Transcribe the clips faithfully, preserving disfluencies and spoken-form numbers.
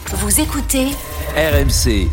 Vous écoutez R M C.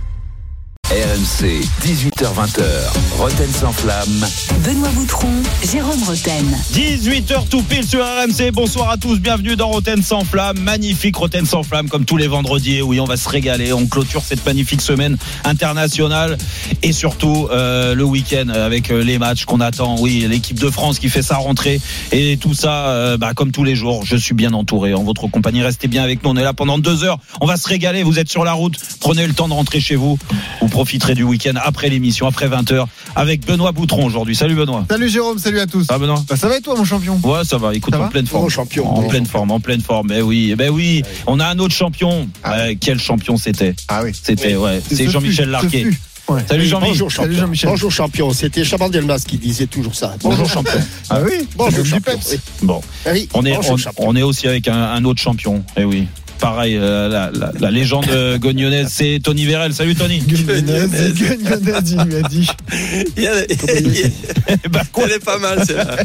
R M C, dix-huit heures vingt, Roten sans flamme. Benoît Boutron, Jérôme Roten. dix-huit heures tout pile sur R M C. Bonsoir à tous, bienvenue dans Roten sans flamme. Magnifique Roten sans flamme comme tous les vendredis. Et oui, on va se régaler. On clôture cette magnifique semaine internationale et surtout euh, le week-end avec les matchs qu'on attend. Oui, l'équipe de France qui fait sa rentrée et tout ça, euh, bah, comme tous les jours. Je suis bien entouré en votre compagnie. Restez bien avec nous. On est là pendant deux heures. On va se régaler. Vous êtes sur la route. Prenez le temps de rentrer chez vous. Vous profiterez du week-end après l'émission, après vingt heures, avec Benoît Boutron aujourd'hui. Salut Benoît. Salut Jérôme, salut à tous. Ah Benoît. Bah, ça va et toi mon champion? Ouais, ça va. Écoute, ça en va pleine forme. Oh, champion. En oh. pleine forme, en pleine forme. Ben oui, ben oui. Ah oui. On a un autre champion. Ah ouais, quel champion c'était? Ah oui. C'était, ouais. C'est C'est ce Jean-Michel fut, Larquet. ce fut. Ouais. Salut Jean-Michel. Bonjour champion. Salut Jean-Michel. Bonjour champion. C'était Chaban Delmas qui disait toujours ça. Bonjour champion. Ah oui. Bonjour Du champion. Peps. Oui. Bon, Ah oui. on est, Bonjour, on, champion. on est aussi avec un, un autre champion. Eh oui. Pareil, euh, la, la, la légende gognonnaise, c'est Tony Vérel. Salut Tony. Gugnonnaise, Gugnonnaise, il lui a dit. Il y a, il y a, Bah, quoi elle est pas mal celle-là.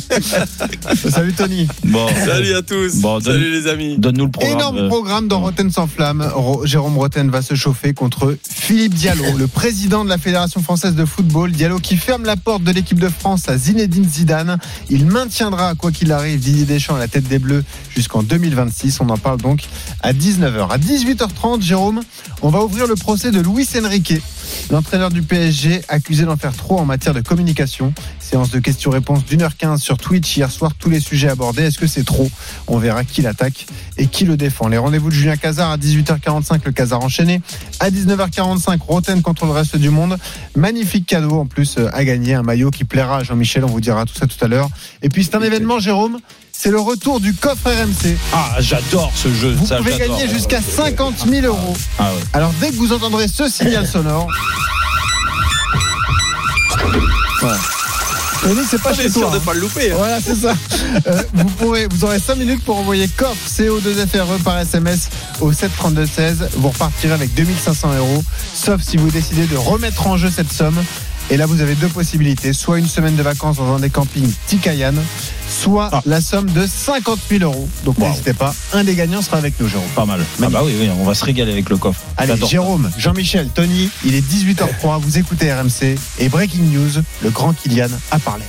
Salut Tony. Bon, Salut à tous. Bon, donne- Salut les amis. donne-nous le programme. Énorme euh. programme dans Roten sans flamme. Ro- Jérôme Roten va se chauffer contre Philippe Diallo, le président de la Fédération française de football. Diallo qui ferme la porte de l'équipe de France à Zinedine Zidane. Il maintiendra, quoi qu'il arrive, Didier Deschamps à la tête des Bleus jusqu'en deux mille vingt-six. On en parle donc à dix-neuf heures. À dix-huit heures trente, Jérôme, on va ouvrir le procès de Luis Enrique, l'entraîneur du P S G, accusé d'en faire trop en matière de communication. Séance de questions-réponses d'une heure quinze sur Twitch hier soir, tous les sujets abordés. Est-ce que c'est trop? On verra qui l'attaque et qui le défend. Les rendez-vous de Julien Cazard à dix-huit heures quarante-cinq, le Cazard enchaîné. À dix-neuf heures quarante-cinq, Roten contre le reste du monde. Magnifique cadeau en plus à gagner, un maillot qui plaira à Jean-Michel, on vous dira tout ça tout à l'heure. Et puis c'est un événement, Jérôme, c'est le retour du coffre R M C. Ah, j'adore ce jeu. Vous ça, pouvez j'adore. gagner jusqu'à cinquante mille euros. Ah ouais. Alors dès que vous entendrez ce signal sonore, voilà. Tony, c'est pas Pas chez sûr toi. de hein. pas le louper. Hein. Voilà, c'est ça. Euh, vous pourrez, vous aurez cinq minutes pour envoyer coffre C O deux F R E par S M S au sept trente-deux seize. Vous repartirez avec deux mille cinq cents euros, sauf si vous décidez de remettre en jeu cette somme. Et là, vous avez deux possibilités, soit une semaine de vacances dans un des campings Tikayan, soit Ah. la somme de cinquante mille euros. Donc Wow. n'hésitez pas, un des gagnants sera avec nous, Jérôme. Pas mal. Ah bah oui, oui, on va se régaler avec le coffre. Allez, J'adore. Jérôme, Jean-Michel, Tony, il est dix-huit heures trois, vous écoutez R M C et Breaking News, le grand Kylian a parlé.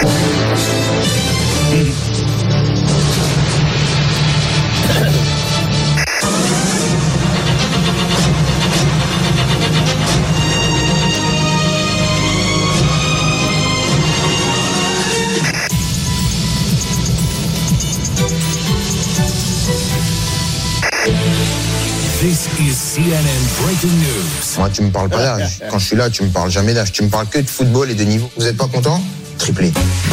This is C N N Breaking News. Moi, tu me parles pas d'âge. Quand je suis là, tu me parles jamais d'âge. Tu me parles que de football et de niveau. Vous êtes pas content? Triplé.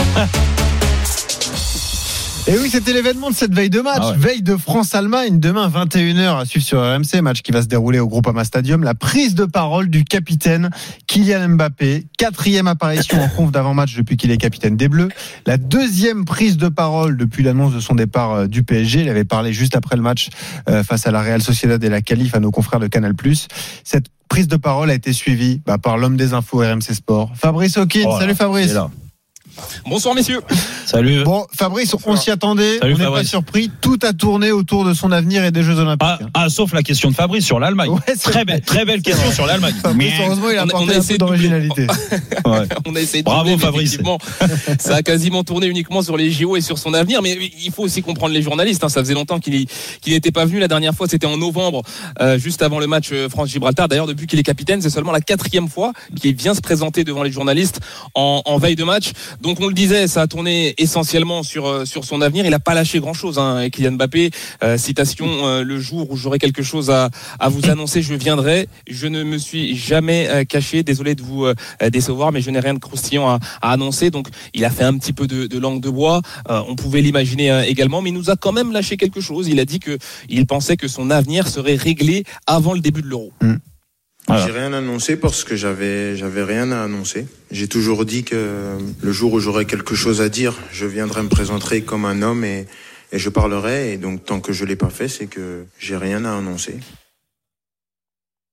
Et oui, c'était l'événement de cette veille de match. Ah ouais. Veille de France-Allemagne, demain vingt et une heures à suivre sur R M C, match qui va se dérouler au Groupama Stadium. La prise de parole du capitaine Kylian Mbappé, quatrième apparition en conf d'avant-match depuis qu'il est capitaine des Bleus. La deuxième prise de parole depuis l'annonce de son départ euh, du P S G. Il avait parlé juste après le match euh, face à la Real Sociedad et la qualif à nos confrères de Canal plus. Cette prise de parole a été suivie bah, par l'homme des infos R M C Sport, Fabrice Hawkins. Oh là, Salut Fabrice. il est là. Bonsoir messieurs. Salut. Bon, Fabrice, on s'y attendait, Salut, on n'est pas Fabrice. surpris. Tout a tourné autour de son avenir et des Jeux Olympiques. Ah, ah, sauf la question de Fabrice sur l'Allemagne. Ouais, c'est très vrai. belle, très belle question sur l'Allemagne. Fabrice, heureusement, il a On a- apporté on a un peu essayé de d'originalité. Ouais. On a essayé de Bravo, doubler, mais Fabrice. effectivement, ça a quasiment tourné uniquement sur les J O et sur son avenir. Mais il faut aussi comprendre les journalistes. Hein. Ça faisait longtemps qu'il y- qu'il n'était pas venu. La dernière fois, c'était en novembre, euh, juste avant le match euh, France-Gibraltar. D'ailleurs, depuis qu'il est capitaine, c'est seulement la quatrième fois qu'il vient se présenter devant les journalistes en, en veille de match. Donc, on le disait, ça a tourné essentiellement sur euh, sur son avenir. Il n'a pas lâché grand-chose. Hein, Kylian Mbappé, euh, citation euh, le jour où j'aurai quelque chose à à vous annoncer, je viendrai. Je ne me suis jamais euh, caché. Désolé de vous euh, décevoir, mais je n'ai rien de croustillant à, à annoncer. Donc, il a fait un petit peu de, de langue de bois. Euh, on pouvait l'imaginer euh, également, mais il nous a quand même lâché quelque chose. Il a dit que il pensait que son avenir serait réglé avant le début de l'Euro. Voilà. J'ai rien annoncé parce que j'avais j'avais rien à annoncer. J'ai toujours dit que le jour où j'aurai quelque chose à dire, je viendrai me présenter comme un homme et, et je parlerai. Et donc tant que je l'ai pas fait, c'est que j'ai rien à annoncer.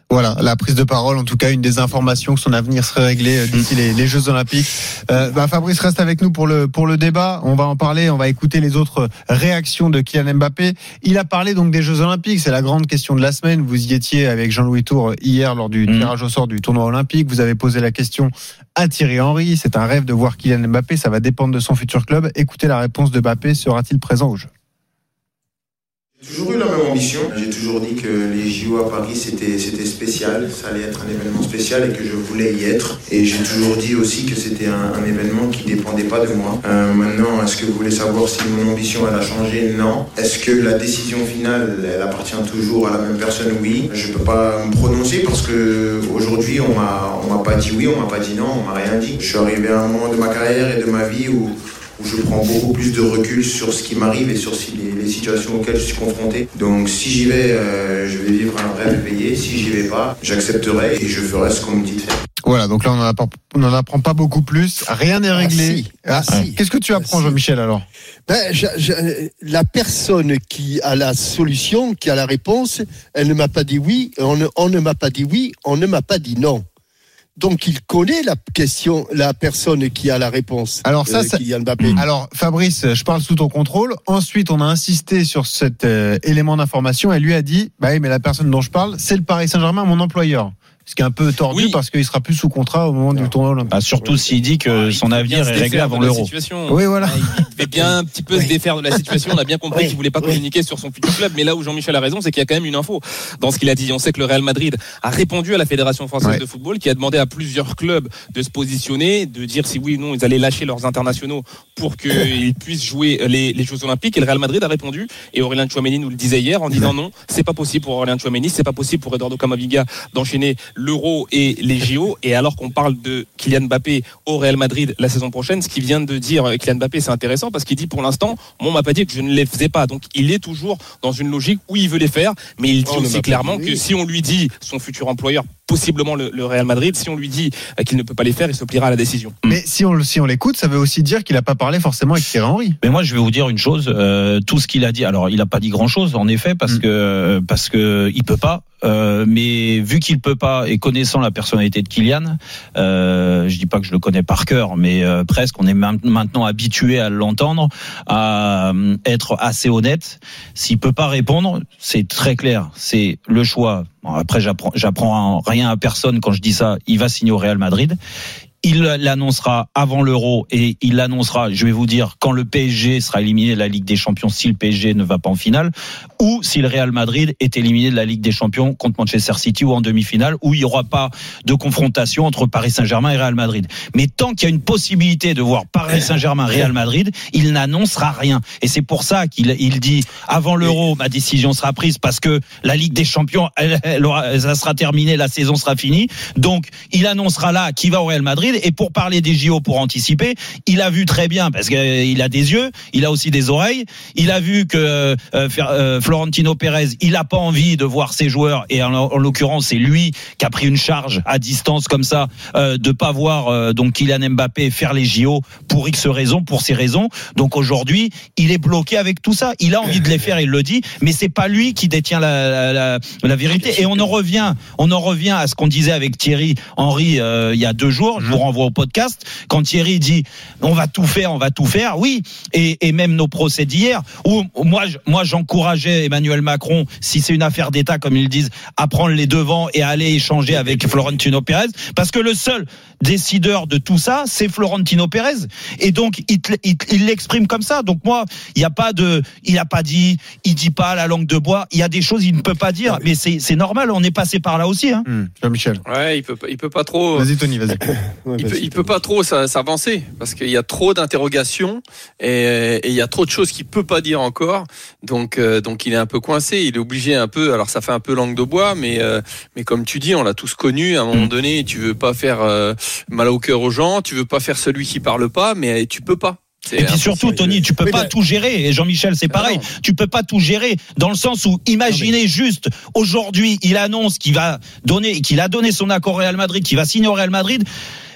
Voilà, la prise de parole, en tout cas, une des informations que son avenir serait réglé d'ici les, les Jeux Olympiques. Euh, bah, Fabrice reste avec nous pour le pour le débat. On va en parler, on va écouter les autres réactions de Kylian Mbappé. Il a parlé donc des Jeux Olympiques, c'est la grande question de la semaine. Vous y étiez avec Jean-Louis Tour hier lors du mmh. tirage au sort du tournoi olympique. Vous avez posé la question à Thierry Henry. C'est un rêve de voir Kylian Mbappé, ça va dépendre de son futur club. Écoutez la réponse de Mbappé, sera-t-il présent au jeu ? J'ai toujours eu la même ambition. J'ai toujours dit que les J O à Paris c'était c'était spécial, ça allait être un événement spécial et que je voulais y être. Et j'ai toujours dit aussi que c'était un, un événement qui dépendait pas de moi. Euh, maintenant, est-ce que vous voulez savoir si mon ambition elle a changé ? Non. Est-ce que la décision finale elle appartient toujours à la même personne ? Oui. Je peux pas me prononcer parce que aujourd'hui on m'a on m'a pas dit oui, on m'a pas dit non, on m'a rien dit. Je suis arrivé à un moment de ma carrière et de ma vie où où je prends beaucoup plus de recul sur ce qui m'arrive et sur les, les situations auxquelles je suis confronté. Donc si j'y vais, euh, je vais vivre un rêve éveillé. Si j'y vais pas, j'accepterai et je ferai ce qu'on me dit de faire. Voilà, donc là on n'en apprend, on n'en apprend pas beaucoup plus. Rien n'est réglé. Ah, si. Ah, si. Qu'est-ce que tu apprends, Jean-Michel, alors ? Ben, je, je, la personne qui a la solution, qui a la réponse, elle ne m'a pas dit oui, on ne, on ne m'a pas dit oui, on ne m'a pas dit non. Donc il connaît la question, la personne qui a la réponse. Alors ça, euh, ça Kylian Mbappé. Alors Fabrice, je parle sous ton contrôle. Ensuite, on a insisté sur cet euh, élément d'information. Elle lui a dit, bah oui, mais la personne dont je parle, c'est le Paris Saint-Germain, mon employeur. Ce qui est un peu tordu oui. parce qu'il sera plus sous contrat au moment non. du tournoi olympique. Bah, surtout ouais. s'il dit que ah, son avenir est réglé avant l'Euro. Oui, voilà. Il devait bien un petit peu oui. se défaire de la situation. On a bien compris oui. qu'il voulait pas oui. communiquer sur son futur club. Mais là où Jean-Michel a raison, c'est qu'il y a quand même une info dans ce qu'il a dit. On sait que le Real Madrid a répondu à la Fédération française ouais. de football, qui a demandé à plusieurs clubs de se positionner, de dire si oui ou non ils allaient lâcher leurs internationaux pour qu'ils puissent jouer les, les Jeux Olympiques. Et le Real Madrid a répondu. Et Aurélien Tchouaméni nous le disait hier en disant non, c'est pas possible pour Aurélien Tchouaméni, c'est pas possible pour Eduardo Camavinga d'enchaîner l'Euro et les J O. Et alors qu'on parle de Kylian Mbappé au Real Madrid la saison prochaine, ce qu'il vient de dire Kylian Mbappé, c'est intéressant parce qu'il dit pour l'instant, moi on m'a pas dit que je ne les faisais pas. Donc il est toujours dans une logique où il veut les faire, mais il dit oh, aussi clairement que si on lui dit son futur employeur, possiblement le, le Real Madrid, si on lui dit qu'il ne peut pas les faire, il se pliera à la décision. Mais si on, si on l'écoute, ça veut aussi dire qu'il n'a pas parlé forcément avec Thierry Henry. Mais moi, je vais vous dire une chose, euh, tout ce qu'il a dit, alors il n'a pas dit grand-chose, en effet, parce mmh. que parce que il peut pas. Euh, mais vu qu'il peut pas et connaissant la personnalité de Kylian, euh, je dis pas que je le connais par cœur, mais euh, presque, on est ma- maintenant habitué à l'entendre, à euh, être assez honnête. S'il peut pas répondre, c'est très clair, c'est le choix. Bon, après, j'apprends, j'apprends rien à personne quand je dis ça. Il va signer au Real Madrid. Il l'annoncera avant l'Euro et il l'annoncera, je vais vous dire, quand le P S G sera éliminé de la Ligue des Champions, si le P S G ne va pas en finale, ou si le Real Madrid est éliminé de la Ligue des Champions contre Manchester City ou en demi-finale, où il n'y aura pas de confrontation entre Paris Saint-Germain et Real Madrid. Mais tant qu'il y a une possibilité de voir Paris Saint-Germain, Real Madrid, il n'annoncera rien. Et c'est pour ça qu'il il dit, avant l'Euro, ma décision sera prise parce que la Ligue des Champions, elle, elle aura, ça sera terminé, la saison sera finie. Donc, il annoncera là qu'il va au Real Madrid. Et pour parler des J O, pour anticiper, il a vu très bien, parce qu'il a des yeux, il a aussi des oreilles, il a vu que euh, euh, Florentino Pérez, il n'a pas envie de voir ses joueurs, et en, en l'occurrence, c'est lui qui a pris une charge à distance comme ça, euh, de pas voir euh, donc Kylian Mbappé faire les J O pour X raisons, pour ces raisons. Donc aujourd'hui, il est bloqué avec tout ça. Il a envie de les faire, il le dit, mais c'est pas lui qui détient la, la, la, la vérité. Et on en revient, on en revient à ce qu'on disait avec Thierry Henry euh, il y a deux jours. Je vous renvoie au podcast, quand Thierry dit on va tout faire, on va tout faire, oui, et, et même nos procès d'hier, où moi, moi j'encourageais Emmanuel Macron, si c'est une affaire d'État comme ils disent, à prendre les devants et à aller échanger avec Florentino Pérez, parce que le seul décideur de tout ça, c'est Florentino Pérez, et donc il, il, il l'exprime comme ça. Donc moi, il n'y a pas de, il a pas dit, il dit pas la langue de bois, il y a des choses il ne peut pas dire, mais c'est, c'est normal, on est passé par là aussi. Hein. Mmh. Jean-Michel. Ouais, il peut, il peut pas trop. Vas-y Tony, vas-y. Ouais, il, peut, il peut pas trop s'avancer parce qu'il y a trop d'interrogations et, et il y a trop de choses qu'il peut pas dire encore. Donc, euh, donc il est un peu coincé. Il est obligé un peu. Alors ça fait un peu langue de bois, mais euh, mais comme tu dis, on l'a tous connu. À un moment donné, tu veux pas faire euh, mal au cœur aux gens, tu veux pas faire celui qui parle pas, mais tu peux pas. Et puis surtout, Tony, tu peux mais pas ben... tout gérer. Et Jean-Michel, c'est pareil. Ah tu peux pas tout gérer dans le sens où, imaginez mais... juste, aujourd'hui, il annonce qu'il va donner, qu'il a donné son accord au Real Madrid, qu'il va signer au Real Madrid.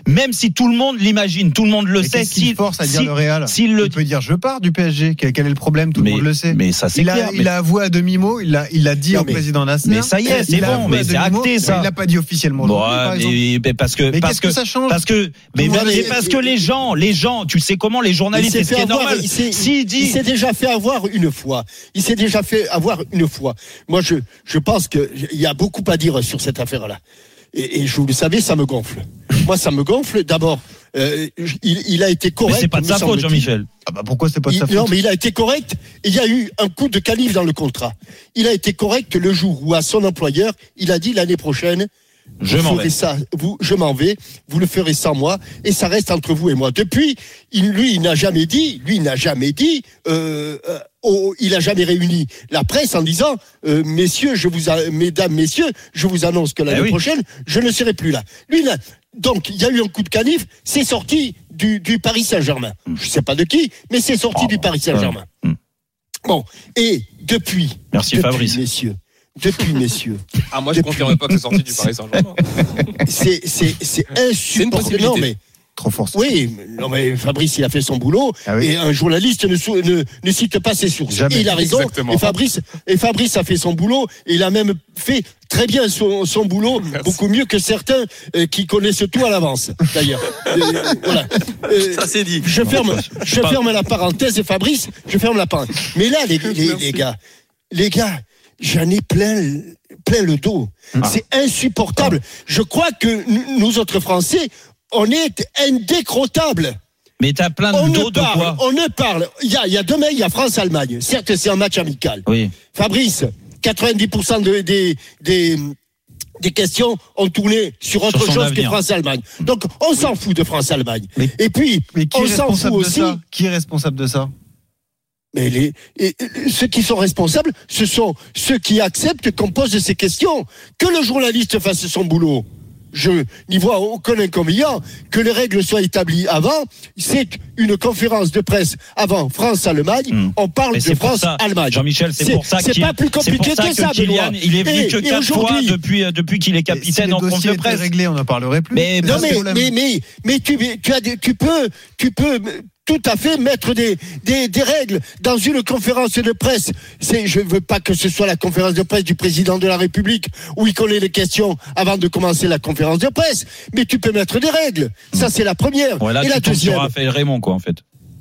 même si tout le monde l'imagine, tout le monde le Mais sait, qu'est-ce qui s'il le force à dire si- le Real s'il le Il peut dire je pars du P S G. Quel, quel est le problème? Tout Mais- le monde le sait. mais ça, c'est il clair, a, mais- il a avoué à demi-mot. Il l'a, il l'a dit Non, au mais- président Nasser. mais ça y est, c'est Il a bon, avoué mais à c'est demi-mot, acté, mais ça. Il l'a pas dit officiellement. Bon, aujourd'hui, par exemple. mais, mais parce que Mais parce qu'est-ce que ça change? parce que mais, Vous mais avez- parce que les gens les gens tu sais comment les Il journalistes s'est c'est ce fait qui est avoir, normal il s'est, s'il il dit s'est déjà fait avoir une fois. Il s'est déjà fait avoir une fois. Moi, je, je pense qu'il y a beaucoup à dire sur cette affaire-là. Et, et je vous le savez, ça me gonfle. Moi, ça me gonfle. D'abord, euh, il, il a été correct. mais c'est pas de me sa faute semble-t-il. Jean-Michel. Ah bah pourquoi c'est pas de Il- sa faute? non, mais il a été correct. Il y a eu un coup de calife dans le contrat. Il a été correct le jour où, à son employeur, il a dit l'année prochaine, Je vous m'en ferez vais. ça, vous, je m'en vais, vous le ferez sans moi, et ça reste entre vous et moi. Depuis, il, lui, il n'a jamais dit, lui, il n'a jamais dit, euh, euh, oh, il n'a jamais réuni la presse en disant, euh, messieurs, je vous, a, mesdames, messieurs, je vous annonce que l'année Eh oui. prochaine, je ne serai plus là. Lui, il a, donc, il y a eu un coup de canif, c'est sorti du, du Paris Saint-Germain. Je ne sais pas de qui, mais c'est sorti Oh, du Paris Saint-Germain. ouais. Bon, et depuis, Merci, depuis, Fabrice. messieurs, depuis, messieurs, Ah, moi, je ne Depuis- confirme pas que c'est sorti du Paris Saint-Germain. c'est, c'est, c'est insupportable. possibilité. Non, mais, Trop fort. ça. oui, mais- non, mais Fabrice, il a fait son boulot, Ah oui. et un journaliste ne, sou- ne, ne cite pas ses sources. Jamais. Et il a raison, Exactement. et Fabrice, et Fabrice a fait son boulot, et il a même fait très bien son, son boulot, Merci. beaucoup mieux que certains euh, qui connaissent tout à l'avance, d'ailleurs. Euh, voilà. Euh, Ça c'est dit. Je ferme, je pas- ferme la parenthèse, et Fabrice, je ferme la parenthèse. Mais là, les, les, les gars, les gars, j'en ai plein, plein le dos. Ah. C'est insupportable. Je crois que nous, nous autres Français, on est indécrottables. Mais t'as plein On de ne dos de parle, quoi? on ne parle. Il y a, il y a demain, il y a France-Allemagne. Certes, c'est un match amical. Oui. Fabrice, quatre-vingt-dix pour cent de- des, des, des questions ont tourné sur autre Sur son chose avenir. que France-Allemagne. Donc, on s'en fout de France-Allemagne. Mais- Et puis, Mais qui on est s'en fout responsable de aussi. ça? Qui est responsable de ça? Mais les, et, et, ceux qui sont responsables, ce sont ceux qui acceptent qu'on pose ces questions. Que le journaliste fasse son boulot. Je n'y vois aucun inconvénient. Que les règles soient établies avant. C'est une conférence de presse avant France-Allemagne. Mmh. On parle Mais de c'est pour ça, France-Allemagne. Jean-Michel, c'est C'est- pour ça c'est qu'il pas plus c'est pour compliqué ça que ça, Kylian, Benoît. il est venu Et- que et quatre fois aujourd'hui- depuis euh, depuis qu'il est Si capitaine les en dossiers conf de étaient presse. réglés, on n'en parlerait plus. Mais C'est Non ça le mais, problème. mais, mais, mais tu, tu, as des- tu peux, tu peux tout à fait mettre des, des, des règles dans une conférence de presse. C'est, je veux pas que ce soit la conférence de presse du président de la République où il connaît les questions avant de commencer la conférence de presse. Mais tu peux mettre des règles. Ça, c'est la première. Ouais, là, et tu la tombes sur deuxième. Raphaël Raymond, quoi, en fait.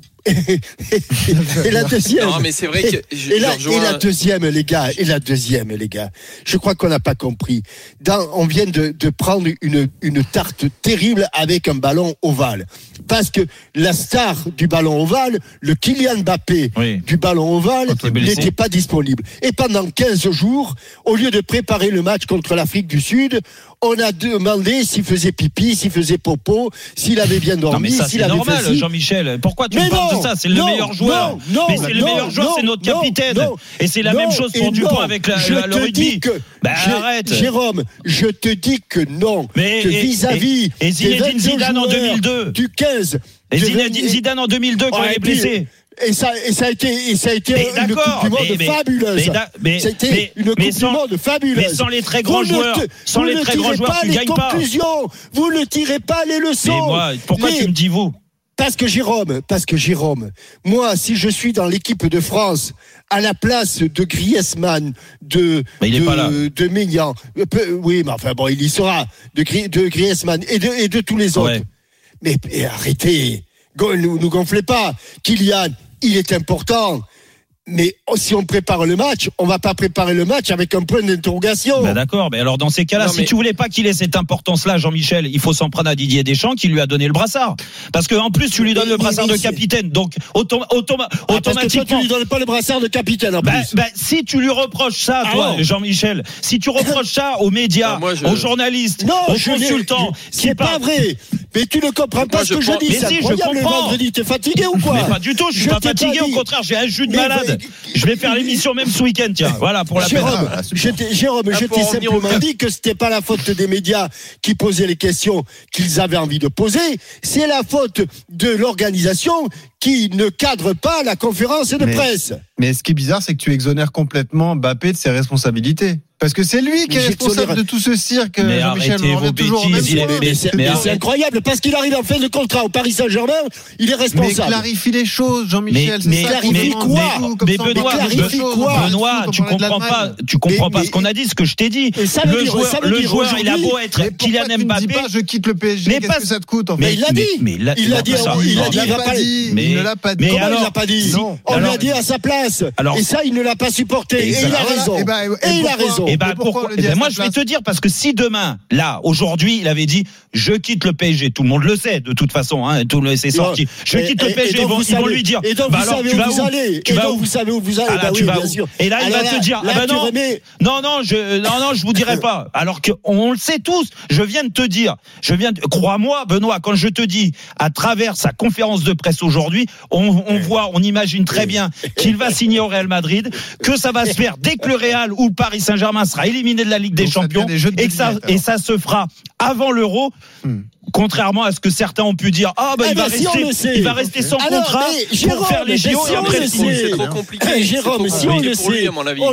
et la deuxième. Non, mais c'est vrai que je- Et la, je rejoins- et la deuxième, les gars, et la deuxième, les gars. Je crois qu'on n'a pas compris. Dans, on vient de, de prendre une, une tarte terrible avec un ballon ovale. Parce que la star du ballon ovale, le Kylian Mbappé Oui. du ballon ovale, Quand il est blessé. n'était pas disponible. Et pendant quinze jours, au lieu de préparer le match contre l'Afrique du Sud, on a demandé s'il faisait pipi, s'il faisait popo, s'il avait bien dormi, Non, mais ça, s'il c'est avait normal, fait ci. Jean-Michel. Pourquoi tu Mais me parles non, de ça? C'est le non, meilleur joueur. non, non, mais c'est le non, meilleur joueur, non, c'est notre non, capitaine. non, et c'est la non, même chose pour et Dupont non. avec la- Je la- le te rugby. dis que- Ben, Jé- arrête. Jérôme, je te dis que non. Mais que et- vis-à-vis et- et des Zinedine vingt-deux Zidane en joueurs deux mille deux. du quinze. Et de Zinedine vingt- Zidane en deux mille deux quand Ouais, il est et puis, blessé. Et ça, et ça a été, et ça a été Mais une d'accord, Coupe du Monde mais- mais- fabuleuse. mais da- mais- C'était mais- une mais Coupe sans- du Monde fabuleuse. mais sans les très grands Vous ne joueurs, te- sans vous les ne très grands tirez joueurs, pas tu les gagnes pas. conclusions. Vous ne tirez pas les leçons. Mais moi, pourquoi Les- tu me dis vous? Parce que Jérôme, parce que Jérôme, moi, si je suis dans l'équipe de France, à la place de Griezmann, de, Mais il est de, pas là. de Maignan, euh, peu- oui, mais enfin bon, il y sera, de, Gri- de Griezmann et de, et de tous les autres. Ouais. Mais, mais arrêtez, Go- nous, nous gonflez pas. Kylian, il est important. Mais si on prépare le match, on va pas préparer le match avec un point d'interrogation. Ben d'accord, mais alors dans ces cas-là, Non, si mais- tu voulais pas qu'il ait cette importance-là, Jean-Michel, il faut s'en prendre à Didier Deschamps qui lui a donné le brassard. Parce que en plus, tu lui donnes le Mais- brassard mais de c'est- capitaine, donc autom- automa- Ah, parce que toi, tu automatiquement. lui donnes pas le brassard de capitaine en Ben, plus. ben, si tu lui reproches ça, Ah toi, non. Jean-Michel, si tu reproches ça aux médias, Ah, moi, je- aux journalistes, Non, aux je n'ai- consultants, je- qui c'est pas parlent- vrai. Mais tu ne comprends pas Moi, ce je que je pense- dis. Mais C'est si, je incroyable, le comprends. vendredi, t'es fatigué ou quoi? Mais pas du tout, je suis Je pas t'ai pas fatigué, dit. au contraire, j'ai un jus de Mais- malade. mais- Je vais faire l'émission même ce week-end, tiens. Voilà, pour la peine. Jérôme, Ah, super. je t'ai, Jérôme, Ah, je pour t'ai en venir au simplement cas. dit que c'était pas la faute des médias qui posaient les questions qu'ils avaient envie de poser, c'est la faute de l'organisation qui ne cadre pas la conférence de Mais- presse. Mais ce qui est bizarre, c'est que tu exonères complètement Mbappé de ses responsabilités. Parce que c'est lui qui est responsable de tout ce cirque, mais Jean-Michel. On revient toujours au même point. Mais, mais, c'est, mais c'est incroyable, parce qu'il arrive en fin de contrat au Paris Saint-Germain, il est responsable. Mais clarifie les choses, Jean-Michel. Mais, c'est mais, ça clarifie mais, quoi mais, mais Benoît, Benoît, Benoît, tu comprends pas, tu comprends pas ce qu'on a dit, ce que je t'ai dit. Le joueur, le joueur, il a beau être Kylian Mbappé. Pas, je quitte le P S G. Qu'est-ce que ça te coûte en fait? Mais il l'a dit. Il l'a dit. Il l'a dit. Il ne l'a pas dit. Comment il l'a pas dit? On l'a dit à sa place. Et ça, il ne l'a pas supporté. Et il a raison. Et il a raison. Et ben pourquoi? Moi, je vais te dire, parce que si demain, là, aujourd'hui, il avait dit, je quitte le P S G, tout le monde le sait, de toute façon, hein, tout le c'est sorti. Je quitte le P S G, ils vont, ils vont lui dire. Et donc, vous savez où vous allez. Tu vas où? Vous savez où vous allez. Ah, tu vas où? Et là, il va te dire, ah ben non, non, non, je, non, non, je vous dirai pas. Alors que on le sait tous. Je viens de te dire, je viens de, crois-moi, Benoît, quand je te dis, à travers sa conférence de presse aujourd'hui, on, on voit, on imagine très bien qu'il va signer au Real Madrid, que ça va se faire dès que le Real ou le Paris Saint-Germain sera éliminé de la Ligue des Donc Champions, des et, que ça, et ça se fera avant l'Euro. Hmm. Contrairement à ce que certains ont pu dire, ah bah eh il, ben, va si rester, il va rester sans Alors, contrat Jérôme, pour faire les J O si et après c'est trop compliqué. Jérôme, si on le sait,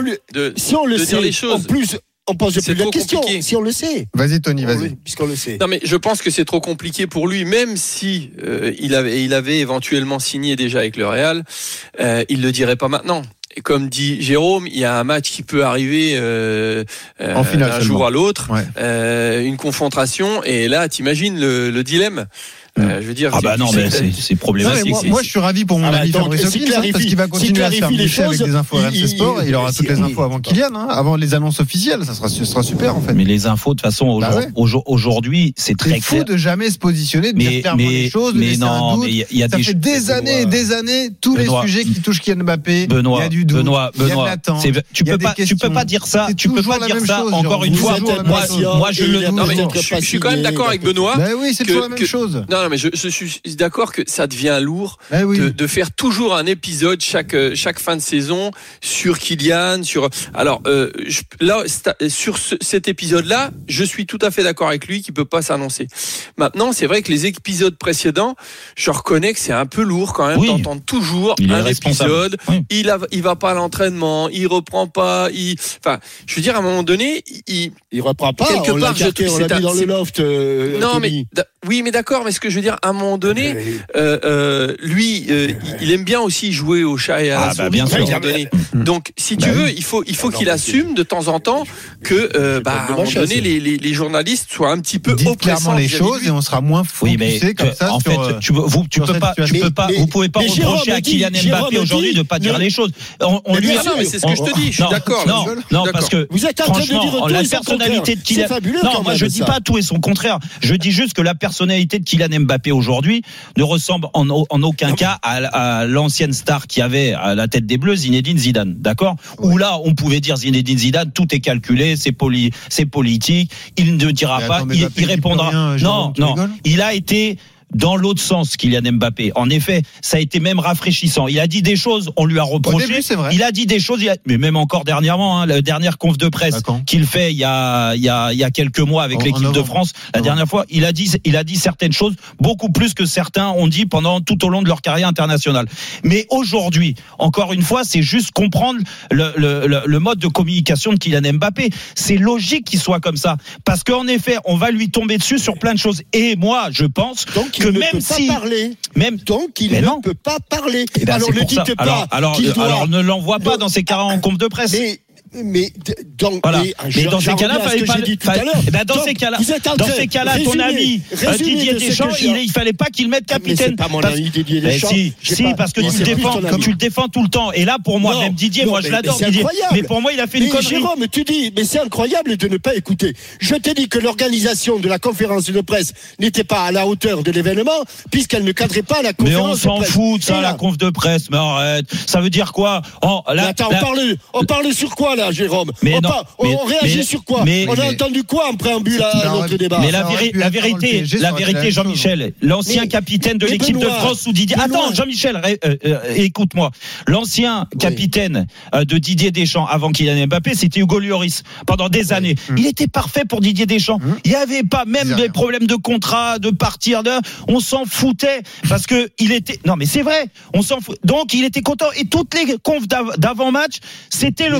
si on le sait, en plus. On pose plus la question, compliqué. Si on le sait. Vas-y Tony, vas-y. Puisqu'on le sait. Non mais je pense que c'est trop compliqué pour lui, même si euh, il avait, il avait éventuellement signé déjà avec le Real, euh, il le dirait pas maintenant. Et comme dit Jérôme, il y a un match qui peut arriver euh, euh, en finale, d'un jour à l'autre, ouais. euh, une confrontation, et là, t'imagines le, le dilemme. Euh, je veux dire, ah bah non, mais c'est, c'est problématique. Non, moi, moi, je suis ravi pour mon ah ami bah, Fabrice Hopkins, hein, parce qu'il va continuer à se faire boucher avec des infos R M C Sport, et il aura toutes les infos avant Kylian, hein, avant les annonces officielles. Ça sera, ce sera super en fait. Mais les infos, de toute façon, bah ouais. aujourd'hui, c'est très c'est clair. fou de jamais se positionner, de mais, dire clairement les choses, de mais laisser non, un doute. Mais y a ça des fait des années et des années, tous les sujets qui touchent Kylian Mbappé. Benoît, il y a du doute, Benoît, il y a de l'attente. Tu peux pas, tu peux pas dire ça. Tu peux pas dire ça. Encore une fois, moi, je le. Je suis quand même d'accord avec Benoît. Oui, c'est toujours la même chose. Non, mais je suis d'accord que ça devient lourd eh oui. de, de faire toujours un épisode chaque chaque fin de saison sur Kylian, sur alors euh, je, là sur ce, cet épisode-là, je suis tout à fait d'accord avec lui qu'il peut pas s'annoncer. Maintenant, c'est vrai que les épisodes précédents, je reconnais que c'est un peu lourd quand même oui. d'entendre toujours il un épisode. Oui. Il a, il va pas à l'entraînement, il reprend pas, il, enfin, je veux dire à un moment donné, il il reprend pas. Quelque on part, l'a carté, je, on l'a mis dans le loft. Euh, non, mais oui, mais d'accord, mais ce que je veux dire, à un moment donné, euh, euh, lui, euh, il aime bien aussi jouer au chat et à ah, la bah, bien sûr. Donné. Donc, si tu bah, veux, il faut, il faut qu'il assume de temps en temps que, euh, bah, à un moment donné, les, les, les journalistes soient un petit peu oppressants. Dites clairement les choses et on sera moins focusé oui, mais, comme ça. En sur, fait, tu, vous, tu peux pas, tu peux pas, vous pouvez pas reprocher à Kylian Mbappé aujourd'hui de pas dire les choses. On lui a. Non, mais c'est ce que je te dis. Je suis d'accord. Non, non, parce que vous êtes en train de dire la personnalité de Kylian. Non, moi je dis pas tout et son contraire. Je dis juste que la personnalité de Kylian Mbappé aujourd'hui ne ressemble en, en aucun cas à, à l'ancienne star qui avait à la tête des Bleus, Zinedine Zidane, d'accord ? Où là, on pouvait dire Zinedine Zidane, tout est calculé, c'est poli, c'est politique. Il ne dira pas, il, il répondra. Rien, non, non, il a été dans l'autre sens, Kylian Mbappé. En effet, ça a été même rafraîchissant. Il a dit des choses, on lui a reproché. Au début, c'est vrai. Il a dit des choses, il a, mais même encore dernièrement, hein, la dernière conf de presse D'accord. qu'il fait il y a, il y a, il y a quelques mois avec en, l'équipe en de France, la dernière fois, il a dit, il a dit certaines choses, beaucoup plus que certains ont dit pendant tout au long de leur carrière internationale. Mais aujourd'hui, encore une fois, c'est juste comprendre le, le, le, le mode de communication de Kylian Mbappé. C'est logique qu'il soit comme ça. Parce qu'en effet, on va lui tomber dessus sur plein de choses. Et moi, je pense, Donc, que il ne même peut si pas parler. Même donc il ne non. peut pas parler. Eh ben, alors ne dites pas alors, alors, qu'il doit... alors ne l'envoie pas dans ces cas en conf de presse. Mais mais donc voilà. mais, mais dans ces cas-là, fallait pas. Dit tout à l'heure. Eh ben dans donc, ces cas-là, dans ces cas-là, ton ami Didier Deschamps, il, il fallait pas qu'il mette capitaine. Mais c'est pas mon ami Didier Deschamps. Si, si, pas, parce que tu le défends, comme tu le défends tout le temps. Et là, pour moi, non, même Didier, non, moi je l'adore, Didier. Mais pour moi, il a fait une connerie. Jérôme, tu dis, mais c'est incroyable de ne pas écouter. Je t'ai dit que l'organisation de la conférence de presse n'était pas à la hauteur de l'événement, puisqu'elle ne cadrait pas la conférence de presse. Mais on s'en fout de ça, la conf de presse. Mais arrête. Ça veut dire quoi? Attends, on parle, on parle sur quoi là, Jérôme? On, non, pas, mais, on réagit mais, sur quoi mais, On a mais, entendu quoi en préambule à notre débat? Mais la, véri- la vérité, la vérité, Jean-Michel, l'ancien mais, capitaine de l'équipe Benoît, de France sous Didier. Benoît. Attends, Jean-Michel, euh, euh, écoute-moi. L'ancien oui. capitaine euh, de Didier Deschamps avant Kylian Mbappé, c'était Hugo Lloris pendant des oui. années. Mmh. Il était parfait pour Didier Deschamps. Mmh. Il n'y avait pas même des problèmes de contrat, de partir de. On s'en foutait parce que il était. Non, mais c'est vrai. On s'en fout. Donc il était content et toutes les confs d'avant-match, c'était le capitaine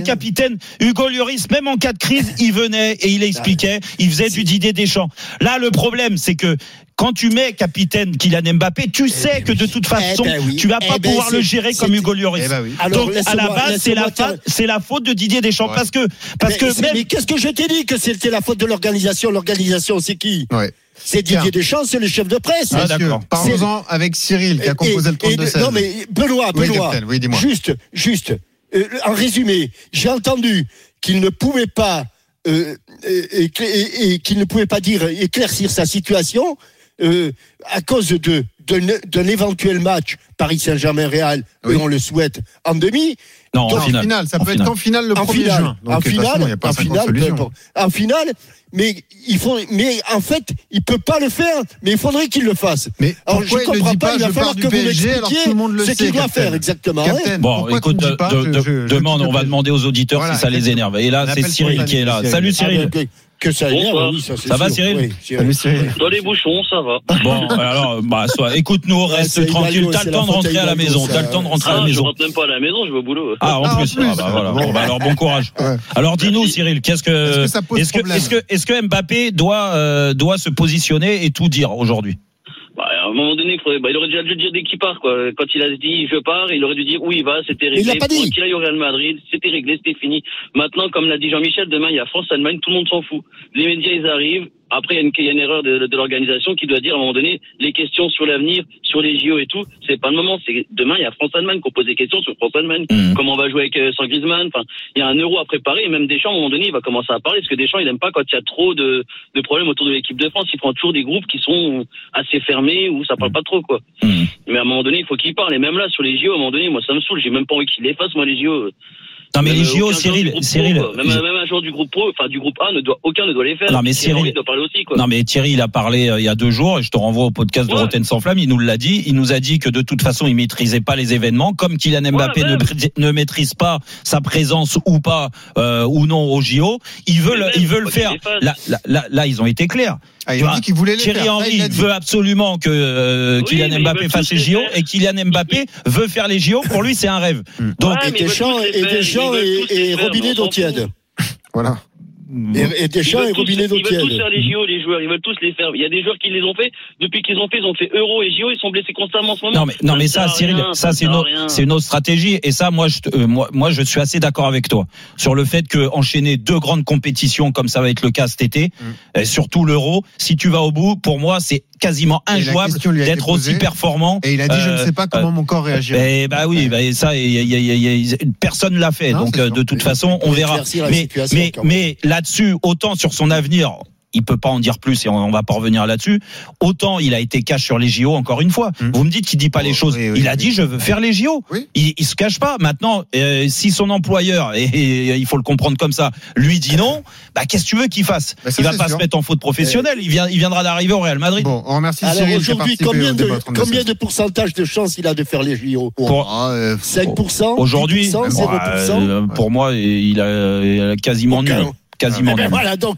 capitaine Hugo Lloris, même en cas de crise, il venait et il expliquait, il faisait du Didier Deschamps. Là, le problème, c'est que quand tu mets capitaine Kylian Mbappé, tu sais eh ben que de toute façon, eh ben oui. tu vas pas eh ben pouvoir le gérer comme Hugo Lloris. Eh ben oui. Alors, donc à la base, c'est la, fa- c'est la faute de Didier Deschamps ouais. parce que parce mais, que même... mais qu'est-ce que je t'ai dit que c'était la faute de l'organisation? L'organisation, c'est qui? Ouais. C'est Didier Tiens. Deschamps, c'est le chef de presse. Ah, d'accord. Parlons-en avec Cyril qui a composé et, le trente-deux seize. Non mais Benoît, Benoît, oui, oui, dis-moi. juste, juste, euh, en résumé, j'ai entendu qu'il ne pouvait pas euh, et, et, et qu'il ne pouvait pas dire éclaircir sa situation. Euh, à cause de d'un, d'un éventuel match Paris Saint-Germain-Real, oui. et on le souhaite en demi. Non, donc, en finale. finale. Ça en peut finale. être qu'en finale le en premier finale, juin. Donc, en finale, façon, y a pas en finale, en finale. Mais il faut, mais en fait, il peut pas le faire. Mais il faudrait qu'il le fasse. Mais alors pourquoi je comprends il ne dit pas. pas, Il va je falloir pars que du vous P S G alors tout le monde le ce sait, qu'il doit Captain. faire exactement. Captain, ouais. Bon, écoute, de, pas, de, je, je, demande, on va demander aux auditeurs voilà, si ça les énerve. Et là, c'est Cyril qui est là. Cyril. Salut Cyril. Ah, ben, que ça énerve, oui, ça, c'est ça va sûr. Cyril, oui, Salut Cyril. Dans les bouchons, ça va. Bon, alors, bah, soit, écoute-nous, reste ouais, tranquille. T'as le temps de rentrer à la maison. T'as le temps de rentrer à la maison. Je rentre même pas à la maison, je vais au boulot. Ah, en ah, plus. En plus. Ah, bah, voilà. Bon, bah, alors, bon courage. Ouais. Alors, dis-nous, Cyril, qu'est-ce que, est-ce que ça pose est-ce que, problème est-ce que, est-ce que Mbappé doit, euh, doit se positionner et tout dire aujourd'hui? Bah, à un moment donné, il, faudrait, bah, il aurait déjà dû dire dès qu'il part, quoi. Quand il a dit je pars, il aurait dû dire où il va, c'était réglé. Il l'a pas dit. Quand il aille au Real Madrid, c'était réglé, c'était fini. Maintenant, comme l'a dit Jean-Michel, demain il y a France-Allemagne, tout le monde s'en fout. Les médias ils arrivent. Après, il y a une, il y a une erreur de, de l'organisation qui doit dire à un moment donné les questions sur l'avenir, sur les J O et tout. C'est pas le moment. C'est demain il y a France-Allemagne qu'on pose des questions sur France-Allemagne. Mmh. Comment on va jouer avec euh, sans Griezmann. Enfin, il y a un euro à préparer. Et même Deschamps, à un moment donné, il va commencer à parler parce que Deschamps, il aime pas quand il y a trop de, de problèmes autour de l'équipe de France. Il prend toujours des groupes qui sont assez fermés où ça parle pas trop, quoi. Mmh. Mais à un moment donné, il faut qu'il parle. Et même là, sur les J O, à un moment donné, moi, ça me saoule. J'ai même pas envie qu'il les fasse, moi, les J O. Non mais même les J O, Cyril, Cyril, pro, même, même un joueur du groupe pro, enfin du groupe A, ne doit aucun ne doit les faire. Non mais Cyril, doit parler aussi, quoi. Non mais Thierry, il a parlé euh, il y a deux jours, et je te renvoie au podcast de ouais. Rotten sans flamme. Il nous l'a dit, il nous a dit que de toute façon, il maîtrisait pas les événements, comme Kylian Mbappé ouais, ne, ne maîtrise pas sa présence ou pas euh, ou non au J O. Ils veulent, même, ils veulent le faire. Là, là, là, là, ils ont été clairs. Ah, il a dit qu'il voulait les Thierry faire. Henry veut absolument que euh, oui, Kylian Mbappé fasse les J O et Kylian Mbappé veut faire les J O. Pour lui, c'est un rêve. Donc ouais, et Deschamps et Deschamps et, et Robinet d'eau tiède. Voilà. Et, et Deschamps et Robinet d'eau tiède. Ils veulent tous faire les J O, les joueurs. Ils veulent tous les faire. Il y a des joueurs qui les ont fait. Depuis qu'ils ont fait, ils ont fait Euro et J O. Ils sont blessés constamment en ce moment. Non mais non mais ça, Cyril, rien, ça, ça c'est une c'est une autre stratégie. Et ça, moi, je euh, moi, moi, je suis assez d'accord avec toi sur le fait que enchaîner deux grandes compétitions comme ça va être le cas cet été, mm. et surtout l'Euro. Si tu vas au bout, pour moi, c'est quasiment injouable d'être aussi performant. Et il a dit, euh, je ne sais pas comment euh, mon corps réagira. Et bah oui, bah, ça, y a, y a, y a, personne l'a fait. Non, donc de toute façon, on verra. Mais mais mais là-dessus, autant sur son avenir, il peut pas en dire plus et on, on va pas revenir là-dessus. Autant il a été cash sur les J O encore une fois. Mmh. Vous me dites qu'il dit pas oh, les choses. Oui, oui, il a oui. dit je veux faire les J O. Oui. Il, il se cache pas. Maintenant, euh, si son employeur et, et il faut le comprendre comme ça, lui dit non, bah qu'est-ce que tu veux qu'il fasse? Bah, ça, il va pas sûr. se mettre en faute professionnelle. Il vient, il viendra d'arriver au Real Madrid. Bon, on remercie Alors Cyril. Aujourd'hui, combien de combien de pourcentage de chance il a de faire les J O? Pour, cinq pour cent aujourd'hui, dix pour cent, zéro pour cent euh, pour moi, il a, il a quasiment nul. Quasiment. Ah, ben voilà, donc.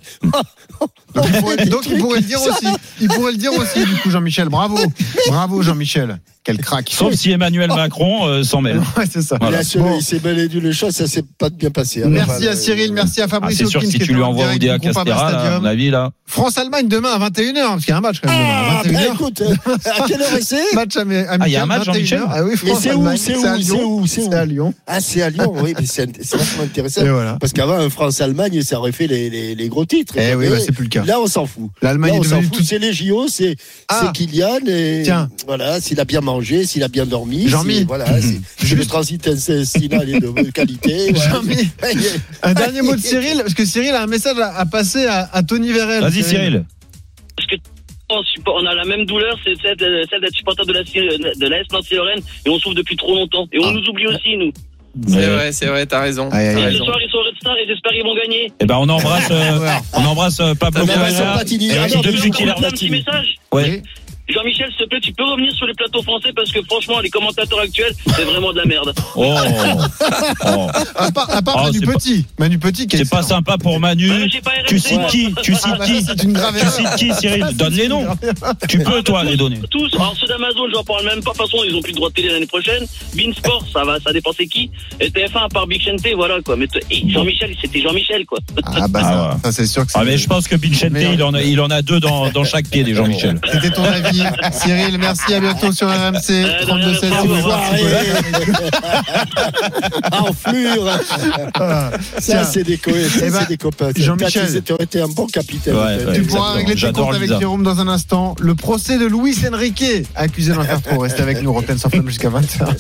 donc, il pourrait, donc il pourrait le dire aussi. Il pourrait le dire aussi, du coup, Jean-Michel. Bravo. Bravo, Jean-Michel. Quel crack. Sauf si Emmanuel Macron euh, s'en mêle. Ouais, c'est ça. Voilà. Bon. Il s'est mêlé du le chat, ça s'est pas bien passé. Merci voilà. à Cyril, merci à Fabrice. Ah, c'est sûr que si tu lui envoies Oudéa Castéra, là, à mon avis, là. France-Allemagne demain à vingt et une heures, parce qu'il y a un match quand même demain. Ah, à vingt et une heures. Bah, écoute, à quelle heure c'est? Match amical. Ah, il y a un match, Jean-Michel? Ah oui, France-Allemagne. C'est où? C'est où? C'est à Lyon. Ah, c'est à Lyon, oui, mais c'est vachement intéressant. Parce qu'avant, France-Allemagne, ça aurait fait les gros titres. Eh oui, c'est plus le cas. Là, on s'en fout. L'Allemagne est devenue tout. C'est les J O, c'est Kylian. Tiens. Voilà, s'il a bien mangé, s'il a bien dormi. Jean-Mi. Voilà, c'est le transit intestinal est de qualité. Jean-Mi. Un dernier mot de Cyril, parce que Cyril a un message à passer à, à Tony Vérel. Vas-y, Cyril. Parce que on a la même douleur, c'est celle, celle d'être supporter de la de l'A S Nancy-Lorraine, et on souffre depuis trop longtemps. Et on ah. nous oublie aussi, nous. C'est ouais. vrai, c'est vrai, t'as raison. Aïe, aïe, aïe. Ce soir, ils sont Red Star et j'espère qu'ils vont gagner. Eh ben, on embrasse, euh, on embrasse euh, Pablo Ferreira. Depuis qu'il a un petit message. Oui. Jean-Michel, s'il te plaît, tu peux revenir sur les plateaux français parce que franchement, les commentateurs actuels, c'est vraiment de la merde. Oh, oh. À part, à part Oh, Manu c'est Petit. Manu Petit, qui est C'est pas excellent. sympa pour Manu. Ouais, j'ai pas R M C, Tu cites moi. qui Tu cites Ah, bah, qui ça, c'est une grave Tu erreur. cites qui, Cyril Ça, Donne c'est les une noms. grave erreur. Tu peux, toi, les donner. Tous, alors ceux d'Amazon, j'en parle même pas. De toute façon, ils ont plus de droit de télé l'année prochaine. Beansport, ça va, ça dépend c'est qui. Et T F un, à part Big Chente, voilà quoi. Mais t- et Jean-Michel, c'était Jean-Michel quoi. Ah, bah, Ah, ça, ouais. ça, c'est sûr que c'est. Ah, mais je pense que Bichente, Meilleur. il en a, il en a deux dans, dans chaque pied, des Jean-Michel. C'était ton avis. Cyril, merci, à bientôt sur R M C. Euh, de trente-deux seize, rien, si vous voulez au voir revoir. un En flure. Ah, Ça, tiens, c'est des, co- ça, Eh ben, c'est des copains. Jean-Michel. Tu aurais été un bon capitaine. Ouais, peut-être. ouais. Tu pourras Exactement. régler tes J'adore comptes avec Lisa. Jérôme dans un instant. Le procès de Luis Enrique, accusé d'en faire trop. Restez avec nous, Rotten sans flamme jusqu'à vingt heures.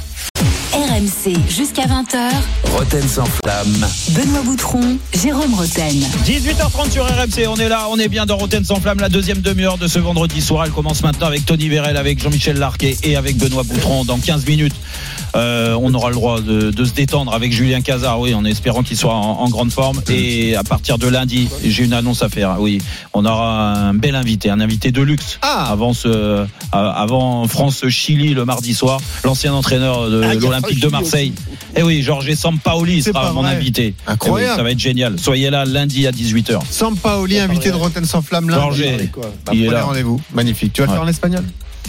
R M C jusqu'à vingt heures. Roten sans flamme. Benoît Boutron, Jérôme Rotten. dix-huit heures trente sur R M C, on est là, on est bien dans Roten sans flamme, la deuxième demi-heure de ce vendredi soir. Elle commence maintenant avec Tony Vérel, avec Jean-Michel Larquet et avec Benoît Boutron. Dans quinze minutes, euh, on aura le droit de, de se détendre avec Julien Cazard, oui, en espérant qu'il soit en, en grande forme. Et à partir de lundi, j'ai une annonce à faire, oui, on aura un bel invité, un invité de luxe. Ah. Avant, ce, avant France-Chili le mardi soir, l'ancien entraîneur de Ah, il y a l'Olympique de Chili Marseille. Et oui, Georges Sampaoli C'est sera pas mon vrai. invité. Incroyable. Eh oui, ça va être génial. Soyez là lundi à dix-huit heures. Sampaoli, invité de Rotten sans flamme lundi. Georges, quoi. Bah, il est prenez là. rendez-vous. Magnifique. Tu vas le Ouais. faire en espagnol?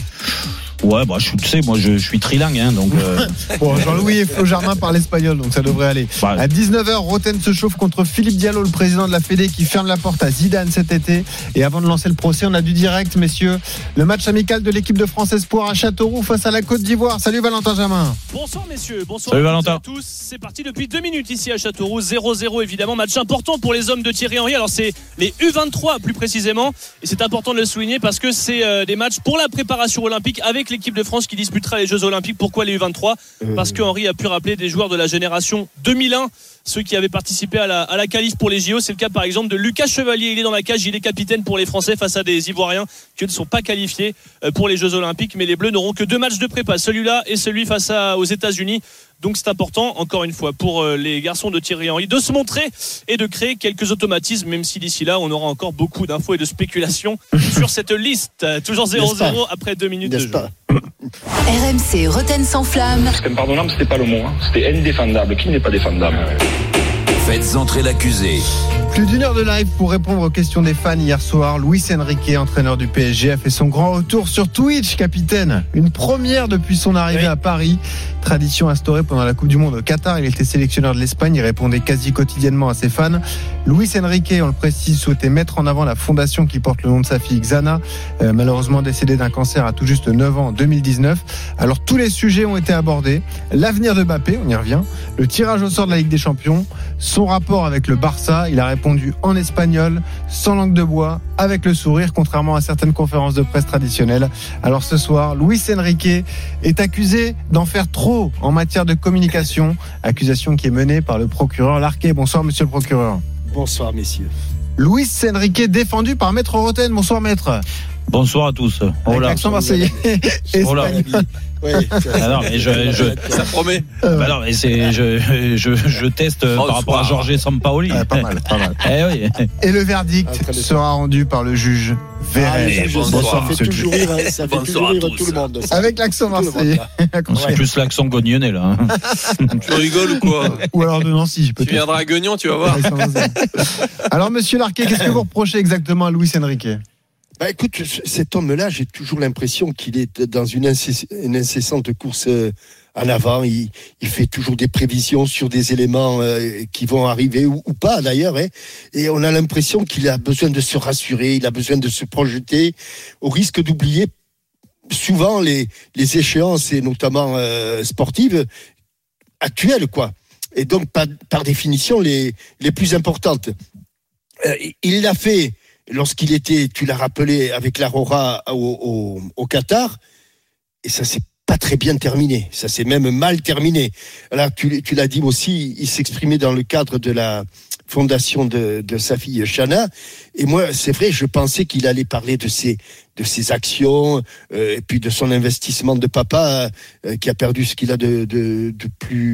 Ouais, bah, je, tu sais, moi, je, je suis trilingue, hein, donc. Euh, Bon, Jean-Louis et Flo Germain parlent espagnol, donc ça devrait aller. bah, À dix-neuf heures, Rotten se chauffe contre Philippe Diallo, le président de la Fédé, qui ferme la porte à Zidane cet été. Et avant de lancer le procès, on a du direct, messieurs. Le match amical de l'équipe de France Espoir à Châteauroux face à la Côte d'Ivoire. Salut Valentin Germain. Bonsoir messieurs, bonsoir Salut à toutes et Valentin. à tous. C'est parti depuis deux minutes ici à Châteauroux, zéro zéro évidemment. Match important pour les hommes de Thierry Henry. Alors c'est les U vingt-trois plus précisément. Et c'est important de le souligner parce que c'est euh, des matchs pour la préparation olympique avec l'équipe de France qui disputera les Jeux Olympiques. Pourquoi les U vingt-trois ? Parce que Henry a pu rappeler des joueurs de la génération deux mille un, ceux qui avaient participé à la, à la qualif pour les J O. C'est le cas par exemple de Lucas Chevalier. Il est dans la cage, il est capitaine pour les Français face à des Ivoiriens qui ne sont pas qualifiés pour les Jeux Olympiques. Mais les Bleus n'auront que deux matchs de prépa, celui-là et celui face à, aux États-Unis. Donc c'est important, encore une fois, pour les garçons de Thierry Henry de se montrer et de créer quelques automatismes, même si d'ici là, on aura encore beaucoup d'infos et de spéculations sur cette liste. Toujours zéro zéro après deux minutes de jeu. R M C Rotten sans flamme. C'est impardonnable, c'était pas le mot. Hein. C'était indéfendable. Qui n'est pas défendable? Faites entrer l'accusé. Plus d'une heure de live pour répondre aux questions des fans hier soir. Luis Enrique, entraîneur du P S G, a fait son grand retour sur Twitch, capitaine. Une première depuis son arrivée Oui. à Paris. Tradition instaurée pendant la Coupe du Monde au Qatar. Il était sélectionneur de l'Espagne. Il répondait quasi quotidiennement à ses fans. Luis Enrique, on le précise, souhaitait mettre en avant la fondation qui porte le nom de sa fille Xana, euh, malheureusement décédée d'un cancer à tout juste neuf ans en deux mille dix-neuf. Alors tous les sujets ont été abordés. L'avenir de Mbappé, on y revient. Le tirage au sort de la Ligue des Champions. Son rapport avec le Barça. Il a répondu en espagnol, sans langue de bois, avec le sourire, contrairement à certaines conférences de presse traditionnelles. Alors ce soir, Luis Enrique est accusé d'en faire trop en matière de communication. Accusation qui est menée par le procureur Larquet. Bonsoir monsieur le procureur. Bonsoir messieurs. Luis Enrique défendu par Maître Rotten. Bonsoir Maître. bonsoir à tous. Oh Avec là. l'accent marseillais. Oh là. Espagnol. Oui, Ah non, mais je, je, Ça promet. Euh, bah non, mais c'est, je, je, je teste euh, Oh, par rapport à soir. Georges Sampaoli. ouais, pas mal, pas mal. Eh oui. Et le verdict Ah, très bien. sera rendu par le juge Vérel. Ah, je- bonsoir, ça fait monsieur le toujours juge. rire, hein, ça fait Bonsoir toujours à rire tous. tout le monde. ça. Avec l'accent Tout le monde, marseillais. là. C'est plus l'accent gognonnais là. hein. Tu rigoles ou quoi? Ou alors de Nancy, Tu peut-être. viendras à Guignon, tu vas voir. Alors, monsieur Larquet, qu'est-ce que vous reprochez exactement à Luis Enrique? Bah, écoute, cet homme-là, j'ai toujours l'impression qu'il est dans une, incess- une incessante course euh, en avant. Il, il fait toujours des prévisions sur des éléments euh, qui vont arriver ou, ou pas d'ailleurs. Hein. Et on a l'impression qu'il a besoin de se rassurer, il a besoin de se projeter, au risque d'oublier souvent les, les échéances, et notamment euh, sportives, actuelles, quoi. Et donc, par, par définition, les, les plus importantes. Euh, il l'a fait lorsqu'il était, tu l'as rappelé, avec l'Aurora au, au, au Qatar, et ça s'est pas très bien terminé. Ça s'est même mal terminé. Là, tu, tu l'as dit aussi, il s'exprimait dans le cadre de la fondation de, de sa fille Chana. Et moi, c'est vrai, je pensais qu'il allait parler de ses, de ses actions, euh, et puis de son investissement de papa, euh, qui a perdu ce qu'il a de, de, de plus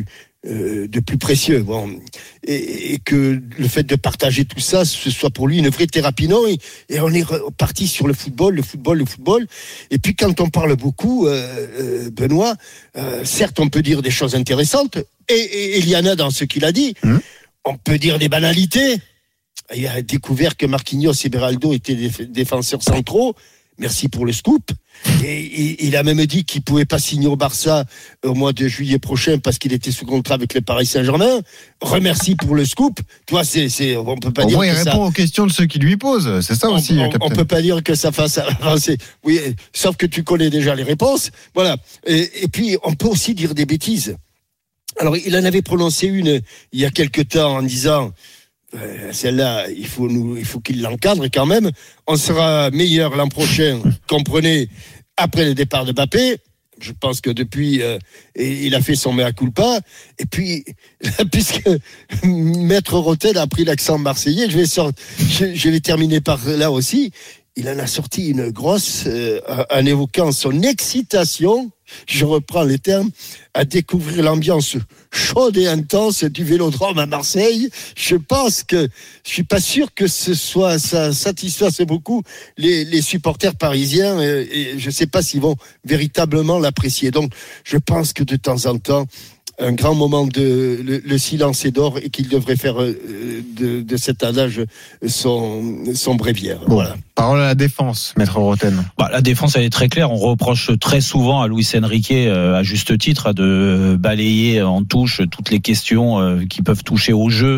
euh, de plus précieux. Bon, et, et que le fait de partager tout ça, ce soit pour lui une vraie thérapie. Non, et, et on est reparti sur le football, le football, le football. Et puis quand on parle beaucoup, euh, euh, Benoît, euh, certes on peut dire des choses intéressantes, et, et, et il y en a dans ce qu'il a dit. Mmh. On peut dire des banalités. Il a découvert que Marquinhos et Beraldo étaient des défenseurs centraux. Merci pour le scoop. Et, et il a même dit qu'il pouvait pas signer au Barça au mois de juillet prochain parce qu'il était sous contrat avec le Paris Saint-Germain. Remercie pour le scoop. Tu vois, c'est, c'est, on peut pas au dire moins, que il ça... répond aux questions de ceux qui lui posent. C'est ça on, aussi, on, Captain. On peut pas dire que ça fasse avancer. Oui, sauf que tu connais déjà les réponses. Voilà. Et, et puis, on peut aussi dire des bêtises. Alors, il en avait prononcé une il y a quelque temps en disant... Celle-là, il faut nous, il faut qu'il l'encadre quand même. On sera meilleur l'an prochain, comprenez, après le départ de Mbappé. Je pense que depuis, euh, il a fait son mea culpa. Et puis, puisque Maître Rotel a pris l'accent marseillais, je vais sortir, je, je vais terminer par là aussi. Il en a sorti une grosse, euh, en évoquant son excitation, je reprends les termes, à découvrir l'ambiance chaude et intense du Vélodrome à Marseille. Je pense que, je suis pas sûr que ce soit, ça satisfasse beaucoup les, les supporters parisiens, et, et je sais pas s'ils vont véritablement l'apprécier. Donc, je pense que de temps en temps, un grand moment de le, le silence est d'or et qu'il devrait faire euh, de, de cet adage son, son bréviaire. Bon, voilà. Parole à la défense, Maître Roten. Bah, la défense, elle est très claire. On reproche très souvent à Luis Enrique, euh, à juste titre, de balayer en touche toutes les questions euh, qui peuvent toucher au jeu,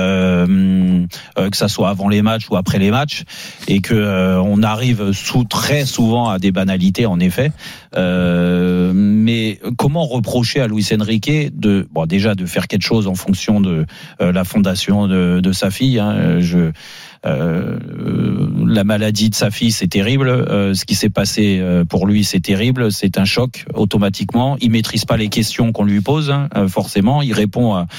euh, euh, que ça soit avant les matchs ou après les matchs, et que euh, on arrive sous, très souvent à des banalités, en effet. Euh, mais comment reprocher à Luis Enrique de, bon, déjà de faire quelque chose en fonction de euh, la fondation de, de sa fille. Hein, je Euh, la maladie de sa fille, c'est terrible. Euh, ce qui s'est passé pour lui, c'est terrible. C'est un choc automatiquement. Il maîtrise pas les questions qu'on lui pose, hein, forcément. Il répond à,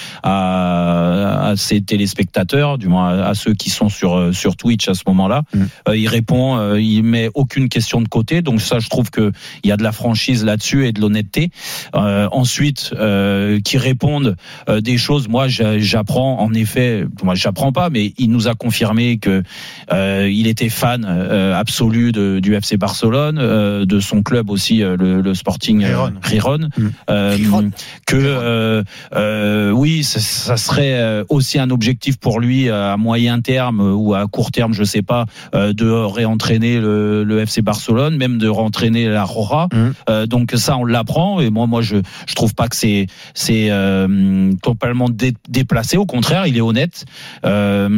à, à ses téléspectateurs, du moins à, à ceux qui sont sur sur Twitch à ce moment-là. Mmh. Euh, il répond, euh, il met aucune question de côté. Donc ça, je trouve que il y a de la franchise là-dessus et de l'honnêteté. Euh, ensuite, euh, qui répondent euh, des choses. Moi, j'apprends en effet. Moi, j'apprends pas, mais il nous a confirmé que euh, il était fan euh, absolu de, du F C Barcelone, euh, de son club aussi, euh, le, le Sporting euh, Gijón, mmh. euh, que euh, euh, oui, ça, ça serait aussi un objectif pour lui à moyen terme ou à court terme, je sais pas, euh, de réentraîner le, le F C Barcelone, même de réentraîner la Roja. Mmh. Euh, donc ça, on l'apprend. Et moi, moi, je je trouve pas que c'est c'est euh, complètement dé, déplacé. Au contraire, il est honnête. Euh,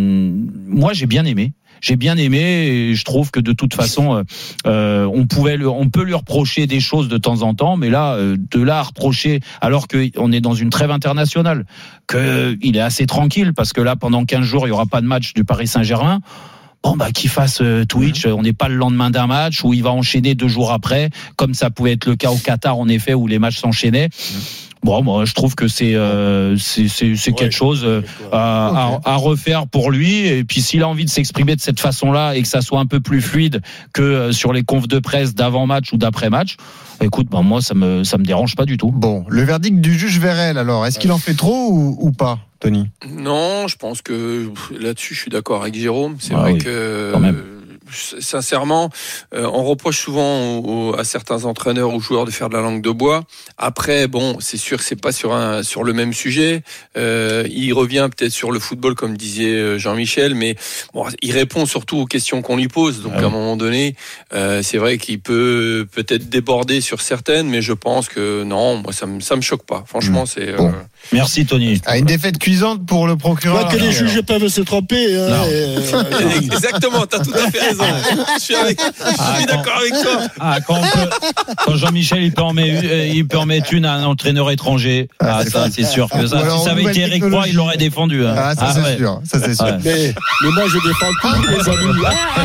Moi, j'ai bien aimé. J'ai bien aimé et je trouve que de toute façon, euh, on pouvait, le, on peut lui reprocher des choses de temps en temps, mais là, euh, de là à reprocher, alors qu'on est dans une trêve internationale, qu'il est assez tranquille parce que là, pendant quinze jours, il y aura pas de match du Paris Saint-Germain. Bon, bah, qu'il fasse euh, Twitch. Mmh. On n'est pas le lendemain d'un match où il va enchaîner deux jours après, comme ça pouvait être le cas au Qatar, en effet, où les matchs s'enchaînaient. Mmh. Bon, moi, je trouve que c'est euh, c'est c'est, c'est ouais, quelque chose euh, à, okay. à, à refaire pour lui. Et puis, s'il a envie de s'exprimer de cette façon-là et que ça soit un peu plus fluide que sur les confs de presse d'avant-match ou d'après-match, écoute, ben moi, ça me ça me dérange pas du tout. Bon, le verdict du juge Vérel, alors, est-ce qu'il en fait trop ou, ou pas, Tony ? Non, je pense que là-dessus, je suis d'accord avec Jérôme. C'est ah, vrai oui, que. Quand même. Sincèrement, euh, on reproche souvent aux, aux, à certains entraîneurs ou joueurs de faire de la langue de bois. Après, bon, c'est sûr que c'est pas sur un sur le même sujet. Euh, il revient peut-être sur le football, comme disait Jean-Michel, mais bon, il répond surtout aux questions qu'on lui pose. Donc, ah oui. à un moment donné, euh, c'est vrai qu'il peut peut-être déborder sur certaines, mais je pense que non, moi, ça me ça me choque pas. Franchement, mmh. c'est. Bon. Euh... Merci Tony. Ah, une défaite cuisante pour le procureur. Moi, que les juges peuvent se tromper. Hein, et, euh... Exactement, t'as tout à fait raison. Je suis, avec, je suis ah, d'accord avec toi. Ah, quand, peut, quand Jean-Michel il peut, en mettre, il peut en mettre une à un entraîneur étranger. Ah, ah c'est ça, c'est sûr que ça. Si ça avait été Eric Roy, il l'aurait défendu. Hein. Ah, ça ah, c'est ouais. sûr. Ça c'est sûr. Ouais. Mais, mais moi, je défends tous les amis.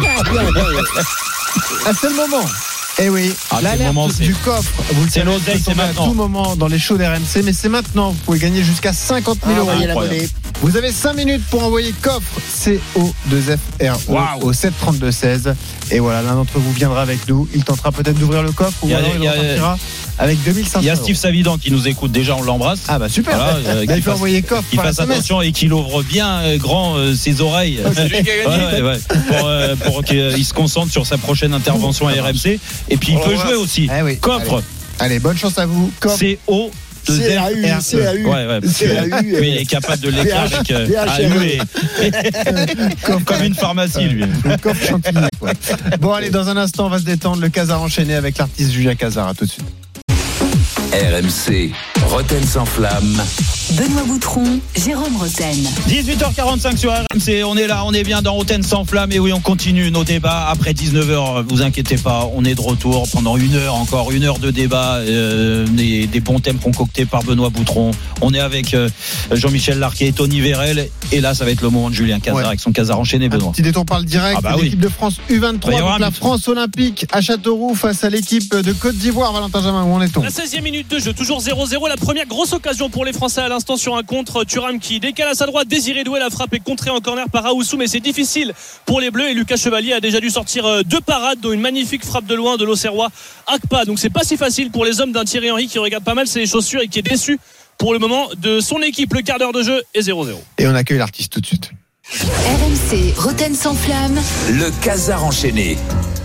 Ah, c'est le moment. Eh oui, ah, l'alerte moment, du coffre, vous le savez, c'est maintenant. À tout moment dans les shows d'R M C, mais c'est maintenant. Vous pouvez gagner jusqu'à cinquante mille euros. Ah, Vous avez cinq minutes pour envoyer coffre C O deux F R O Wow. au sept trente-deux seize. Et voilà, l'un d'entre vous viendra avec nous. Il tentera peut-être d'ouvrir le coffre ou Il y a- alors il il y a- repartira avec deux mille cinq cents Il y a euros. Steve Savidan qui nous écoute déjà, on l'embrasse. Ah bah super. Voilà, euh, Là, qu'il il faut fasse- envoyer coffre. Qu'il par fasse S M S. attention et qu'il ouvre bien euh, grand euh, ses oreilles. C'est lui qui a gagné. Ouais, ouais, ouais. Pour, euh, pour qu'il se concentre sur sa prochaine intervention à R M C. Et puis il On peut l'embrasse. jouer aussi. Eh oui. Coffre Allez, bonne chance à vous. Coffre. C O deux C A U, F R E. C A U. Ouais, ouais, parce que C A U, lui, il est capable de l'écrire P H, avec euh, P H R E. A U et comme une pharmacie, lui. Le coffre Chantilly, quoi. Bon, allez, dans un instant, on va se détendre. Le Casar enchaîné avec l'artiste Julien Casar. À tout de suite. R M C, Roten sans flamme. Benoît Boutron, Jérôme Roten. dix-huit heures quarante-cinq sur R M C, on est là, on est bien dans Roten sans flamme. Et oui, on continue nos débats après dix-neuf heures. Vous inquiétez pas, on est de retour pendant une heure encore, une heure de débat, euh, des, des bons thèmes concoctés par Benoît Boutron. On est avec euh, Jean-Michel Larquet, Tony Vérel, et là, ça va être le moment de Julien Casar Ouais. avec son Casar enchaîné, Un Benoît. petit détour par le direct. Ah bah L'équipe oui. de France U vingt-trois, Il va y avoir donc la un but. France olympique à Châteauroux face à l'équipe de Côte d'Ivoire. Valentin Jamin, où en est-on? La seizième minute de jeu, toujours zéro zéro. La première grosse occasion pour les Français à l'instant sur un contre. Thuram qui décale à sa droite. Désiré Doué, la frappe est contrée en corner par Aoussou, mais c'est difficile pour les Bleus. Et Lucas Chevalier a déjà dû sortir deux parades, dont une magnifique frappe de loin de l'Auxerrois Akpa. Donc c'est pas si facile pour les hommes d'un Thierry Henry qui regarde pas mal ses chaussures et qui est déçu pour le moment de son équipe. Le quart d'heure de jeu est zéro zéro. Et on accueille l'artiste tout de suite. R M C, Roten sans flamme. Le Casar enchaîné.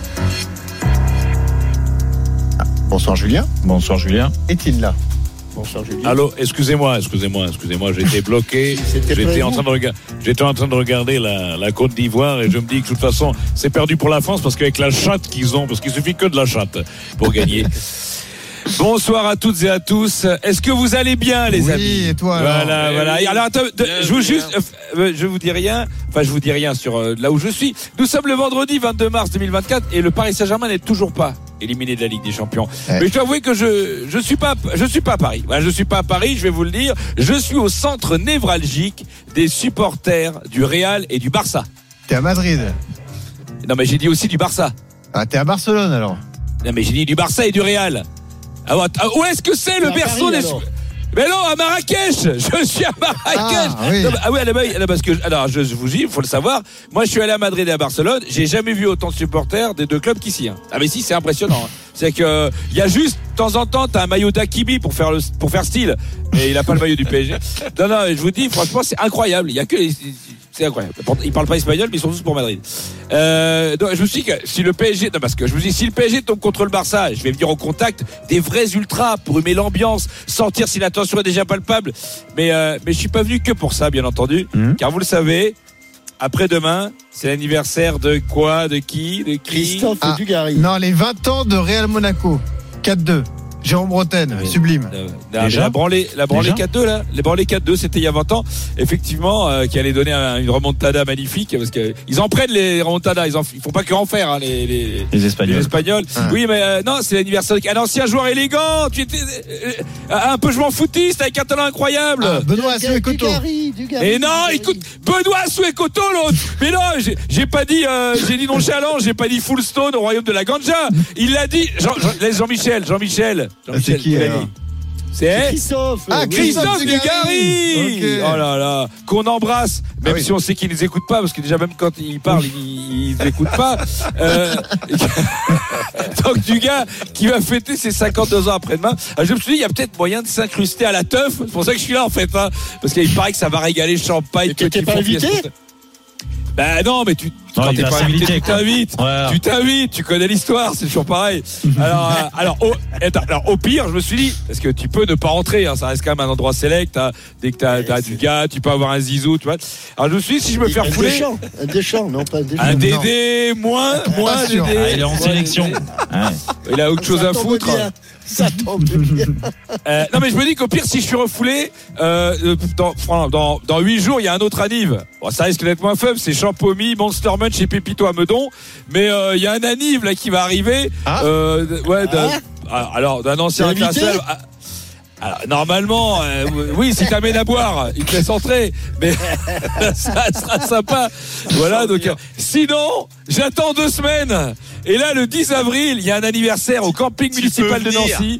Bonsoir Julien. Bonsoir Julien. Est-il là? Bonsoir Julien. Allô, excusez-moi, excusez-moi, excusez-moi, j'étais bloqué. C'était J'étais prévu. en train de regarder, j'étais en train de regarder la, la Côte d'Ivoire et je me dis que de toute façon, c'est perdu pour la France parce qu'avec la chatte qu'ils ont, parce qu'il suffit que de la chatte pour gagner. Bonsoir à toutes et à tous. Est-ce que vous allez bien, les Oui, amis? et toi, alors? Voilà, Eh voilà. oui. Alors, attends, de- Bien, je vous bien. juste, euh, je vous dis rien. Enfin, je vous dis rien sur euh, là où je suis. Nous sommes le vendredi vingt-deux mars deux mille vingt-quatre et le Paris Saint-Germain n'est toujours pas éliminé de la Ligue des Champions. Ouais. Mais je dois avouer que je je suis pas je suis pas à Paris. Voilà, je suis pas à Paris. Je vais vous le dire. Je suis au centre névralgique des supporters du Real et du Barça. T'es à Madrid. Non, mais j'ai dit aussi du Barça. Ah, t'es à Barcelone alors. Non, mais j'ai dit du Barça et du Real. Ah, ouais, ah, où est-ce que c'est le À berceau Paris, des alors. Mais non, à Marrakech. Je suis à Marrakech. Ah, oui. Non, mais- ah oui, à la base, là, parce que alors je vous dis, il faut le savoir. Moi, je suis allé à Madrid et à Barcelone. J'ai jamais vu autant de supporters des deux clubs qu'ici. Hein. Ah mais si, c'est impressionnant. Hein. C'est que il y a juste de temps en temps, t'as un maillot d'Akimi pour faire le pour faire style, mais il a pas le maillot du P S G. Non, non, je vous dis, franchement, c'est incroyable. Il y a que les- c'est incroyable. Ils parlent pas espagnol, mais ils sont tous pour Madrid. Euh, donc, je me suis dit que si le P S G, non, parce que je me suis dit, si le P S G tombe contre le Barça, je vais venir au contact des vrais ultras pour humer l'ambiance, sentir si la tension est déjà palpable. Mais, euh, mais je suis pas venu que pour ça, bien entendu, Mmh. car vous le savez, après-demain, c'est l'anniversaire de quoi, de qui, de qui Christophe Ah, Dugarry. Non, les vingt ans de Real Monaco. quatre deux. Jérôme Roten, Oui. sublime. Euh, non, Déjà mais la branlée, la branlée Déjà quatre deux là, les branlées quatre deux, c'était il y a vingt ans, effectivement, euh, qui allait donner un- une remontada magnifique, parce que ils en prennent les remontadas, ils en, ils font pas que en faire, hein, les, les, Les les Espagnols. Espagnols. Ah. Oui, mais euh, non, c'est l'anniversaire d'un ancien joueur élégant, tu étais euh, euh, un peu je m'en foutiste avec un talent incroyable. Ah, Benoît Assou-Ekotto. Dugarry, Dugarry. Et non, Dugarry. écoute, Benoît Assou-Ekotto l'autre. Mais non, j'ai, j'ai pas dit, euh, j'ai dit nonchalant, j'ai pas dit full stone au royaume de la ganja. Il l'a dit. Jean, Jean, laisse Jean-Michel, Jean-Michel. Jean-Michel, C'est qui, il l'a alors dit. C'est Christophe. Ah, oui. Christophe Dugarry. Dugarry. Ok. Oh là là, qu'on embrasse, même Ah oui. si on sait qu'il ne les écoute pas, parce que déjà même quand il parle, il ne écoute pas. Euh, donc du gars qui va fêter ses cinquante-deux ans après-demain. Alors, je me suis dit, il y a peut-être moyen de s'incruster à la teuf. C'est pour ça que je suis là en fait, hein, parce qu'il paraît que ça va régaler champagne. Et tu étais petit pas fond, invité fiesta. Ben non, mais tu, Non, quand il t'es va pas invité, s'inviter, tu quoi. t'invites. Ouais. Tu t'invites, tu connais l'histoire, c'est toujours pareil. Alors, euh, alors, au, attends, alors, au pire, je me suis dit, parce que tu peux ne pas rentrer, hein, ça reste quand même un endroit select. Hein, dès que t'as, t'as du gars, tu peux avoir un zizou, tu vois. Alors, je me suis dit, si je me fais Un refouler, Deschamps, un Deschamps, non pas un Deschamps. un Non. Dédé, moins, moins Pas sûr. Dédé. Ah, il est en sélection. Ouais. Il a autre chose Ça à tombe foutre. bien. Ça tombe bien. Euh, non mais je me dis qu'au pire si je suis refoulé euh, euh, dans, dans, dans huit jours il y a un autre anniv. Bon, ça risque d'être moins fun, c'est Champomy, Monster Munch et Pépito à Meudon. Mais euh, il y a un anniv là qui va arriver. Ah. euh, ouais, d'un- Ah. alors d'un ancien T'es invité international. Ah, alors, normalement, euh, oui, si t'amènes à boire, il te laisse entrer, mais ça sera sympa. Voilà, donc euh, sinon, j'attends deux semaines. Et là, le dix avril, il y a un anniversaire au camping Tu municipal peux de venir. Nancy.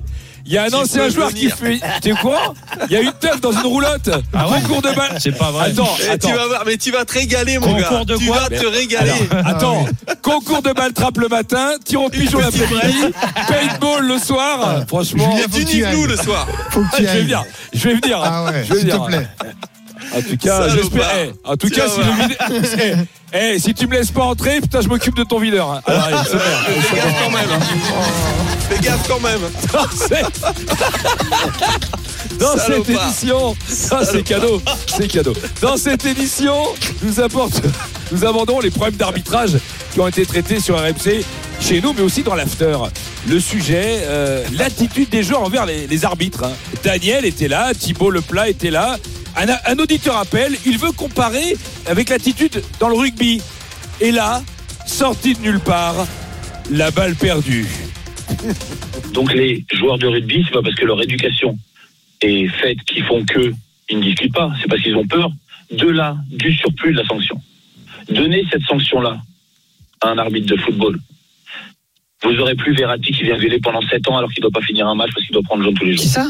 Il y a un ancien joueur qui fait. T'es au courant? Il y a une teuf dans une roulotte. Ah ouais. Concours de balle. C'est pas vrai. Attends, Eh, attends. tu vas voir, mais tu vas te régaler, mon Concours gars. de tu quoi vas te régaler. Alors, attends, concours de balle trappe le matin, tir au pigeon l'après-midi, paintball le soir. Franchement, Julien, faut Tu que tu niques ailles. nous le soir. Faut que Ah, tu je vais ailles. venir. Je vais venir. Ah ouais, je vais s'il te venir. plaît. En tout cas, Salopard. j'espère. eh, en tout Tiens, cas, si va. le videur. Eh, eh, si tu me laisses pas entrer, putain, je m'occupe de ton videur. hein. Alors, allez, c'est bien. Fais gaffe quand même. hein. Fais gaffe quand même. Dans cette, dans cette Salopard. édition, ça c'est cadeau, c'est cadeau. Dans cette édition, nous apporte, nous abordons les problèmes d'arbitrage qui ont été traités sur R M C chez nous, mais aussi dans l'after. Le sujet, euh, l'attitude des joueurs envers les, les arbitres. hein. Daniel était là, Thibaut Leplat était là. Un, un auditeur appelle, il veut comparer avec l'attitude dans le rugby. Et là, sorti de nulle part, la balle perdue. Donc les joueurs de rugby, c'est pas parce que leur éducation est faite qu'ils font que ils ne discutent pas, c'est parce qu'ils ont peur de la du surplus de la sanction. Donnez cette sanction-là à un arbitre de football. Vous aurez plus Verratti qui vient violer pendant sept ans alors qu'il ne doit pas finir un match parce qu'il doit prendre jaune tous les jours. Qui ça?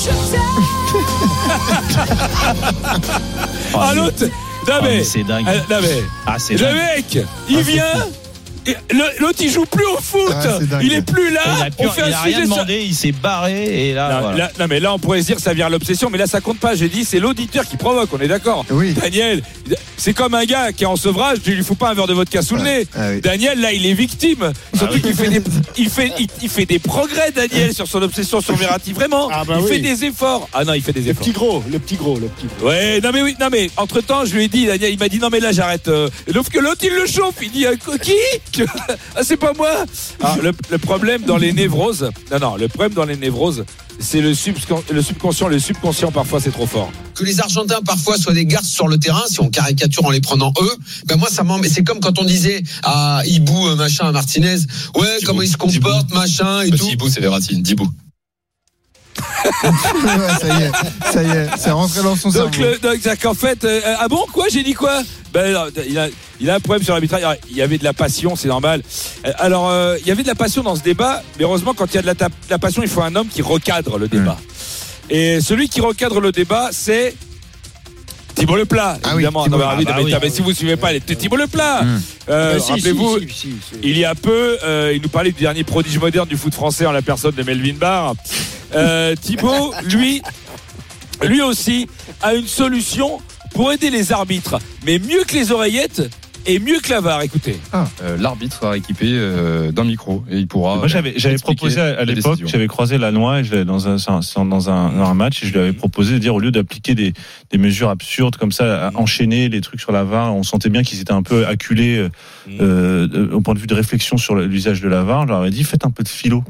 Ah l'autre, non Ah, mais, mais c'est dingue. euh, non mais, Ah, c'est le dingue. mec, il Ah, c'est vient, fou. et le- l'autre il joue plus au foot, Ah, c'est dingue. il est plus là. Il a, plus- on fait il un a rien sujet sur- demandé, il s'est barré et là, Non, voilà. là- non, mais là on pourrait se dire que ça vient à l'obsession, mais là ça compte pas. J'ai dit c'est l'auditeur qui provoque, on est d'accord. Oui. Daniel, c'est comme un gars qui est en sevrage, tu lui fous pas un verre de vodka sous le nez. Ah oui. Daniel là il est victime, surtout Ah oui. qu'il fait des, il fait, il, il fait des progrès Daniel sur son obsession sur Verratti, vraiment. Ah bah il oui. fait des efforts. Ah non il fait des Le efforts. petit gros, le petit gros, le petit gros. Ouais, non mais oui, non mais entre temps je lui ai dit, Daniel, il m'a dit non mais là j'arrête. Euh, Sauf que l'autre il le chauffe, il dit euh, qui Ah c'est pas moi. Ah, le, le problème dans les névroses, non non, le problème dans les névroses, c'est le, subcon- le subconscient, le subconscient parfois c'est trop fort. Que les Argentins parfois soient des garces sur le terrain, si on caricature en les prenant eux, ben moi ça m'embête. C'est comme quand on disait à Hibou euh, machin à Martinez, ouais Dibou, comment il se comporte Dibou. machin et Bah, tout. Dibou, c'est Verratti, Dibou. Ouais, ça y est, ça y est, c'est rentré dans son Donc, cerveau. le, donc c'est qu'en fait, euh, ah bon quoi, j'ai dit quoi Ben non, il a, il a un problème sur l'arbitrage. Il y avait de la passion, c'est normal. Euh, Alors euh, il y avait de la passion dans ce débat, mais heureusement quand il y a de la, ta- de la passion, il faut un homme qui recadre le débat. Mmh. Et celui qui recadre le débat, c'est Thibaut Leplat, Ah oui, évidemment. Thibaut. Non, mais, Ah oui, bah mais, oui. mais si vous ne suivez pas, c'était Thibaut Leplat. Mmh. Euh, Ah, si, Rappelez-vous, si, si, si, si. il y a peu, euh, il nous parlait du dernier prodige moderne du foot français en la personne de Melvin Barr. Euh, Thibaut, lui, lui aussi, a une solution pour aider les arbitres, mais mieux que les oreillettes et mieux que la V A R. Écoutez. Ah, euh, l'arbitre sera équipé euh, d'un micro et il pourra. Moi, j'avais, j'avais expliquer proposé à, à la l'époque, décision. j'avais croisé la loi et je l'avais dans un, dans un, dans un match et je lui avais proposé de dire, au lieu d'appliquer des, des mesures absurdes comme ça, à enchaîner les trucs sur la V A R, on sentait bien qu'ils étaient un peu acculés euh, euh, au point de vue de réflexion sur l'usage de la V A R. Je leur avais dit, faites un peu de philo.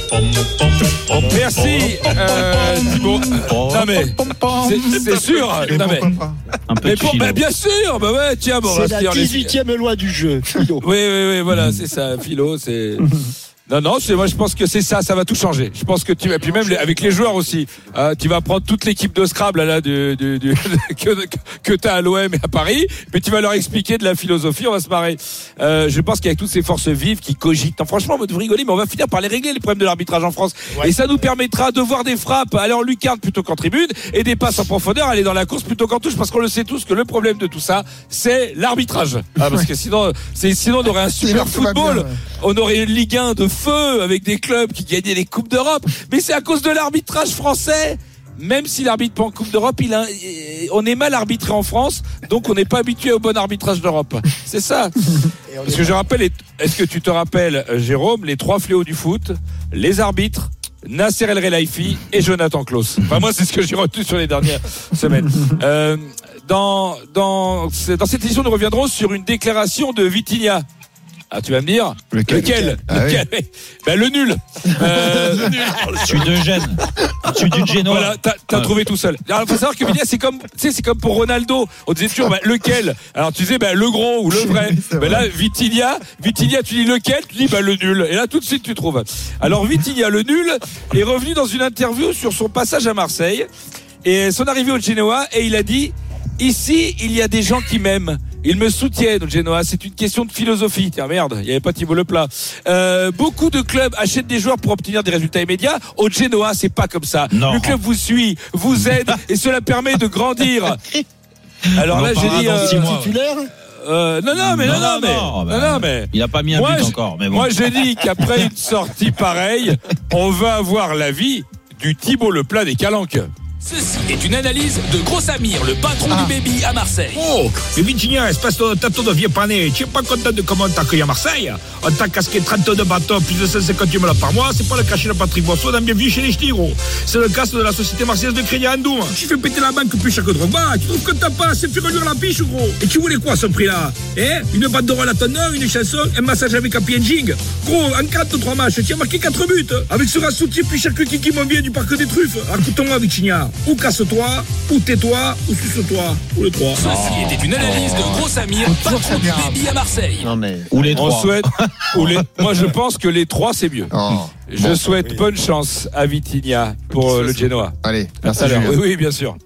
Merci, euh, Thibaut. Non mais, c'est, c'est sûr. Et Non mais, pourquoi pas Un peu mais de pour, philo. bah, bien sûr. Bah ouais, tiens, bon, on va C'est se dire la les- dix-huitième loi du jeu, philo. Oui, oui, oui, voilà, c'est ça, philo, c'est. Non, non, c'est, moi je pense que c'est ça, ça va tout changer. Je pense que tu et puis même les- avec les joueurs aussi, euh, tu vas prendre toute l'équipe de Scrabble là, du, du, du, que, que t'as à l'O M et à Paris, mais tu vas leur expliquer de la philosophie, on va se marrer. Euh, je pense qu'avec toutes ces forces vives qui cogitent, non, franchement, on va rigoler, mais on va finir par les régler les problèmes de l'arbitrage en France. Ouais. Et ça nous permettra de voir des frappes aller en lucarne plutôt qu'en tribune et des passes en profondeur aller dans la course plutôt qu'en touche, parce qu'on le sait tous que le problème de tout ça, c'est l'arbitrage. Ah, parce que sinon, c'est sinon on aurait un super Sinon, tout va bien, football. ouais. On aurait une Ligue un de feu avec des clubs qui gagnaient les Coupes d'Europe. Mais c'est à cause de l'arbitrage français. Même si l'arbitre pas en Coupe d'Europe, il a, on est mal arbitré en France, donc on n'est pas habitué au bon arbitrage d'Europe. C'est ça. Parce que je rappelle, est-ce que tu te rappelles, Jérôme, les trois fléaux du foot, les arbitres, Nasser El Relaifi et Jonathan Klaus. Enfin, moi, c'est ce que j'ai retenu sur les dernières semaines. Euh, dans, dans, dans cette édition, nous reviendrons sur une déclaration de Vitinha. Ah, tu vas me dire Lequel, Lequel, Ah oui. Lequel Ben, le nul. Euh, Celui de Gênes. Celui du Genoa. Voilà, t'as, t'as Ouais. trouvé tout seul. Alors, il faut savoir que Vitinha, c'est comme, tu sais, c'est comme pour Ronaldo. On disait toujours, ben, lequel? Alors, tu disais, ben, le gros ou le vrai. Oui, c'est Ben vrai. là, Vitinha, Vitinha, tu dis lequel? Tu dis, ben, le nul. Et là, tout de suite, tu trouves. Alors, Vitinha, le nul, est revenu dans une interview sur son passage à Marseille et son arrivée au Genoa et il a dit, ici, il y a des gens qui m'aiment Ils me soutiennent au Genoa. C'est une question de philosophie. Tiens, merde, il n'y avait pas Thibaut Leplat. Euh, beaucoup de clubs achètent des joueurs pour obtenir des résultats immédiats. Au Genoa, c'est pas comme ça. Non. Le club vous suit, vous aide et cela permet de grandir. Alors On là, en j'ai parlera dit dans euh, six mois, titulaire. Euh, non, non, mais non, non, non mais, non, bah, non, non, mais. Il n'a pas mis un moi, but je, encore, mais bon. Moi, j'ai dit qu'après une sortie pareille, on va avoir l'avis du Thibaut Leplat des Calanques. Ceci est une analyse de Gros Samir, le patron Ah. du baby à Marseille. Oh, mais Vitinha, espèce de tâteau de vieux pané, tu es pas content de comment on t'accueille à Marseille? On t'a casqué trente-deux bateaux, plus de cent cinquante mille par mois, c'est pas le cachet de Patrick Boisseau dans Bienvenue chez les Ch'tis, gros. C'est le casque de la société marseillaise de crédit Andou. Tu fais péter la banque plus cher que Drogba, tu trouves que t'as pas assez fait réduire la piche, gros. Et tu voulais quoi, ce prix-là? Eh? Une bande de rôle à ton nom, une chanson, un massage avec happy ending. Gros, en quarante-trois matchs, tu as marqué quatre buts. Avec ce rassou, tu es plus cher que Kiki Monvier du parc des Truffes. Écoute-moi, Vitinha, ou casse-toi, ou tais-toi, ou suce-toi, ou les trois. Ceci était une analyse de Gros Samir, patron du baby à Marseille. Non mais. Ou les On trois. souhaite, ou les, moi, je pense que les trois, c'est mieux. Oh. Je Bon. souhaite bonne chance à Vitinha pour euh, le Genoa. Allez, merci Alors, Julien. oui, oui, bien sûr.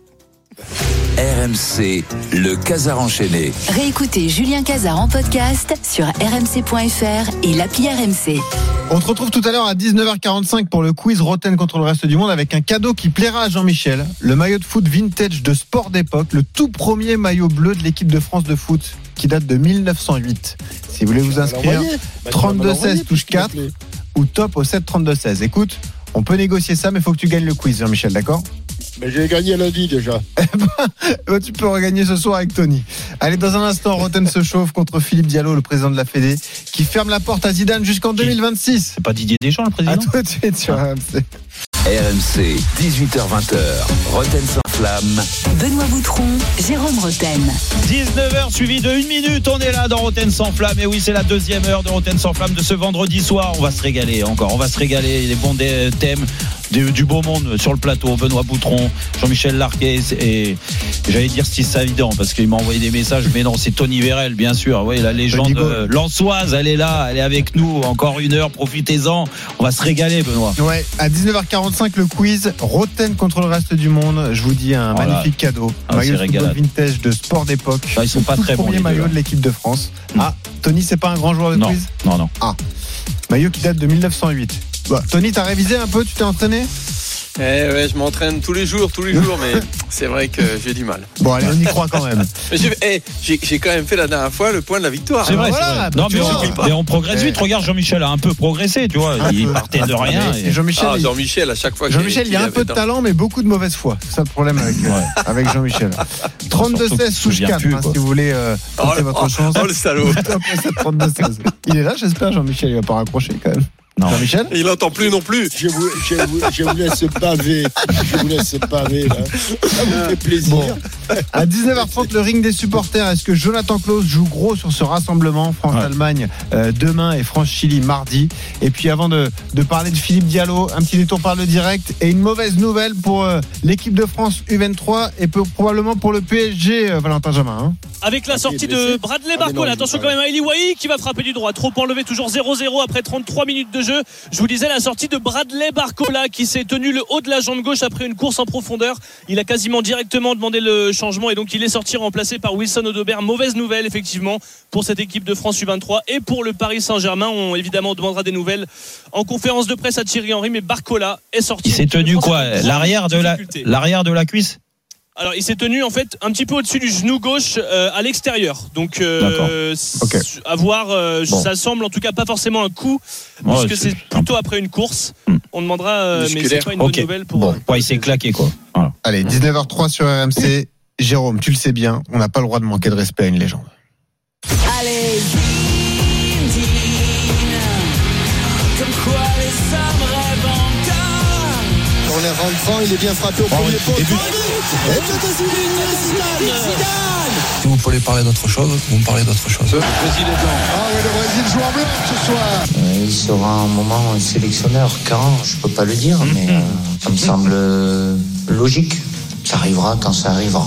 R M C, le Casar enchaîné. Réécoutez Julien Cazard en podcast sur r m c point f r et l'appli R M C. On se retrouve tout à l'heure à dix-neuf heures quarante-cinq pour le quiz Roten contre le reste du monde avec un cadeau qui plaira à Jean-Michel. Le maillot de foot vintage de Sport d'époque, le tout premier maillot bleu de l'équipe de France de foot qui date de mille neuf cent huit. Si vous voulez vous inscrire, trente-deux seize touche quatre ou top au sept trente-deux seize. Écoute, on peut négocier ça, mais il faut que tu gagnes le quiz, Jean-Michel, d'accord? Mais j'ai gagné lundi déjà. Bah, tu peux regagner ce soir avec Tony. Allez, dans un instant, Roten se chauffe contre Philippe Diallo, le président de la Fédé, qui ferme la porte à Zidane jusqu'en deux mille vingt-six. C'est pas Didier Deschamps, le président? À tout de suite sur R M C. R M C, dix-huit heures vingt, Roten sans flamme. Benoît Boutron, Jérôme Roten. dix-neuf heures suivi de une minute, on est là dans Roten sans flamme. Et oui, c'est la deuxième heure de Roten sans flamme de ce vendredi soir. On va se régaler encore, on va se régaler. Les bons dé- thèmes du, du beau monde sur le plateau. Benoît Boutron, Jean-Michel Larquet et j'allais dire Steve Savidan parce qu'il m'a envoyé des messages. Mais non, c'est Tony Vérel, bien sûr. Oui, la légende euh, lançoise, elle est là, elle est avec nous. Encore une heure, profitez-en. On va se régaler, Benoît. Ouais, à dix-neuf heures quarante-cinq, le quiz Roten contre le reste du monde. Je vous dis un Voilà. magnifique cadeau. Ah, maillot c'est de football régalade. vintage de Sport d'époque. Ah, ils sont pas Tout très bons, premier les deux, maillot là. de l'équipe de France. Ah, Tony, c'est pas un grand joueur de Non, quiz? non, non. Ah, maillot qui date de mille neuf cent huit. Bah, Tony, t'as révisé un peu? Tu t'es entraîné? Eh ouais, je m'entraîne tous les jours, tous les jours, mais c'est vrai que j'ai du mal. Bon, allez, on y croit quand même. Mais J'ai eh, j'ai- j'ai quand même fait la dernière fois le point de la victoire. C'est vrai, Alors, c'est voilà, vrai. bah, Non, tu mais vois. on, mais on progresse Eh. vite. Regarde, Jean-Michel a un peu progressé, tu vois. Un Il peu. partait de rien. Et Et... Jean-Michel, Ah, il- Jean-Michel, à chaque fois qu'il Jean-Michel, il y a qu'il un peu avait de dans- talent, mais beaucoup de mauvaise foi. C'est ça le problème avec, euh, avec Jean-Michel. trente-deux Surtout seize qu'il touche se souvient quatre, plus, hein, quoi. si vous voulez euh, Oh, tenter le- votre oh, chance. oh, le salaud. Top au sept trente-deux seize. Il est là, j'espère, Jean-Michel. Il va pas raccrocher quand même. Non. Jean-Michel? Il n'entend plus non plus. Je vous, je vous, je vous laisse paver. Je vous laisse paver, là. Ça vous fait plaisir. Bon. À dix-neuf heures trente, le ring des supporters. Est-ce que Jonathan Klaus joue gros sur ce rassemblement? France-Allemagne euh, demain et France-Chili mardi. Et puis avant de, de parler de Philippe Diallo, un petit détour par le direct et une mauvaise nouvelle pour euh, l'équipe de France U vingt-trois et peu- probablement pour le P S G, euh, Valentin Jamin. Hein. Avec la sortie de Bradley Barcola. Attention quand même à Eli Wahi qui va frapper du droit. Trop enlevé, toujours zéro zéro après trente-trois minutes de jeu. Je vous disais la sortie de Bradley Barcola qui s'est tenu le haut de la jambe gauche après une course en profondeur. Il a quasiment directement demandé le changement et donc il est sorti remplacé par Wilson Odobert. Mauvaise nouvelle effectivement pour cette équipe de France U vingt-trois et pour le Paris Saint-Germain. On évidemment demandera des nouvelles en conférence de presse à Thierry Henry, mais Barcola est sorti. Il s'est tenu quoi? L'arrière de la, Difficulté. l'arrière de la cuisse? Alors il s'est tenu en fait un petit peu au-dessus du genou gauche euh, à l'extérieur. Donc euh, Ok. à voir, euh, Bon. ça semble en tout cas pas forcément un coup Ouais, puisque c'est- c'est plutôt après une course. On demandera, euh, mais c'est pas une Ok. bonne nouvelle pour. Bon, ouais, il s'est claqué quoi. Voilà. Allez, dix-neuf heures trois sur R M C. Jérôme, tu le sais bien, on n'a pas le droit de manquer de respect à une légende. Allez, Zindine, comme quoi les hommes rêvent encore. On est rentrant, il est bien frappé au premier poteau. Et c'est Zidane. Si vous voulez parler d'autre chose, vous me parlez d'autre chose. Ah ouais, le Brésil joue en blanc ce soir. Euh, il sera un moment sélectionneur. Quand, je peux pas le dire, mais euh, ça me semble euh, logique. Ça arrivera quand ça arrivera.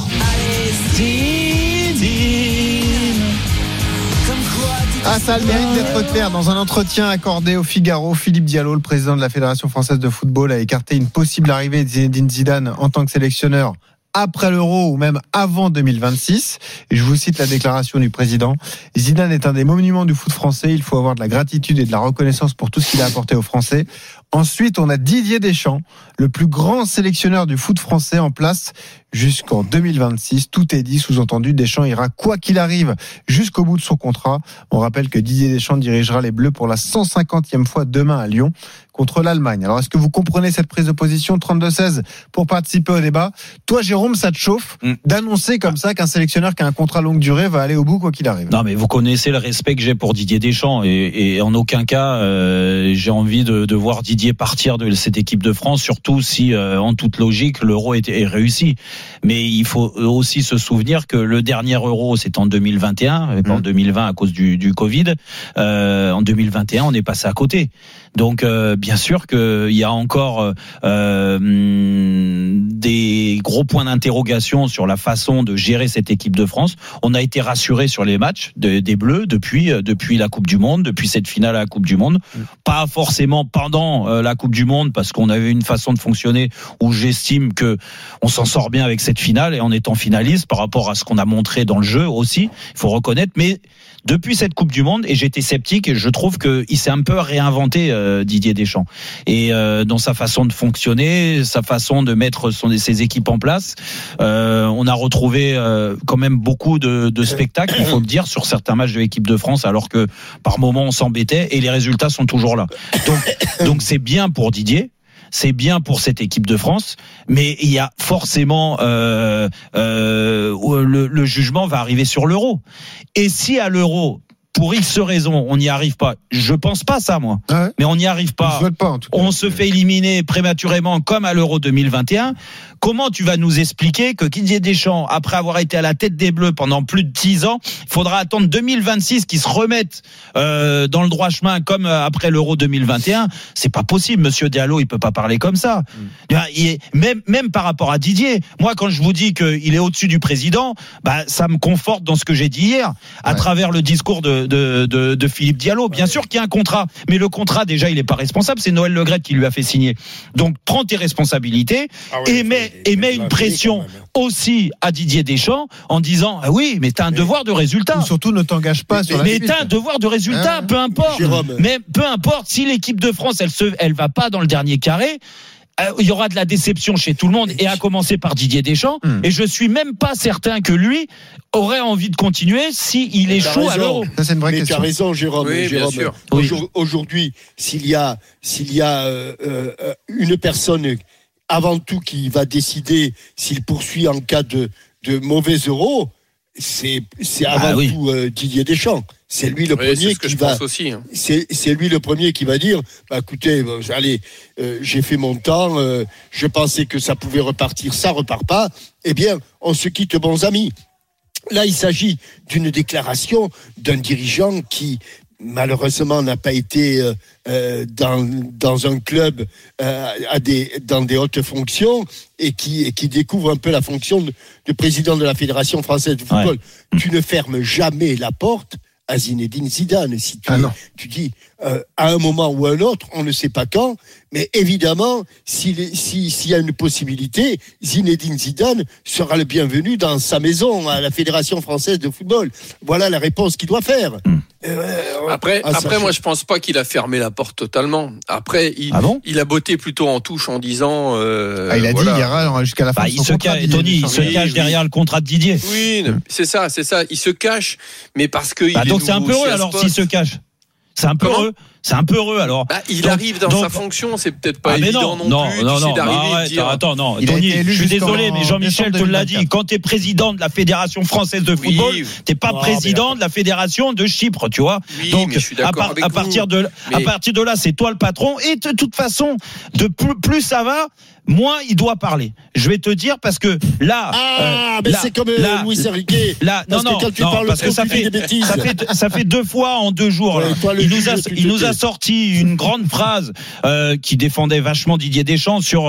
Ah, ça a le mérite d'être clair. Dans un entretien accordé au Figaro, Philippe Diallo, le président de la Fédération française de football, a écarté une possible arrivée de Zinedine Zidane en tant que sélectionneur après l'Euro ou même avant deux mille vingt-six. Et je vous cite la déclaration du président. Zidane est un des monuments du foot français. Il faut avoir de la gratitude et de la reconnaissance pour tout ce qu'il a apporté aux Français. Ensuite, on a Didier Deschamps, le plus grand sélectionneur du foot français en place jusqu'en deux mille vingt-six. Tout est dit, sous-entendu, Deschamps ira quoi qu'il arrive jusqu'au bout de son contrat. On rappelle que Didier Deschamps dirigera les Bleus pour la cent cinquantième fois demain à Lyon contre l'Allemagne. Alors, est-ce que vous comprenez cette prise de position? Trente-deux seize pour participer au débat. Toi, Jérôme, ça te chauffe mm. d'annoncer comme ça qu'un sélectionneur qui a un contrat longue durée va aller au bout quoi qu'il arrive? Non, mais vous connaissez le respect que j'ai pour Didier Deschamps et, et en aucun cas euh, j'ai envie de, de voir Didier partir de cette équipe de France, surtout si euh, en toute logique l'Euro est, est réussi. Mais il faut aussi se souvenir que le dernier Euro c'est en deux mille vingt et un et pas mmh. en deux mille vingt à cause du, du Covid. Euh, en deux mille vingt et un on est passé à côté. Donc euh, bien sûr qu'il y a encore euh, des gros points d'interrogation sur la façon de gérer cette équipe de France. On a été rassuré sur les matchs de, des Bleus depuis depuis la Coupe du Monde, depuis cette finale à la Coupe du Monde. Mmh. Pas forcément pendant euh, la Coupe du Monde parce qu'on avait une façon de fonctionner où j'estime que on s'en sort bien avec cette finale et en étant finaliste par rapport à ce qu'on a montré dans le jeu aussi. Il faut reconnaître, mais depuis cette Coupe du Monde, et j'étais sceptique, et je trouve qu'il s'est un peu réinventé euh, Didier Deschamps et euh, dans sa façon de fonctionner, sa façon de mettre son, ses équipes en place. Euh, on a retrouvé euh, quand même beaucoup de, de spectacles, il faut le dire, sur certains matchs de l'équipe de France, alors que par moments on s'embêtait et les résultats sont toujours là. Donc, donc c'est bien pour Didier. C'est bien pour cette équipe de France, mais il y a forcément euh, euh, le, le jugement va arriver sur l'Euro. Et si à l'Euro, pour X raisons, on n'y arrive pas, je pense pas ça moi, ouais. mais on n'y arrive pas, pas en tout cas. On se fait éliminer prématurément comme à l'Euro deux mille vingt et un. Comment tu vas nous expliquer que Didier Deschamps, après avoir été à la tête des Bleus pendant plus de dix ans, il faudra attendre deux mille vingt-six qu'ils se remettent euh, dans le droit chemin comme après l'Euro deux mille vingt et un? C'est pas possible, Monsieur Diallo, il peut pas parler comme ça. Mm. Il est, même, même par rapport à Didier, moi quand je vous dis qu'il est au-dessus du président, bah, ça me conforte dans ce que j'ai dit hier, à ouais. travers le discours de, de, de, de Philippe Diallo. Bien ouais. sûr qu'il y a un contrat, mais le contrat déjà il est pas responsable, c'est Noël Le Graët qui lui a fait signer. Donc prends tes responsabilités ah ouais, et mets et met une pression aussi à Didier Deschamps en disant ah oui mais t'as un mais, devoir de résultat. Ou surtout ne t'engage pas mais, sur la mais suite. t'as un devoir de résultat, hein, peu importe. Jérôme. Mais peu importe si l'équipe de France elle se elle va pas dans le dernier carré. Il y aura de la déception chez tout le monde et à commencer par Didier Deschamps mmh. et je suis même pas certain que lui aurait envie de continuer si il échoue à l'Euro. Ça c'est une vraie mais question. Tu as raison Jérôme. Oui, Jérôme. Bien sûr. Aujourd'hui, aujourd'hui s'il y a s'il y a euh, euh, une personne avant tout qui va décider s'il poursuit en cas de, de mauvais Euro, c'est, c'est avant ah, oui. tout euh, Didier Deschamps. C'est lui le oui, premier c'est ce que qui je va. Pense aussi, hein. C'est, c'est lui le premier qui va dire bah, écoutez, euh, allez, euh, j'ai fait mon temps, euh, je pensais que ça pouvait repartir, ça repart pas. Eh bien, on se quitte bons amis. Là, il s'agit d'une déclaration d'un dirigeant qui malheureusement n'a pas été euh, euh, dans dans un club euh, à des dans des hautes fonctions et qui et qui découvre un peu la fonction de, de président de la Fédération française de football. Ouais. Tu ne fermes jamais la porte à Zinedine Zidane. Si tu, ah tu dis euh, à un moment ou à un autre, on ne sait pas quand, mais évidemment, s'il, si, s'il y a une possibilité, Zinedine Zidane sera le bienvenu dans sa maison à la Fédération française de football. Voilà la réponse qu'il doit faire. Mmh. Euh, après, ah, après moi, je pense pas qu'il a fermé la porte totalement. Après, il, ah bon il a botté plutôt en touche en disant. Euh, ah, il a voilà. dit il ira jusqu'à la fin. Bah, de son il contrat, se cache, Tony, il se oui, cache oui. derrière le contrat de Didier. Oui, c'est ça, c'est ça. Il se cache, mais parce que. Bah, il donc est c'est un peu heureux alors s'il se cache. C'est un peu heureux. C'est un peu heureux alors. Bah, il donc, arrive dans donc, sa fonction, c'est peut-être pas ah, évident non, non plus. Non, non, non. Bah, dire... Attends, non. Tony, je suis désolé, mais Jean-Michel te l'a dit. Quand t'es président de la Fédération française de football, oui, t'es pas oh, président de la Fédération de Chypre, tu vois. Oui, donc à, par, à partir de mais... à partir de là, c'est toi le patron. Et de toute façon, de plus, plus ça va, moins il doit parler. Je vais te dire parce que là, ah, euh, mais là, c'est comme là, Luis Enrique. Là, non, non, non, parce que ça fait, ça fait, ça fait deux fois en deux jours. Ouais, toi, il nous a, il nous a sorti une grande phrase euh, qui défendait vachement Didier Deschamps sur euh,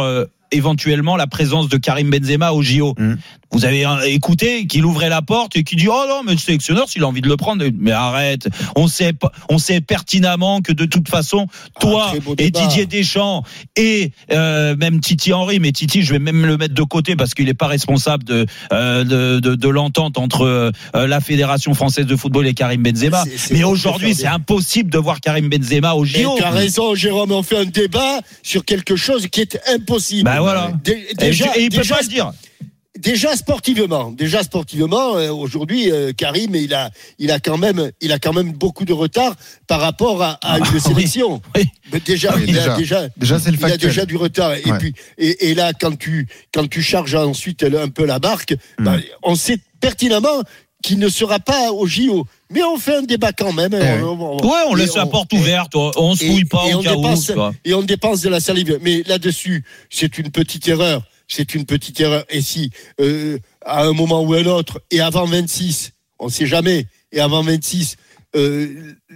éventuellement la présence de Karim Benzema au J O. Mmh. Vous avez écouté qu'il ouvrait la porte et qu'il dit oh non mais le sélectionneur s'il a envie de le prendre, mais arrête. On sait on sait pertinemment que de toute façon toi ah, et Didier Deschamps et euh, même Titi Henry, mais Titi je vais même le mettre de côté parce qu'il n'est pas responsable de, euh, de, de de l'entente entre euh, la Fédération française de football et Karim Benzema. C'est, c'est mais aujourd'hui c'est impossible de voir Karim Benzema au J O. Tu as raison Jérôme, on fait un débat sur quelque chose qui est impossible. Bah voilà. Dé- déjà, et, et il déjà, peut pas le dire. Déjà sportivement, déjà sportivement, euh, aujourd'hui, euh, Karim, il a, il a quand même, il a quand même beaucoup de retard par rapport à, à une sélection. Oui, oui. Mais déjà, oui, il déjà, a déjà, déjà c'est le il a déjà du retard. Et ouais. puis, et, et là, quand tu, quand tu charges ensuite un peu la barque, mmh. bah, on sait pertinemment qu'il ne sera pas au J O. Mais on fait un débat quand même. Ouais, on, on, ouais, on laisse on, la porte ouverte, on, on se mouille pas et au cas dépense, où. Et on dépense de la salive. Mais là-dessus, c'est une petite erreur. C'est une petite erreur. Et si, euh, à un moment ou un autre, et avant vingt-six, on ne sait jamais, et avant vingt-six, euh,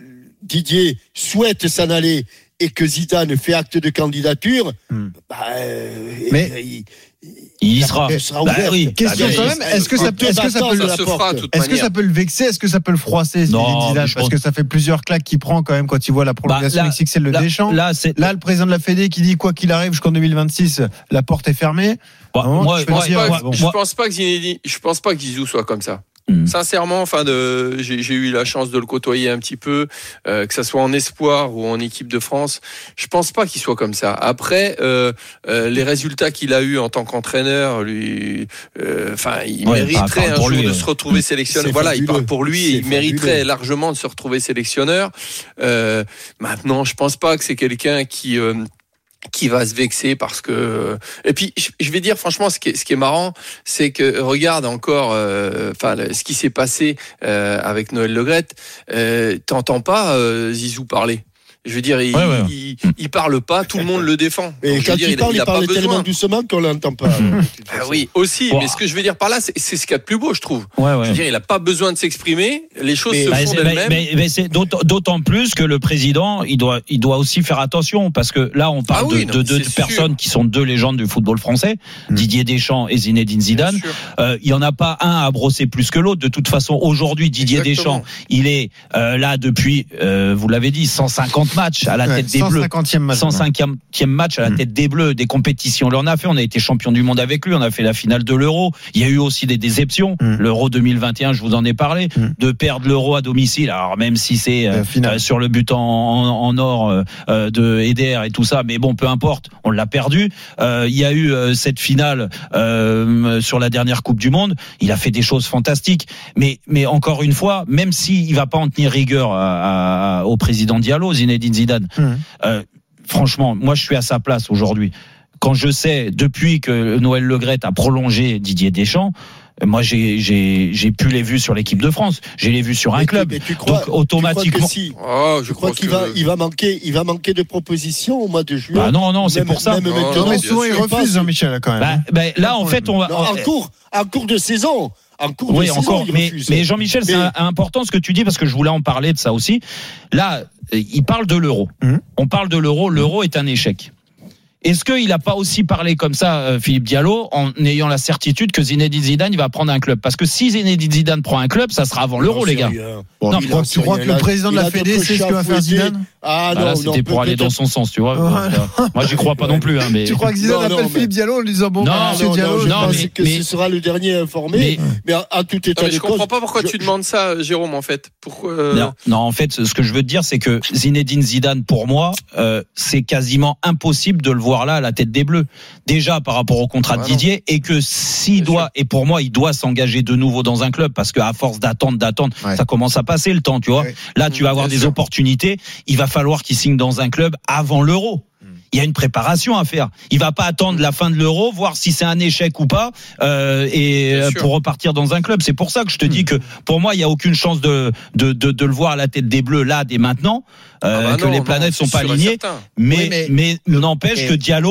Didier souhaite s'en aller et que Zidane fait acte de candidature, hmm. bah, euh, mais il, il y sera. sera bah, oui. Question bah, quand même, est-ce que ça, est-ce que ça peut, ça se fera, est-ce que ça peut le vexer, est-ce que ça peut le froisser, non, Zidane, parce pense... que ça fait plusieurs claques qu'il prend quand même quand il voit la prolongation bah, là, X X L de Deschamps. Là, c'est... là, le président de la Fédé qui dit quoi qu'il arrive jusqu'en deux mille vingt-six, la porte est fermée. Bah, moment, moi, je, pense dire, pas, bon. je pense pas que Zinedine, je pense pas que Zizou soit comme ça. Mmh. Sincèrement, enfin, de, j'ai, j'ai eu la chance de le côtoyer un petit peu, euh, que ça soit en espoir ou en équipe de France. Je pense pas qu'il soit comme ça. Après, euh, euh, les résultats qu'il a eu en tant qu'entraîneur, lui, enfin, euh, il ouais, mériterait un jour lui, de ouais. se retrouver sélectionneur. Voilà, fabuleux. Il parle pour lui, et il mériterait fabuleux. largement de se retrouver sélectionneur. Euh, maintenant, je pense pas que c'est quelqu'un qui euh, qui va se vexer parce que et puis je vais dire franchement ce qui est ce qui est marrant c'est que regarde encore enfin euh, ce qui s'est passé euh, avec Noël Le Graët, euh, t'entends pas euh, Zizou parler. Je veux dire, il, ouais, ouais. il, il parle pas, tout le monde le défend. Et donc, quand dire, il parle, il, il parle tellement besoin. doucement qu'on l'entend pas. Ah oui, aussi. Wow. Mais ce que je veux dire par là, c'est, c'est ce qu'il y a de plus beau, je trouve. Ouais, ouais. Je veux dire, il a pas besoin de s'exprimer. Les choses mais, se bah, font d'elles-mêmes. Mais, mais c'est d'autant, d'autant plus que le président, il doit, il doit aussi faire attention parce que là, on parle ah oui, de, non, de deux personnes qui sont deux légendes du football français, mmh. Didier Deschamps et Zinedine Zidane. Euh, il y en a pas un à brosser plus que l'autre. De toute façon, aujourd'hui, Didier Exactement. Deschamps, il est euh, là depuis, euh, vous l'avez dit, cent cinquante matchs à la ouais. tête des Bleus, cent cinquantième match à la tête des Bleus, des compétitions. On a fait, on a été champion du monde avec lui, on a fait la finale de l'Euro. Il y a eu aussi des déceptions. Mm. L'Euro deux mille vingt et un, je vous en ai parlé, mm. de perdre l'Euro à domicile. Alors même si c'est euh, euh, sur le but en, en, en or euh, de Eder et tout ça, mais bon, peu importe, on l'a perdu. Euh, il y a eu euh, cette finale euh, sur la dernière Coupe du Monde. Il a fait des choses fantastiques, mais mais encore une fois, même s'il va pas en tenir rigueur à, à, au président Diallo, Zinedine Zidane. Mm. Euh, franchement, moi je suis à sa place aujourd'hui. Quand je sais, depuis que Noël Le Graët a prolongé Didier Deschamps, moi j'ai j'ai j'ai plus les vues sur l'équipe de France, j'ai les vues sur un mais club. Tu, tu crois, donc automatiquement, si. oh, je crois qu'il que... va il va manquer il va manquer de propositions au mois de juin. Ah non non, c'est même, pour ça. Même non, non, mais souvent il refuse Jean-Michel quand même. Bah, bah, là en fait on va non, en cours en cours de saison. En cours oui, de encore, saison, mais, mais Jean-Michel, mais... c'est important ce que tu dis parce que je voulais en parler de ça aussi. Là, il parle de l'euro. Mmh. On parle de l'euro. L'euro est un échec. Est-ce qu'il n'a pas aussi parlé comme ça, Philippe Diallo, en ayant la certitude que Zinedine Zidane il va prendre un club? Parce que si Zinedine Zidane prend un club, ça sera avant l'Euro, les gars. Bon, non, tu crois, tu crois que le président de la Fédé sait ce que va faire Zidane? Ah bah non, là, c'était non, pour aller dans son sens, tu vois. Ouais. Moi, j'y crois pas non plus. Hein, mais... Tu crois que Zidane non, appelle non, Philippe mais... Diallo en lui disant bon, non, bah, monsieur Diallo, non, je non, pense mais, que mais... ce sera le dernier informé. Mais, mais à, à tout état non, mais de je cause. Je comprends pas pourquoi je... tu demandes ça, Jérôme, en fait. Pourquoi euh... non, non, en fait, ce que je veux te dire, c'est que Zinedine Zidane, pour moi, euh, c'est quasiment impossible de le voir là à la tête des Bleus. Déjà par rapport au contrat de Didier, et que s'il doit, et pour moi, il doit s'engager de nouveau dans un club parce qu'à force d'attendre, d'attendre, ouais. ça commence à passer le temps, tu vois. Ouais. Là, tu vas avoir des opportunités. Il va falloir qu'il signe dans un club avant l'Euro. Il y a une préparation à faire. Il va pas attendre la fin de l'Euro, voir si c'est un échec ou pas, euh, et pour repartir dans un club. C'est pour ça que je te dis que pour moi, il y a aucune chance de de de, de le voir à la tête des Bleus là dès maintenant, euh, ah bah que non, les planètes non, sont pas alignées. Mais, oui, mais mais n'empêche et... que Diallo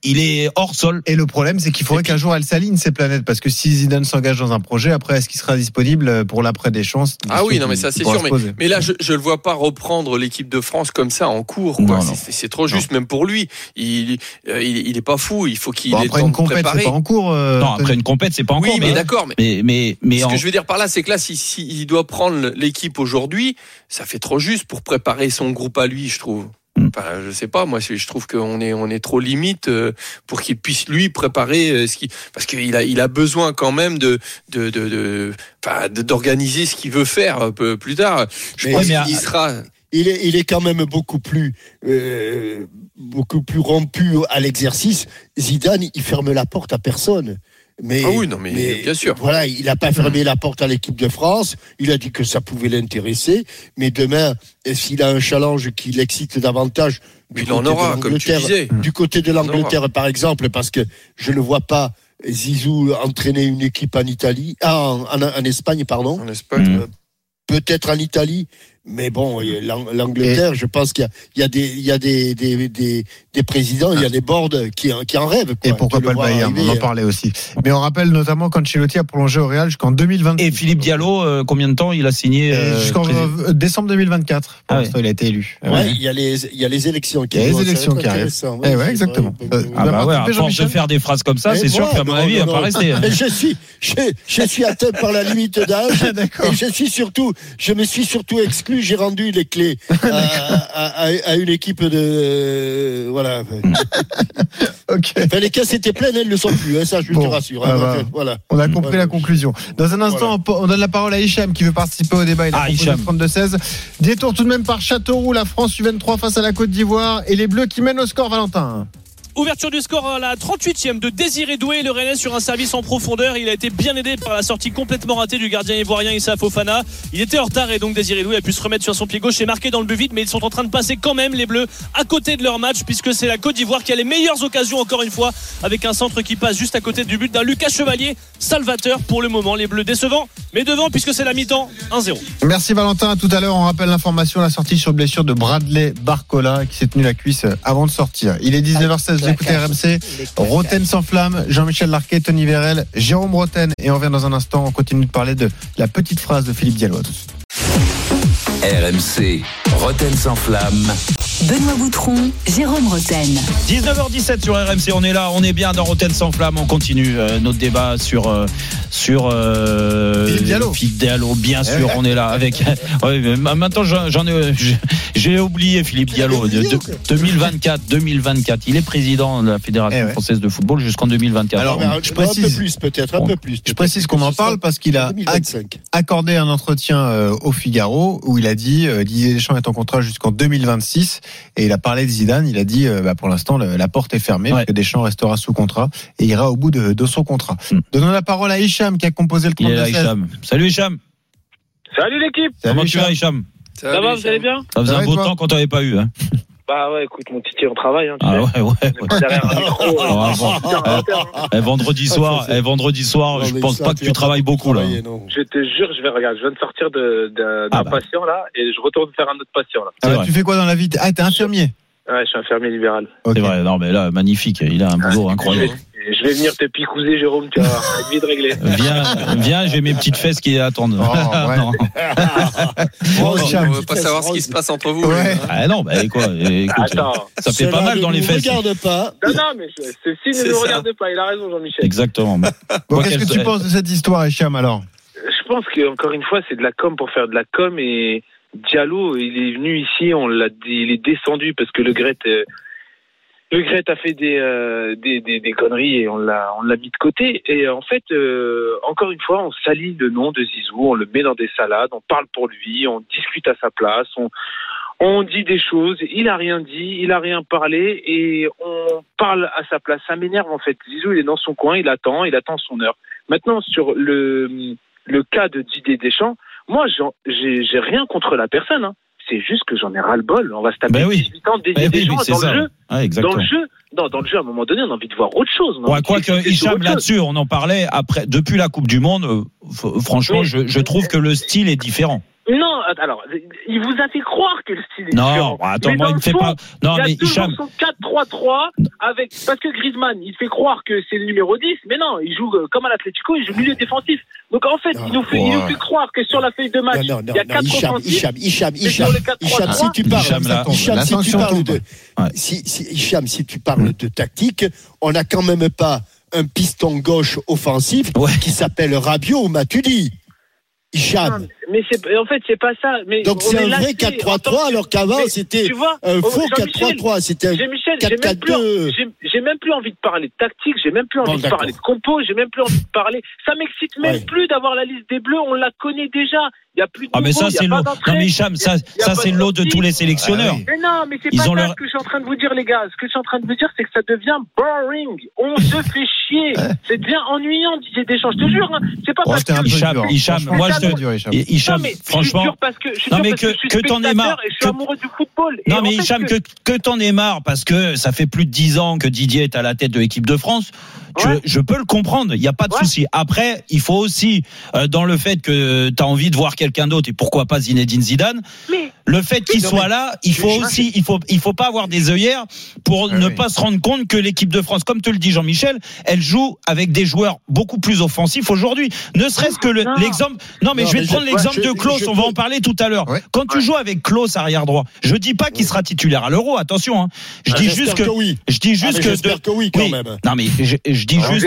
il est hors sol. Et le problème, c'est qu'il faudrait qu'un jour elle s'aligne ces planètes, parce que si Zidane s'engage dans un projet, après, est-ce qu'il sera disponible pour l'après des chances? Ah oui, non, mais ça c'est sûr. Mais, mais là, je, je le vois pas reprendre l'équipe de France comme ça en cours. Quoi. Non, c'est, c'est trop juste, non. Même pour lui. Il, il, il est pas fou. Il faut qu'il bon, ait après le temps une de compète, préparer. C'est pas en cours. Euh, non, après une compète, c'est pas en oui, cours. Oui, mais hein. d'accord. Mais, mais, mais, mais ce en... que je veux dire par là, c'est que là, s'il si, si, doit prendre l'équipe aujourd'hui, ça fait trop juste pour préparer son groupe à lui, je trouve. Enfin, je sais pas, moi je trouve qu'on est on est trop limite pour qu'il puisse lui préparer ce qui, parce qu'il a il a besoin quand même de de de, de enfin d'organiser ce qu'il veut faire un peu plus tard. Je mais pense mais qu'il à... sera. Il est, il est quand même beaucoup plus, euh, beaucoup plus rompu à l'exercice. Zidane, il ferme la porte à personne. Mais, ah oui, non, mais, mais bien sûr. Voilà, il n'a pas fermé la porte à l'équipe de France. Il a dit que ça pouvait l'intéresser. Mais demain, s'il a un challenge qui l'excite davantage, il en aura, comme tu disais. Du côté de l'Angleterre, par exemple, parce que je ne vois pas Zizou entraîner une équipe en Italie, ah, en, en, en Espagne, pardon. En Espagne. Euh, peut-être en Italie. Mais bon, l'Angleterre, et je pense qu'il y a, il y a, des, il y a des, des, des, des présidents, il y a des boards qui, qui en rêvent. Quoi, et pourquoi pas le Bayern, on en parlait aussi. Mais on rappelle notamment qu'Ancelotti a prolongé au Real jusqu'en deux mille vingt. Et Philippe Diallo, euh, combien de temps il a signé euh, jusqu'en euh, décembre deux mille vingt-quatre. Pour ah l'instant, ouais. Il a été élu. Ouais, ouais. Il, y a les, il y a les élections qui arrivent. Il y a les élections qui arrivent. Ouais, ouais, exactement. Euh, ah bah ouais, à force de faire des phrases comme ça, c'est sûr qu'à mon avis, il va pas rester. Je suis, je, je suis atteint par la limite d'âge. Et je suis surtout, je me suis surtout exclu, j'ai rendu les clés à, à, à une équipe de euh, voilà. Ok. Enfin, les caisses étaient pleines, elles ne le sont plus. Hein, ça, je bon, te rassure. Hein, bah, donc, voilà. On a compris voilà. La conclusion. Dans un instant, voilà. On donne la parole à Hicham qui veut participer au débat. Il a ah, trente-deux seize. Détour tout de même par Châteauroux, la France U vingt-trois face à la Côte d'Ivoire et les Bleus qui mènent au score. Valentin. Ouverture du score à la trente-huitième de Désiré Doué, le Rennais sur un service en profondeur. Il a été bien aidé par la sortie complètement ratée du gardien ivoirien Issa Fofana. Il était en retard et donc Désiré Doué a pu se remettre sur son pied gauche et marquer dans le but vite. Mais ils sont en train de passer quand même, les Bleus, à côté de leur match, puisque c'est la Côte d'Ivoire qui a les meilleures occasions encore une fois, avec un centre qui passe juste à côté du but d'un Lucas Chevalier, salvateur pour le moment. Les Bleus décevants, mais devant puisque c'est la mi-temps, un zéro. Merci Valentin, à tout à l'heure. On rappelle l'information, la sortie sur blessure de Bradley Barcola qui s'est tenu la cuisse avant de sortir. Il est dix-neuf heures seize, vous écoutez R M C. Roten sans flamme, Jean-Michel Larquet, Tony Vérel, Jérôme Roten. Et on revient dans un instant, on continue de parler de la petite phrase de Philippe Diallo. R M C, Roten sans flamme. Benoît Boutron, Jérôme Roten. dix-neuf heures dix-sept sur R M C, on est là, on est bien dans Roten sans flamme. On continue euh, notre débat sur euh, sur euh, Philippe Diallo. Philippe Diallo, bien sûr, on est là avec. Ouais, maintenant, j'en ai, j'ai oublié Philippe Diallo. De, de, deux mille vingt-quatre, deux mille vingt-quatre, il est président de la Fédération eh ouais. française de football jusqu'en deux mille vingt-quatre. Alors, Alors je précise, un peu plus peut-être, un peu plus. Peut-être. Je précise qu'on en parle parce qu'il a accordé un entretien euh, au Figaro où il a dit euh, Didier Deschamps est en contrat jusqu'en deux mille vingt-six et il a parlé de Zidane. Il a dit euh, bah, pour l'instant le, la porte est fermée ouais. parce que Deschamps restera sous contrat et ira au bout de, de son contrat. Mm. Donnons la parole à Hicham qui a composé le trente-deux seize. Salut Hicham. Salut l'équipe. Salut Comment Hicham. Tu vas Hicham? Ça va, vous allez bien? Ça faisait un beau temps qu'on t'avait pas eu. Hein. Bah ouais, écoute, mon titi, on travaille. Hein, tu ah sais. ouais, ouais. ouais. Derrière un micro. Ah, bon. eh, vendredi soir, eh, vendredi soir, non, je pense ça, pas que tu travailles beaucoup là. Je te jure, je vais regarder. Je viens de sortir de, de, d'un ah bah. patient là et je retourne faire un autre patient là. Ah, tu fais quoi dans la vie? Ah, t'es infirmier? Ouais, je suis infirmier libéral. Okay. C'est vrai, non mais là, magnifique. Il a un boulot ah, incroyable. Je vais venir te picouser, Jérôme, tu vas être vite réglé. Viens, viens, j'ai mes petites fesses qui attendent. Oh, ouais. non. bon, on ne veut pas savoir ce qui se passe entre vous. Ouais. Ah non, bah quoi, écoute, Attends, ça fait pas mal dans les fesses. Ne regarde pas. Non, non, mais ceci ne nous regarde pas. Il a raison, Jean-Michel. Exactement. Bon, bon, qu'est-ce que tu penses de cette histoire, Hicham, alors? Je pense qu'encore une fois, c'est de la com pour faire de la com et Diallo, il est venu ici, on l'a, il est descendu parce que le Gret. Euh, Le Gret a fait des, euh, des, des, des conneries et on l'a, on l'a mis de côté. Et en fait, euh, encore une fois, on salit le nom de Zizou, on le met dans des salades, on parle pour lui, on discute à sa place, on, on dit des choses. Il a rien dit, il a rien parlé et on parle à sa place. Ça m'énerve en fait. Zizou, il est dans son coin, il attend, il attend son heure. Maintenant, sur le, le cas de Didier Deschamps, moi, j'ai, j'ai rien contre la personne, hein. C'est juste que j'en ai ras-le-bol. On va se taper ben oui. dix-huit ans des, ben des oui, gens dans le, jeu, ah, dans le jeu. Non, dans le jeu, à un moment donné, on a envie de voir autre chose. Ouais, quoi que, Hicham, là-dessus, on en parlait après, depuis la Coupe du Monde. Euh, f- franchement, oui. je, je trouve que le style est différent. Non, alors, il vous a fait croire que le style est non, différent. Non, attends, mais moi, il me fait fond, pas. Non, il y a mais toujours Hicham. son quatre trois trois avec, parce que Griezmann, il fait croire que c'est le numéro dix, mais non, il joue comme à l'Atlético, il joue milieu défensif. Donc en fait, non, il nous fait, wow. il nous fait croire que sur la feuille de match, non, non, non, il y a quatre offensifs. Hicham, Hicham, Hicham, Hicham, si tu parles, Hicham, là, Hicham, la si tu parles de, ouais. si, si, Hicham, si tu parles de tactique, on n'a quand même pas un piston gauche offensif ouais. qui s'appelle Rabiot ou Matuidi. Hicham. Mais c'est, en fait, c'est pas ça. Mais donc c'est un vrai quatre trois trois alors qu'avant mais, c'était vois, un faux quatre trois trois. C'était un quatre quatre deux. J'ai, j'ai même plus envie de parler de tactique, j'ai même plus envie bon, de parler de compo, j'ai même plus envie de parler. Ça m'excite même ouais. plus d'avoir la liste des Bleus, on la connaît déjà. Il y a plus de ah mais ça c'est l'eau. Non mais Hicham, ça ça c'est l'eau de tous les sélectionneurs. Mais non, mais c'est pas ça ce que je suis en train de vous dire les gars. Ce que je suis en train de vous dire c'est que ça devient boring. On se fait chier. C'est devient ennuyant Didier Deschamps, je te jure. C'est pas parce que Hicham, Hicham, moi je te dis Hicham, franchement. Non mais que que t'en aies marre. Je suis amoureux du football. Non mais Hicham, que que t'en aies marre parce que ça fait plus de dix ans que Didier est à la tête de l'équipe de France. Je, ouais. je peux le comprendre, il n'y a pas de ouais. souci. Après, il faut aussi, euh, dans le fait que tu as envie de voir quelqu'un d'autre, et pourquoi pas Zinedine Zidane, mais, le fait qu'il soit là, il faut aussi, il faut, il faut pas avoir des œillères pour ah ne oui. pas se rendre compte que l'équipe de France, comme te le dit Jean-Michel, elle joue avec des joueurs beaucoup plus offensifs aujourd'hui. Ne serait-ce que le, non. l'exemple. Non, mais non, je vais mais te prendre je, l'exemple ouais, de Klose, on va en parler tout à l'heure. Ouais. Quand tu ouais. joues avec Klose arrière droit, je dis pas qu'il sera titulaire à l'Euro, attention. Hein. Je ah, dis juste que, que oui. je dis juste ah, que, j'espère de, que oui quand oui. même. Non mais je, je dis juste.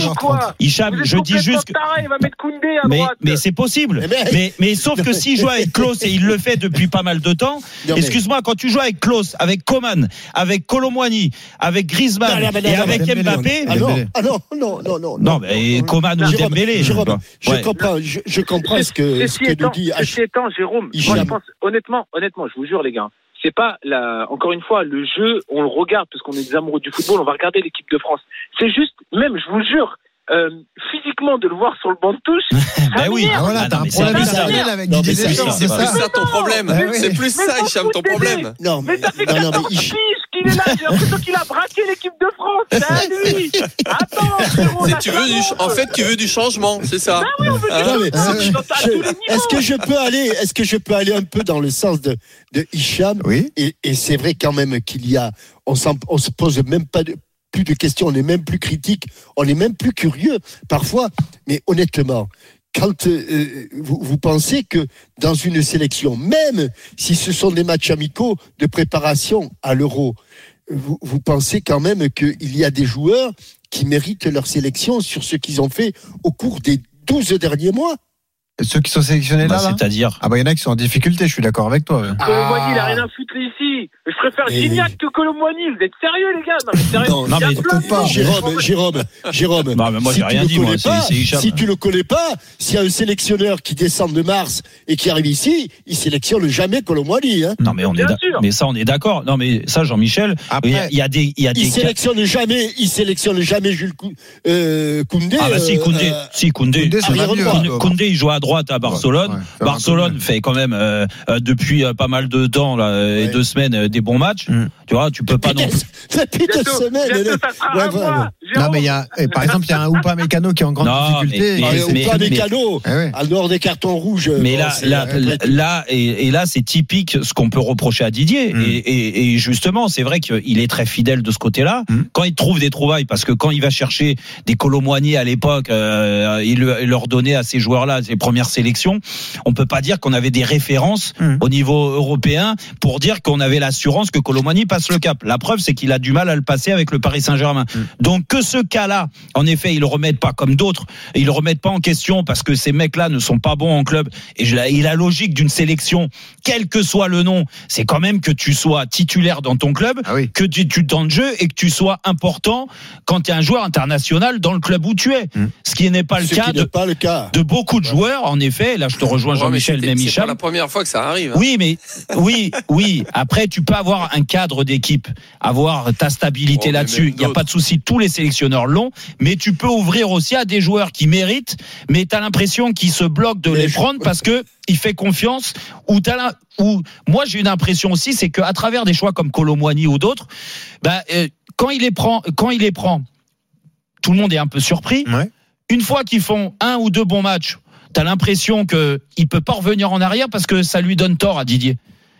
Hicham, je dis juste que. Il va mettre Koundé à mais, droite. mais c'est possible. Mais, mais, mais sauf que s'il joue avec Klose et il le fait depuis pas mal de temps, non, excuse-moi, quand tu joues avec Klose, avec Coman, avec Colomboigny, avec Griezmann non, non, non, et non, avec Dembélé, Mbappé. Ah non, ah non, non, non, non. Non, mais Coman ou Dembélé. Je comprends, je comprends ce que ce que nous dit. Ceci étant, Jérôme, moi je pense honnêtement, honnêtement, je vous jure les gars. C'est pas la, encore une fois, le jeu, on le regarde parce qu'on est des amoureux du football, on va regarder l'équipe de France. C'est juste, même, je vous jure, Euh, physiquement de le voir sur le banc de touche. Ben oui, ah voilà, t'as un problème personnel avec Didier Deschamps. C'est plus ça ton problème. C'est plus ça, Hicham, ton problème. Non, mais ça fait quatorze piges qu'il est là. J'ai l'impression qu'il a braqué l'équipe de France. C'est lui. Attends, tu veux du, en fait, tu veux du changement, c'est ça. Ah oui, on veut ah, du changement. Est-ce que je peux aller, est-ce que je peux aller un peu dans le sens de, de Hicham? Oui. Et, et c'est vrai quand même qu'il y a, on, on se pose même pas de plus de questions, on est même plus critique, on est même plus curieux parfois, mais honnêtement, quand euh, vous, vous pensez que dans une sélection, même si ce sont des matchs amicaux de préparation à l'Euro, vous, vous pensez quand même qu'il y a des joueurs qui méritent leur sélection sur ce qu'ils ont fait au cours des douze derniers mois? Ceux qui sont sélectionnés bah, là, là c'est-à-dire ah bah il y en a qui sont en difficulté, je suis d'accord avec toi. Ah. Colomboigny, il a rien à foutre ici. Je préfère et... Gignac que Colomboigny. Vous êtes sérieux les gars? Non mais sérieux. Non, non mais peut-être pas. Jérôme, Jérôme, Jérôme. Non mais moi si j'ai rien dit moi. Pas, c'est, c'est si tu le connais pas, s'il y a un sélectionneur qui descend de Mars et qui arrive ici, il sélectionne jamais Colomboigny. Hein. Non mais on est, da- mais ça on est d'accord. Non mais ça Jean-Michel. Il y, y a des, il y a des. Il sélectionne jamais, il sélectionne jamais Jules euh, Koundé. Ah bah si Koundé, euh, si Koundé. Koundé, Koundé, Koundé il joue à droite à Barcelone. Ouais, ouais, Barcelone fait quand même euh, euh, depuis euh, pas mal de temps là, ouais. et deux semaines euh, des bons matchs. Mm. Tu vois, tu peux pas non plus. Depuis deux semaines. Ouais, ouais. Non mais il y a, par exemple, il y a un Upamecano qui est en grande non, difficulté. Mais, Upamecano, à dehors des cartons rouges. Mais là, là, là, là et, et là, c'est typique ce qu'on peut reprocher à Didier. Mm. Et, et, et justement, c'est vrai qu'il est très fidèle de ce côté-là. Mm. Quand il trouve des trouvailles, parce que quand il va chercher des Colomboigny à l'époque, euh, il, il leur donnait à ces joueurs-là ses premières sélections. On peut pas dire qu'on avait des références mmh. au niveau européen pour dire qu'on avait l'assurance que Colomboigny passe le cap. La preuve, c'est qu'il a du mal à le passer avec le Paris Saint-Germain. Mmh. Donc que ce cas-là, en effet, ils le remettent pas comme d'autres, ils le remettent pas en question parce que ces mecs-là ne sont pas bons en club. Et, je, et la logique d'une sélection, quel que soit le nom, c'est quand même que tu sois titulaire dans ton club, ah oui. que tu, tu temps de jeu et que tu sois important quand tu es un joueur international dans le club où tu es. Mmh. Ce qui n'est pas le ce cas, de, pas le cas de beaucoup de joueurs, en effet. Là, je te rejoins ouais, Jean-Michel, même Hicham. C'est pas la première fois que ça arrive. Hein. Oui, mais oui, oui. Après, tu peux avoir un cadre d'équipe, avoir ta stabilité oh, là-dessus. Il n'y a pas de souci. Tous les sélectionneurs l'ont, mais tu peux ouvrir aussi à des joueurs qui méritent, mais tu as l'impression qu'ils se bloquent de mais les je... prendre parce que il fait confiance. Ou t'as la... ou moi, j'ai une impression aussi, c'est qu'à travers des choix comme Colomboigny ou d'autres, bah, euh, quand il les prend, quand il les prend, tout le monde est un peu surpris. Ouais. Une fois qu'ils font un ou deux bons matchs, t'as l'impression qu'il ne peut pas revenir en arrière parce que ça lui donne tort à Didier.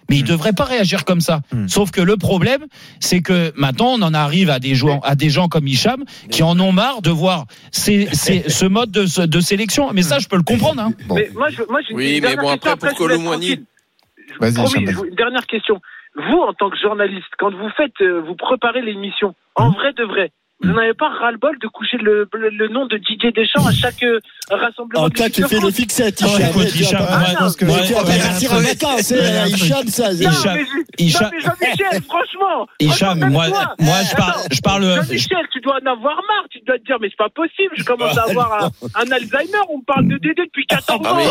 Mais il devrait pas réagir comme ça. Mmh. Sauf que le problème, c'est que maintenant, on en arrive à des joueurs, à des gens comme Hicham qui en ont marre de voir ces, ces, ce mode de, de sélection. Mais ça, je peux le comprendre. Hein. Bon. Mais moi, je, moi, j'ai une oui, mais bon, après, pour Colomboigny. Vas-y, promis, une dernière question. Vous, en tant que journaliste, quand vous faites, euh, vous préparez l'émission, en vrai de vrai, vous n'avez pas ras-le-bol de coucher le, le, le nom de Didier Deschamps à chaque euh, rassemblement? En tas, tu fais les fixettes, Hicham. Écoute, Hicham, tu vas pas partir en vacances, Hicham, ça. Non, mais Jean-Michel, franchement. Hicham, moi, moi, je parle, je parle. Jean-Michel, tu dois en avoir marre. Tu dois te dire, mais c'est pas possible. Je commence à avoir un, un Alzheimer. On me parle de Dédé depuis quatorze ans.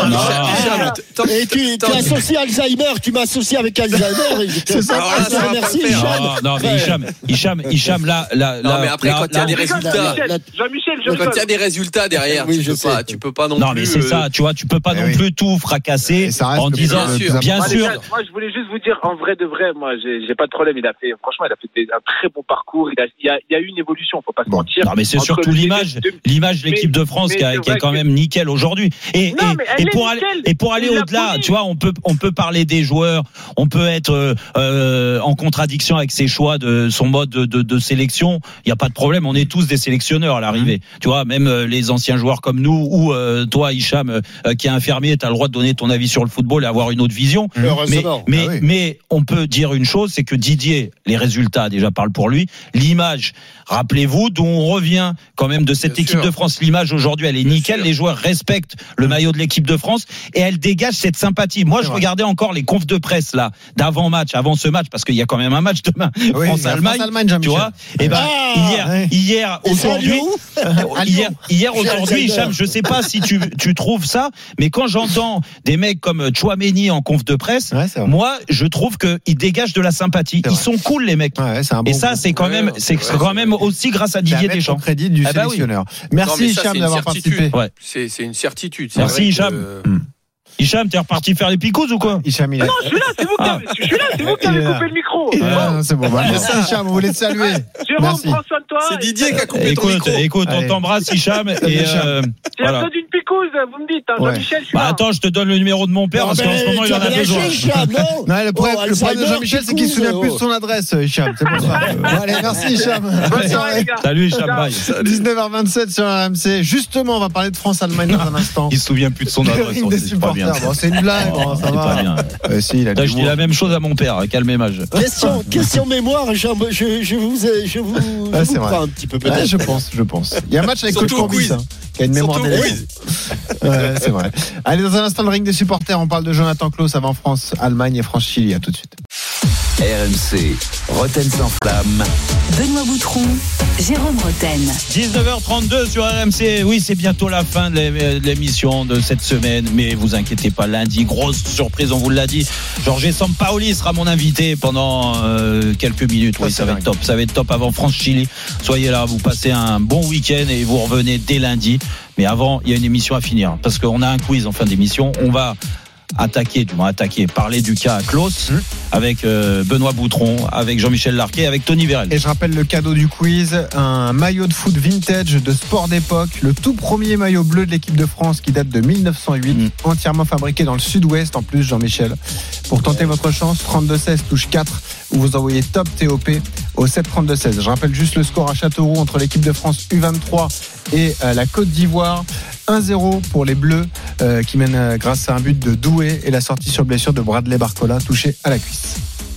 Et tu, tu associes Alzheimer, tu m'associes avec Alzheimer. C'est ça. Merci, Hicham. Non, mais Hicham, Hicham, Hicham, là, là, non, mais après, quand il y a des résultats, Jean-Michel, je quand il y a des résultats derrière, oui, tu je peux sais. pas, tu peux pas non, non plus. Non, mais c'est ça, tu vois, tu peux pas eh non oui. plus tout fracasser en disant, bien sûr. Bien moi, sûr. gars, moi, je voulais juste vous dire, en vrai de vrai, moi, j'ai, j'ai pas de problème. Il a fait, franchement, il a fait un très bon parcours. Il a, il y a, il y a eu une évolution, faut pas se bon. mentir. Non, mais c'est surtout l'image, de... l'image de l'équipe de France mais, qui, a, qui est quand que... même nickel aujourd'hui. Et, non, et, et pour aller, et pour aller au-delà, tu vois, on peut, on peut parler des joueurs, on peut être euh, euh, en contradiction avec ses choix de son mode de, de, de sélection. Il y a pas de problème. On est tous des sélectionneurs à l'arrivée. Mmh. Tu vois, même euh, les anciens joueurs comme nous ou euh, toi, Hicham, euh, qui est infirmier, tu as le droit de donner ton avis sur le football et avoir une autre vision. Mmh. Mais, mais, ah oui. mais on peut dire une chose, c'est que Didier, les résultats déjà parlent pour lui. L'image, rappelez-vous, d'où on revient quand même de cette Bien équipe sûr. de France. L'image aujourd'hui, elle est Bien nickel. Sûr. Les joueurs respectent le maillot de l'équipe de France et elle dégage cette sympathie. Moi, c'est je vrai. regardais encore les confs de presse là d'avant-match, avant ce match, parce qu'il y a quand même un match demain. Oui, France-Allemagne, France-Allemagne, tu vois. Et ben ah, hier, ouais. hier, aujourd'hui, hier, hier, aujourd'hui, Hicham, je sais pas si tu tu trouves ça, mais quand j'entends des mecs comme Chouameni en conf de presse, ouais, moi, je trouve que ils dégagent de la sympathie. Ils sont cool les mecs. Ouais, un bon et ça, c'est quand ouais, même, c'est ouais, quand même aussi grâce à Didier Deschamps. Crédit du ah bah sélectionneur. Oui. Merci Hicham d'avoir participé. Ouais. C'est, c'est une certitude. C'est Merci Hicham. Que... Hmm. Hicham, t'es reparti faire les picous ou quoi? Hicham, il est... Non, je suis là, c'est vous qui avez, je suis là, c'est vous qui avez coupé le micro. Ah, non, c'est bon. Bah, merci Hicham, on voulait te saluer. Jérôme, prends soin de toi. C'est Didier qui a coupé écoute, ton micro. Écoute, on t'embrasse Hicham. Et euh, c'est un peu d'une picouse, vous me dites, hein, Jean-Michel, je suis là. Bah attends, je te donne le numéro de mon père parce qu'en ce moment il en a besoin. Non, le problème de Jean-Michel, c'est qu'il se souvient plus de son adresse, Hicham. C'est pour ça. Allez, merci Hicham. Bonne soirée. Salut Hicham, bye. dix-neuf heures vingt-sept sur R M C. Justement, on va parler de France-Allemagne dans un instant. Il se souvient plus de son adresse. C'est une blague. Bon, ça va. Pas bien. Euh, si, il a Là, je dis la même chose à mon père. Calmez-mage. Question, question mémoire. Je, je, je vous, je vous, ah, je vous prends un petit peu peut-être. Ah, je pense, je pense. Il y a un match avec Coach Courbis, hein, qui a une mémoire d'élève. Ouais, c'est vrai. Allez, dans un instant, le ring des supporters. On parle de Jonathan Klaus avant France, Allemagne et France Chili. À tout de suite. R M C, Roten sans flamme. Benoît Boutron, Jérôme Roten. dix-neuf heures trente-deux sur R M C. Oui, c'est bientôt la fin de l'émission de cette semaine, mais vous inquiétez pas, lundi, grosse surprise, on vous l'a dit. Jorge Sampaoli sera mon invité pendant euh, quelques minutes. Oui, ça, ça va être top. Ça va être top avant France-Chili. Soyez là, vous passez un bon week-end et vous revenez dès lundi. Mais avant, il y a une émission à finir parce qu'on a un quiz en fin d'émission. On va attaquer, du moins attaquer, parler du cas Klaus mmh. avec euh, Benoît Boutron, avec Jean-Michel Larquet, avec Tony Vérel. Et je rappelle le cadeau du quiz, un maillot de foot vintage de sport d'époque, le tout premier maillot bleu de l'équipe de France qui date de mille neuf cent huit, mmh. entièrement fabriqué dans le sud-ouest en plus, Jean-Michel. Pour tenter votre chance, trente-deux seize touche quatre, où vous envoyez top T O P au sept trente-deux seize. Je rappelle juste le score à Châteauroux entre l'équipe de France U vingt-trois et euh, la Côte d'Ivoire. un zéro pour les Bleus euh, qui mènent euh, grâce à un but de Doué et la sortie sur blessure de Bradley Barcola touché à la cuisse.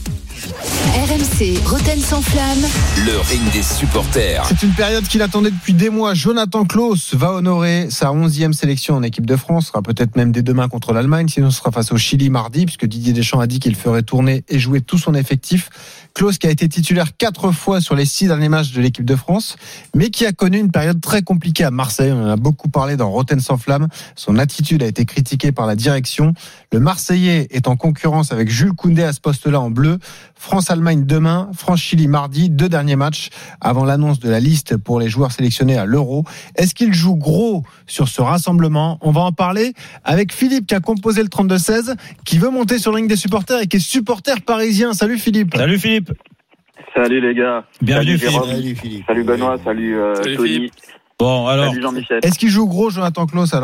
R M C, Roten sans flamme. Le ring des supporters. C'est une période qu'il attendait depuis des mois. Jonathan Klaus va honorer sa onzième sélection en équipe de France. Ce sera peut-être même dès demain contre l'Allemagne. Sinon, ce sera face au Chili mardi, puisque Didier Deschamps a dit qu'il ferait tourner et jouer tout son effectif. Klaus qui a été titulaire quatre fois sur les six derniers matchs de l'équipe de France, mais qui a connu une période très compliquée à Marseille. On en a beaucoup parlé dans Roten sans flamme. Son attitude a été critiquée par la direction. Le Marseillais est en concurrence avec Jules Koundé à ce poste-là en bleu. France-Allemagne demain, France-Chili mardi, deux derniers matchs avant l'annonce de la liste pour les joueurs sélectionnés à l'Euro. Est-ce qu'il joue gros sur ce rassemblement? On va en parler avec Philippe qui a composé le trente-deux seize, qui veut monter sur le ring des supporters et qui est supporter parisien. Salut Philippe. Salut Philippe. Salut les gars. Bienvenue salut, Philippe. Salut, Philippe. Salut Benoît, salut, euh, salut Tony. Bon alors, salut Jean-Michel. Est-ce qu'il joue gros Jonathan Klaus alors?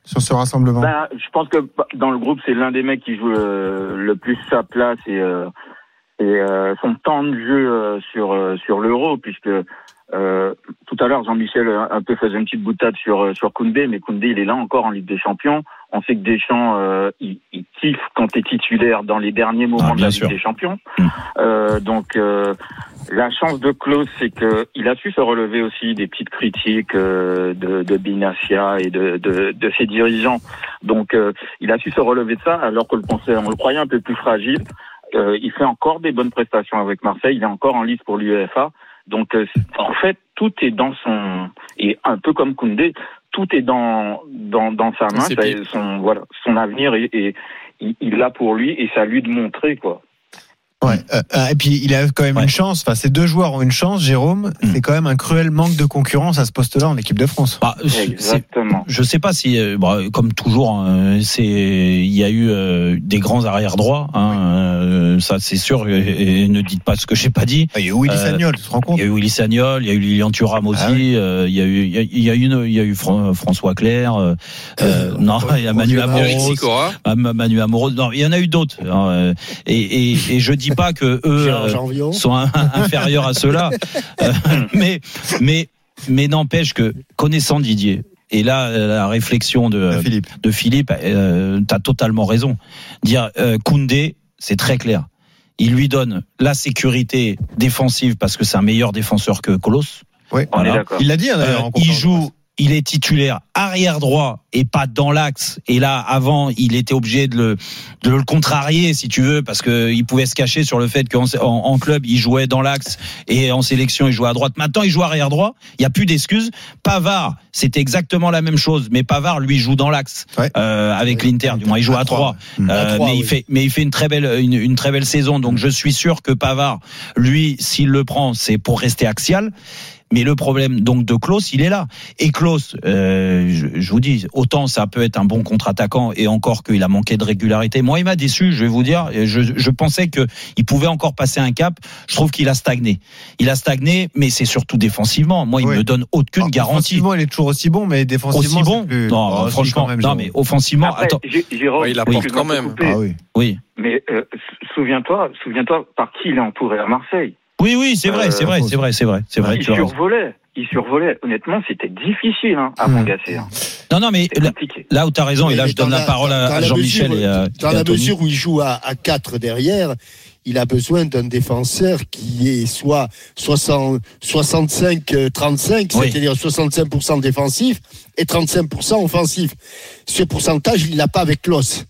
sur ce rassemblement? Ben, je pense que dans le groupe, c'est l'un des mecs qui joue euh, le plus sa place et, euh, et euh, son temps de jeu euh, sur euh, sur l'Euro, puisque euh, tout à l'heure Jean-Michel un peu faisait une petite boutade sur sur Koundé, mais Koundé il est là encore en Ligue des Champions. On sait que Deschamps euh, il, il kiffe quand t'es titulaire dans les derniers moments ah, de la Ligue des Champions. Mmh. Euh, donc euh, la chance de Klose, c'est que il a su se relever aussi des petites critiques euh, de, de Benassia et de, de, de ses dirigeants. Donc euh, il a su se relever de ça, alors que le pensait, on le croyait un peu plus fragile. Euh, il fait encore des bonnes prestations avec Marseille. Il est encore en lice pour l'UEFA. Donc, euh, en fait, tout est dans son, et un peu comme Koundé, tout est dans dans dans sa main. Ça, son voilà, son avenir et, et il l'a pour lui et c'est à lui de montrer quoi. Ouais. Euh, et puis il a quand même ouais. une chance. Enfin, ces deux joueurs ont une chance. Jérôme, mmh. c'est quand même un cruel manque de concurrence à ce poste-là en équipe de France. Bah, Exactement. Je sais pas si, euh, bah, comme toujours, hein, c'est il y a eu euh, des grands arrière droits. Hein, euh, ça, c'est sûr. Et, et ne dites pas ce que j'ai pas dit. Il y a eu Willy Sagnol, tu te rends compte? Il y a eu Willy Sagnol, il y a eu Lilian Thuram aussi. Ah oui. euh, il y a eu, il y a, il y a eu, une, il y a eu François Clair. Euh, euh, non, il y a Manu Amoros. Manu Amoros. Non, il y en a eu d'autres. Hein, et, et, et je dis pas que eux euh, sont un, inférieurs à ceux-là, euh, mais mais mais n'empêche que connaissant Didier et là la réflexion de de Philippe, de Philippe euh, t'as totalement raison. Dire euh, Koundé, c'est très clair. Il lui donne la sécurité défensive parce que c'est un meilleur défenseur que Klose. Oui, voilà. On est d'accord. Il l'a dit hein, d'ailleurs. Euh, il joue. Il est titulaire arrière droit et pas dans l'axe. Et là, avant, il était obligé de le, de le contrarier, si tu veux, parce que il pouvait se cacher sur le fait qu'en en, en club, il jouait dans l'axe et en sélection, il jouait à droite. Maintenant, il joue arrière droit. Il n'y a plus d'excuses. Pavard, c'était exactement la même chose, mais Pavard, lui, joue dans l'axe ouais. euh, avec ouais. l'Inter. Du moins, il joue à, à trois. Euh, mais oui. il fait, mais il fait une très belle, une, une très belle saison. Donc, je suis sûr que Pavard, lui, s'il le prend, c'est pour rester axial. Mais le problème donc de Klose, il est là. Et Klose, euh, je, je vous dis, autant ça peut être un bon contre-attaquant et encore qu'il a manqué de régularité. Moi, il m'a déçu, je vais vous dire. Je, je pensais que il pouvait encore passer un cap. Je trouve qu'il a stagné. Il a stagné, mais c'est surtout défensivement. Moi, il oui. me donne aucune Alors, garantie. Offensivement, il est toujours aussi bon, mais défensivement, aussi bon. C'est plus... Non, oh, franchement, même, non, mais offensivement, Après, attends. Jérôme, ouais, il apporte quand même. Ah oui. Oui. Mais euh, souviens-toi, souviens-toi par qui il est entouré à Marseille. Oui, oui, c'est vrai, euh, c'est vrai, c'est vrai, c'est vrai, c'est vrai. Il survolait, il survolait. Honnêtement, c'était difficile hein, à m'engager. Hein. Non, non, mais là, là où tu as raison, et là je donne la, la parole à, à Jean-Michel mesure, et à Dans et la à mesure où il joue à, à quatre derrière, il a besoin d'un défenseur qui est soit soixante, soixante-cinq trente-cinq, oui. c'est-à-dire soixante-cinq pour cent défensif et trente-cinq pour cent offensif. Ce pourcentage, il l'a pas avec Klose.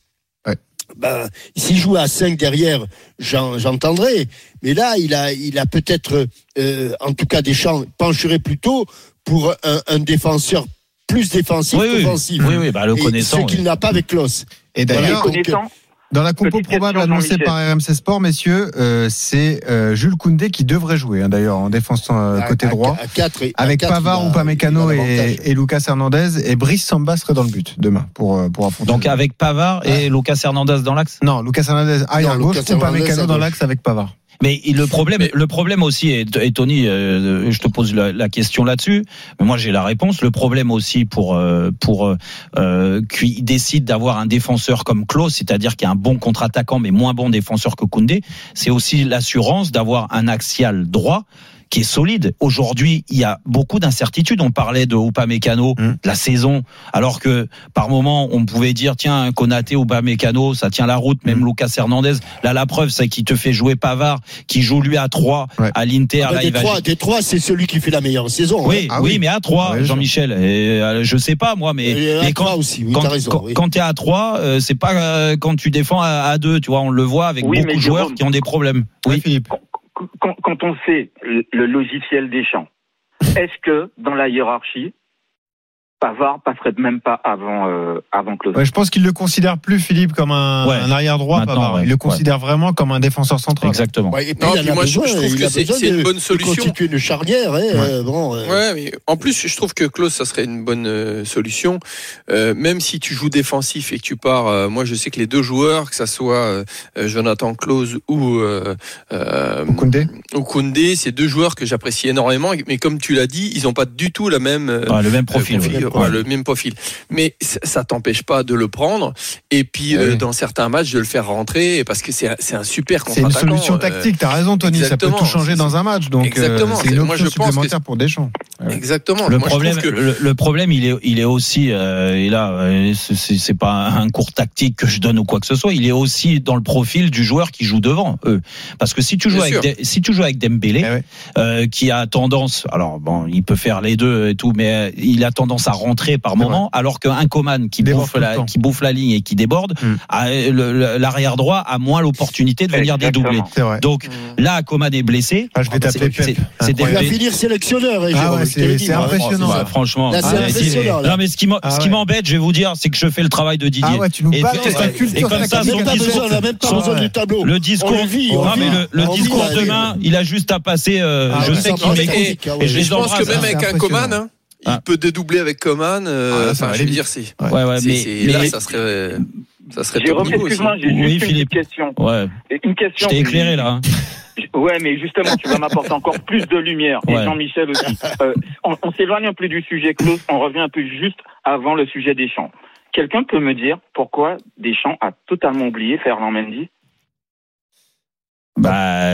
Ben, s'il joue à cinq derrière, j'en, j'entendrai. Mais là, il a, il a peut-être, euh, en tout cas, Deschamps pencherait plutôt pour un, un défenseur plus défensif oui, qu'offensif. Oui, oui, bah, le connaissant. Ce qu'il oui. n'a pas avec Klose. Et d'ailleurs, voilà, donc, dans la compo probable annoncée par R M C Sport, messieurs, euh, c'est euh, Jules Koundé qui devrait jouer, hein, d'ailleurs, en défense euh, côté à, droit, à, à quatre, avec à Pavard, Upamecano et, et Lucas Hernandez, et Brice Samba serait dans le but demain pour pour affronter. Donc avec Pavard et ouais. Lucas Hernandez dans l'axe. Non, Lucas Hernandez arrière gauche, Upamecano dans l'axe avec Pavard. Mais le problème, mais... le problème aussi, et, et Tony, euh, je te pose la, la question là-dessus, mais moi j'ai la réponse. Le problème aussi pour euh, pour euh, qu'il décide d'avoir un défenseur comme Klose, c'est-à-dire qu'il y a un bon contre-attaquant mais moins bon défenseur que Koundé, c'est aussi l'assurance d'avoir un axial droit qui est solide. Aujourd'hui, il y a beaucoup d'incertitudes. On parlait de Upamecano, mmh. de la saison, alors que par moment, on pouvait dire tiens, Konaté, Upamecano, ça tient la route, même mmh. Lucas Hernandez. Là, la preuve, c'est qu'il te fait jouer Pavard, qui joue lui à trois ouais. à l'Inter. Ah bah, là, des, il trois, va... des trois, c'est celui qui fait la meilleure saison. Oui, hein. ah, oui, oui, mais à trois, ouais, Jean-Michel. Et, euh, je sais pas moi, mais, mais quand, aussi, oui, quand, raison, quand, oui. quand t'es à trois, euh, c'est pas euh, quand tu défends à, à deux. Tu vois, on le voit avec oui, beaucoup de joueurs qui ont des problèmes. Oui, Philippe. Quand, quand on sait le logiciel Deschamps, est-ce que dans la hiérarchie, Pavard passerait même pas avant euh, avant Klose? Ouais, je pense qu'il le considère plus, Philippe, comme un, ouais. un arrière droit. Pavard. Ouais. Il le considère ouais. vraiment comme un défenseur central. Exactement. Ouais, et puis, non, puis moi besoin, je trouve que c'est, c'est une bonne solution. Constituer une charnière. Hein, ouais. Euh, bon, euh... ouais, mais en plus, je trouve que Klose, ça serait une bonne euh, solution. Euh, même si tu joues défensif et que tu pars, euh, moi, je sais que les deux joueurs, que ça soit euh, Jonathan Klose ou euh, euh, Koundé, ou Koundé, c'est deux joueurs que j'apprécie énormément. Mais comme tu l'as dit, ils n'ont pas du tout la même euh, ah, le même profil. configuration ouais, ouais. le même profil. Mais ça t'empêche pas de le prendre et puis ouais. euh, dans certains matchs de le faire rentrer parce que c'est un, c'est un super contre-attaquant. C'est une solution tactique. T'as raison, Tony. Exactement. Ça peut tout changer c'est, dans un match. Donc exactement. Euh, c'est une option Moi, je supplémentaire pense que... pour Deschamps. Ouais. Exactement. Le Moi, problème, que... le, le problème, il est, il est aussi, euh, et là, euh, c'est, c'est pas un cours tactique que je donne ou quoi que ce soit. Il est aussi dans le profil du joueur qui joue devant eux. Parce que si tu joues Bien avec, de, si tu joues avec Dembélé, eh ouais. euh, qui a tendance, alors bon, il peut faire les deux et tout, mais il a tendance à rentrer par moment, ouais. alors qu'un Coman qui bouffe la, qui bouffe la ligne et qui déborde, hum. a, le, l'arrière droit a moins l'opportunité de venir Exactement. dédoubler. Donc hum. là, Coman est blessé. Ah, je vais taper Pep. C'est, c'est il va finir sélectionneur. Et ah ouais, c'est, c'est impressionnant. Ouais, franchement. Là, c'est ah, impressionnant. Là. Non, mais ce qui, ah, ce qui ouais. m'embête, je vais vous dire, c'est que je fais le travail de Didier. Ah ouais, tu nous balances ta culture. Et comme ça, son discours, on n'a même pas besoin du tableau. Le discours, non mais le discours demain, il a juste à passer. Je sais qu'il m'écoute. Et je pense que même avec un Coman, il peut dédoubler avec Coman. Enfin, je veux dire, c'est. Ouais, ouais, mais là, ça serait. Ça serait Jérôme, excuse-moi, j'ai oui, juste Philippe. une question. Ouais. Une question. Je t'ai éclairé là. Ouais, mais justement, tu vas m'apporter encore plus de lumière. Ouais. Et Jean-Michel aussi. Euh, on, on s'éloigne un peu du sujet clos. On revient un peu juste avant le sujet Deschamps. Quelqu'un peut me dire pourquoi Deschamps a totalement oublié Ferland Mendy? Bah,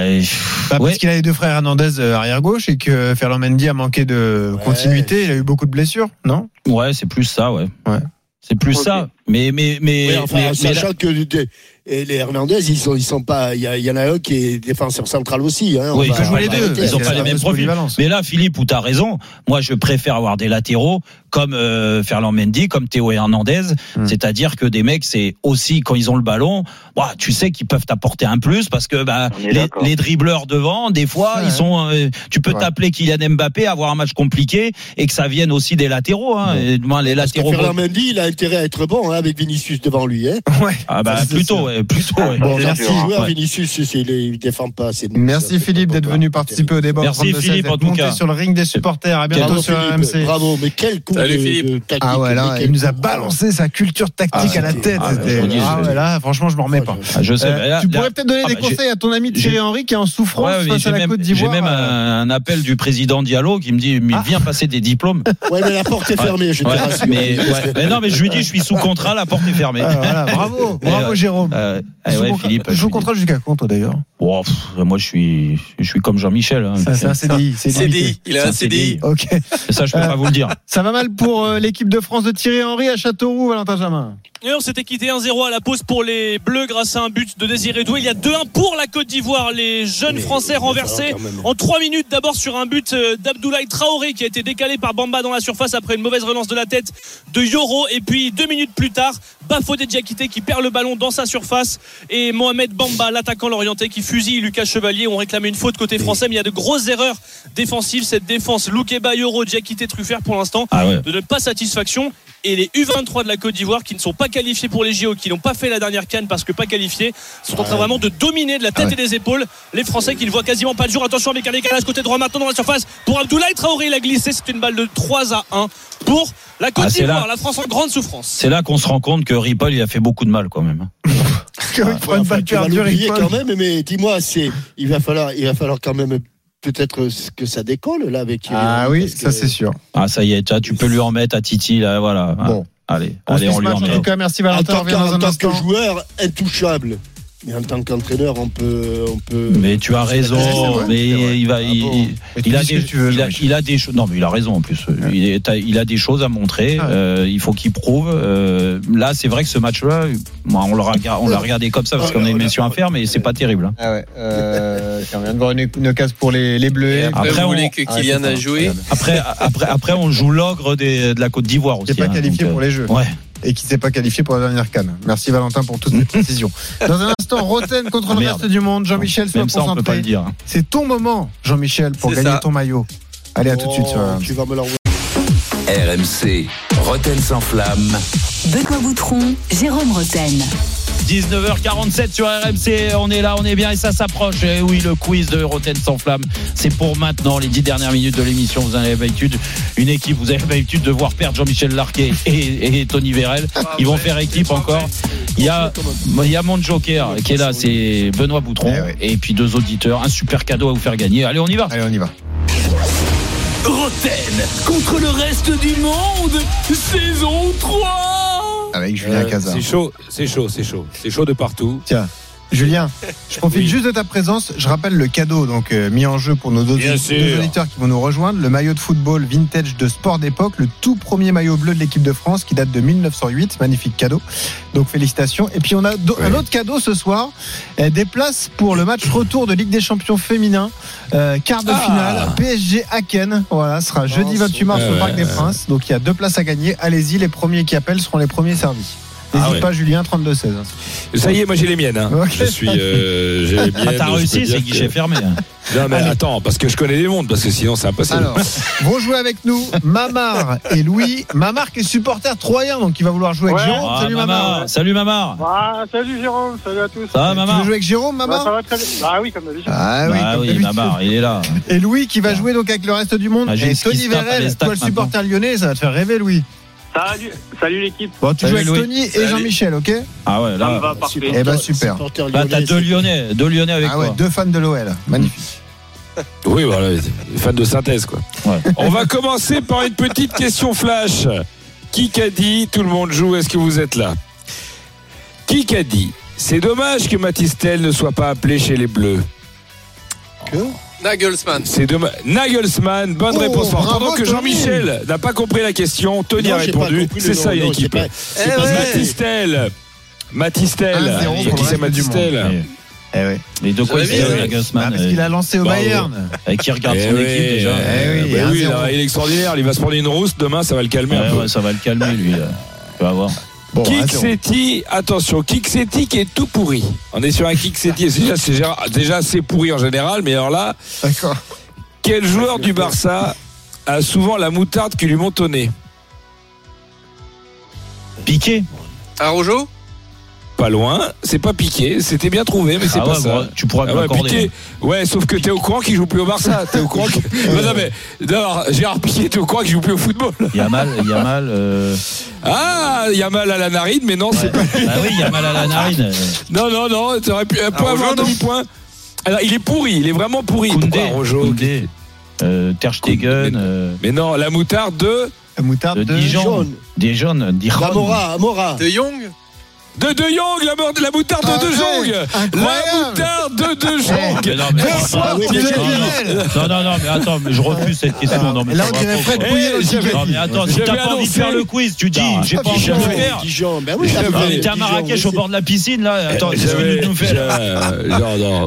bah parce ouais. qu'il a les deux frères Hernandez arrière gauche et que Ferland Mendy a manqué de ouais. continuité. Il a eu beaucoup de blessures, non? Ouais, c'est plus ça, ouais. Ouais. C'est plus okay. ça. Mais mais mais, mais, enfin, mais sachant mais là... que et les Hernandez, ils sont, ils sont pas. Il y, y en a un qui est défenseur central aussi. Hein, oui, ils peuvent jouer les deux. Ils n'ont pas les mêmes profils. Mais là, Philippe, où t'as raison. Moi, je préfère avoir des latéraux comme euh, Ferland Mendy, comme Théo Hernandez. Hum. C'est-à-dire que des mecs, c'est aussi quand ils ont le ballon, bah, tu sais qu'ils peuvent t'apporter un plus parce que bah, les, les dribbleurs devant, des fois, ouais. ils sont. Euh, tu peux ouais. t'appeler Kylian Mbappé, avoir un match compliqué et que ça vienne aussi des latéraux. Hein. Ouais. Et, moi, les parce latéraux. Que Ferland Mendy, il a intérêt à être bon hein, avec Vinicius devant lui. Hein. Ouais. Ah bah ça, plutôt, ouais, plutôt. Ouais. Bon, merci. Joueur, Vinicius, il ne défend pas assez. Merci Philippe d'être venu participer au débat. Merci Philippe en tout cas. Sur le ring des supporters. À bientôt Bravo, sur Philippe. R M C. Bravo, mais quel coup Salut, de, Philippe. de tactique. Ah ouais, là, il nous a balancé sa culture tactique ah, à la tête. Ah, ah ouais, là, franchement, je m'en remets pas. Ah, je sais. Euh, là, tu pourrais là, peut-être donner ah, des bah, conseils à ton ami Thierry Henry qui est en souffrance ouais, face à la même, Côte d'Ivoire. J'ai même un, un appel du président Diallo qui me dit mais viens passer des diplômes. Ouais, mais la porte est fermée. Je te rassure. Mais non, mais je lui dis je suis sous contrat, la porte est fermée. Bravo, bravo Jérôme. Philippe. Sous contrat jusqu'à quand toi d'ailleurs? Oh, pff, moi je suis je suis comme Jean-Michel hein. Ça, c'est un C D I, c'est C D I, il a un C D I. OK. Ça je peux euh, pas vous le dire. Ça va mal pour euh, l'équipe de France de Thierry Henry à Châteauroux, Valentin Jamin. Et on s'était quitté un zéro à la pause pour les Bleus grâce à un but de Désiré Doué. Il y a deux un pour la Côte d'Ivoire. Les jeunes mais, Français renversés en trois minutes d'abord sur un but d'Abdoulaye Traoré qui a été décalé par Bamba dans la surface après une mauvaise relance de la tête de Yoro. Et puis deux minutes plus tard, Bafodé Diakité qui perd le ballon dans sa surface et Mohamed Bamba, l'attaquant lorientais, qui fusille Lucas Chevalier. On réclamait une faute côté français, mais il y a de grosses erreurs défensives. Cette défense, Loukeba, Yoro, Diakité, Truffert pour l'instant, ah ouais. de ne pas satisfaction. Et les U vingt-trois de la Côte d'Ivoire qui ne sont pas qualifiés pour les J O, qui n'ont pas fait la dernière CAN parce que pas qualifiés, sont en train vraiment de dominer de la tête ah ouais. et des épaules les Français qui ne voient quasiment pas le jour. Attention avec un décalage côté droit maintenant dans la surface pour Abdoulaye Traoré. Il a glissé, c'est une balle de trois à un pour la Côte ah, d'Ivoire. Là, la France en grande souffrance. C'est là qu'on se rend compte que Ripoll il a fait beaucoup de mal quand même. que ah, ouais, enfin, tu vas l'oublier quand même, mais dis-moi, c'est il va falloir il va falloir quand même peut-être que ça décolle là avec ah oui ça que... c'est sûr. Ah ça y est, tu, tu peux lui en mettre à Titi là, voilà. Bon. Allez, on, allez, on lui en met. En tout cas, merci Valentin. En tant, en tant que joueur intouchable. Mais en tant qu'entraîneur, on peut, on peut. Mais tu as raison. Vrai, mais il va, ah il, bon. il, il a des, veux, il, a, il a des choses. Non, mais il a raison en plus. Ouais. Il, est, il a des choses à montrer. Ah ouais. euh, il faut qu'il prouve. Euh, là, c'est vrai que ce match-là, moi, on l'a regardé, on l'a regardé comme ça parce qu'on a une mission à faire, mais c'est pas terrible. Hein. Ah ouais. Euh, on vient de voir une, une case pour les, les Bleus. Et après, après, vous voulez que Kylian a joué. Après, après, après, on joue l'ogre des, de la Côte d'Ivoire aussi. C'est pas hein, qualifié donc, pour les Jeux. Ouais. Et qui ne s'est pas qualifié pour la dernière CAN. Merci Valentin pour toutes ces précisions. Dans un instant, Roten contre le reste du monde. Jean-Michel, sois concentré. C'est ton moment, Jean-Michel, pour c'est gagner ça. ton maillot. Allez, à oh, tout de suite sur R M C. Tu vas me l'envoyer. R M C, Roten sans flamme. Benoît Boutron, Jérôme Roten. dix-neuf heures quarante-sept sur R M C, on est là, on est bien et ça s'approche. Et oui, le quiz de Roten sans flamme, c'est pour maintenant, les dix dernières minutes de l'émission. Vous avez l'habitude, une équipe, vous avez l'habitude de voir perdre Jean-Michel Larquet et, et Tony Vérel. Ils vont faire équipe encore. Il y a, il y a mon joker qui est là, c'est Benoît Boutron. Et puis deux auditeurs, un super cadeau à vous faire gagner. Allez, on y va. Allez, on y va. Roten contre le reste du monde, saison trois. Avec Julien Cazard. C'est chaud, c'est chaud, c'est chaud. C'est chaud de partout. Tiens. Julien, je profite oui. juste de ta présence. Je rappelle le cadeau donc euh, mis en jeu pour nos deux, deux auditeurs qui vont nous rejoindre. Le maillot de football vintage de Sport d'époque, le tout premier maillot bleu de l'équipe de France qui date de mille neuf cent huit. Magnifique cadeau. Donc félicitations. Et puis on a do- oui. un autre cadeau ce soir. Euh, des places pour le match retour de Ligue des Champions féminin. Euh, quart de ah. finale. P S G Aken. Voilà, ce sera jeudi vingt-huit mars euh, au Parc euh, des Princes. Donc il y a deux places à gagner. Allez-y, les premiers qui appellent seront les premiers servis. N'hésite ah ouais. pas, Julien, trente-deux seize. Ça y est, moi j'ai les miennes. Hein. Okay. Je suis. Euh, j'ai les miennes. Ah, t'as réussi, c'est guichet que... fermé. Hein. Non, mais allez. Attends, parce que je connais les mondes, parce que sinon c'est impossible. Alors, vont jouer avec nous Mamar et Louis. Mamar qui est supporter troyen, donc il va vouloir jouer avec ouais. Jérôme. Ah, salut Mamar. Mamar. Salut Mamar. Ah, salut Jérôme, salut à tous. Ça va, Mamar? Tu veux jouer avec Jérôme, Mamar? bah, Ça va très bien. Ah oui, comme d'habitude. Ah oui, bah, comme oui Mamar, il est là. Et Louis qui va jouer donc avec le reste du monde. Ah, et Tony Vérel, toi le supporter lyonnais, ça va te faire rêver, Louis. Salut, salut l'équipe. Bon, tu salut joues avec Louis. Tony et salut. Jean-Michel, ok? Ah ouais, là. Va, parfait. Eh ben super. Là, t'as deux Lyonnais, deux Lyonnais avec ah ouais, toi. Deux fans de l'O L, magnifique. Oui, voilà, fan de synthèse, quoi. Ouais. On va commencer par une petite question flash. Qui qu'a dit? Tout le monde joue. Est-ce que vous êtes là? Qui qu'a dit? C'est dommage que Matistel ne soit pas appelé chez les Bleus. Que? Nagelsmann. C'est dommage. Nagelsmann, bonne oh, réponse. Pendant que Jean-Michel n'a pas compris la question, Tony non, a répondu. C'est ça une équipe. Pas, c'est eh ouais. Matistel. Matistel. Qui c'est Matistel? Eh oui. Mais de quoi il fait Nagelsmann? Ah, parce qu'il a lancé au Bayern. Et qui regarde son eh équipe oui, déjà. Eh oui, bah oui là, il est extraordinaire. Il va se prendre une rousse demain, ça va le calmer ouais, un peu. Ouais, ça va le calmer lui. Tu vas voir. Bon, Kiksetti, attention, Kiksetti qui est tout pourri. On est sur un Kiksetti, déjà, c'est déjà assez pourri en général, mais alors là, d'accord. Quel joueur du Barça a souvent la moutarde qui lui monte au nez? Piqué. Araujo? Pas loin, c'est pas Piqué, c'était bien trouvé, mais c'est ah pas ouais, ça. Bon, tu pourras ah ouais, Piqué, ouais, sauf que t'es au courant qu'il joue plus au Barça. T'es au courant que... non, mais d'abord, Gérard Piqué, t'es au courant qu'il joue plus au football. Il y a mal, il y a mal. Euh... Ah, il y a mal à la narine, mais non, ouais. c'est pas. Ah oui, il y a mal à la narine. non, non, non, t'aurais pu ah, avoir un demi-point. Alors, il est pourri, il est vraiment pourri. Koundé, Koundé, euh, Ter Stegen. Mais, euh... mais non, la moutarde de. La moutarde de, de Dijon. Dijon, Dijon. Amora, Amora. De Jong. De De Jong, la, la moutarde ah, de De Jong. La moutarde de De Jong. Hey, non, mais ah, oui, non, non, non, mais attends, mais je refuse cette question. Non, mais là, on dirait Fred Pouillet. Non, mais attends, si t'as pas envie de faire le quiz, tu dis, j'ai pas envie de le faire. Dijon, ben oui, t'es à Marrakech au bord de la piscine, là. Attends, qu'est-ce que tu nous fais là? Non, non.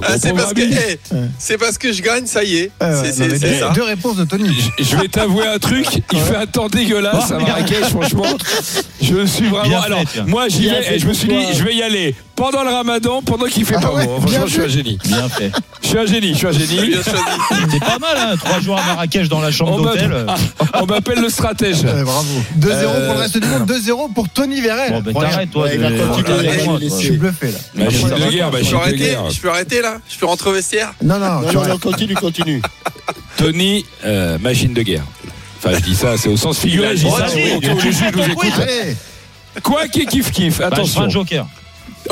C'est parce que je gagne, ça y est. C'est ça. Deux réponses de Tony. Je vais t'avouer un truc, il fait un temps dégueulasse à Marrakech, franchement. Je suis vraiment. Alors, moi, j'y vais. Je me suis dit, je vais y aller pendant le Ramadan, pendant qu'il fait ah pas ouais, beau. Franchement, je suis un génie. Bien fait. Je suis un génie, je suis un génie. C'est pas mal, hein, trois jours à Marrakech dans la chambre on d'hôtel. On m'appelle le stratège. Ouais, bravo. deux zéro euh... pour le reste du monde, deux zéro pour Tony Vérel. Bon, ben t'arrêtes, toi. Ouais, de... Je suis bluffé, là. Machine de guerre, je peux arrêter, je peux arrêter, là? Je peux rentrer au vestiaire? Non, non, non, non, non continue, continue. Tony, euh, machine de guerre. Enfin, je dis ça, c'est au sens figuré. Je dis ça, je vous écoute. Quoi qu'il kiff kiff, attention. Un joker. Oh,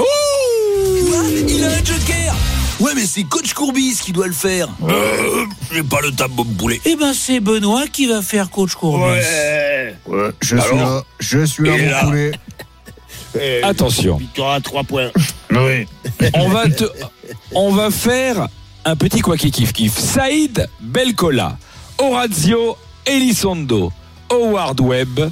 il a un joker. Ouais, mais c'est coach Courbis qui doit le faire. Euh, j'ai pas le temps, mon poulet. Eh ben, c'est Benoît qui va faire coach Courbis. Ouais. ouais. Je Alors, suis là. Je suis là, mon là. poulet. Eh, attention. Victoire à trois points. Oui. On va te, on va faire un petit quoi qui kiff kiff. Saïd Belkola, Orazio Elizondo, Howard Webb,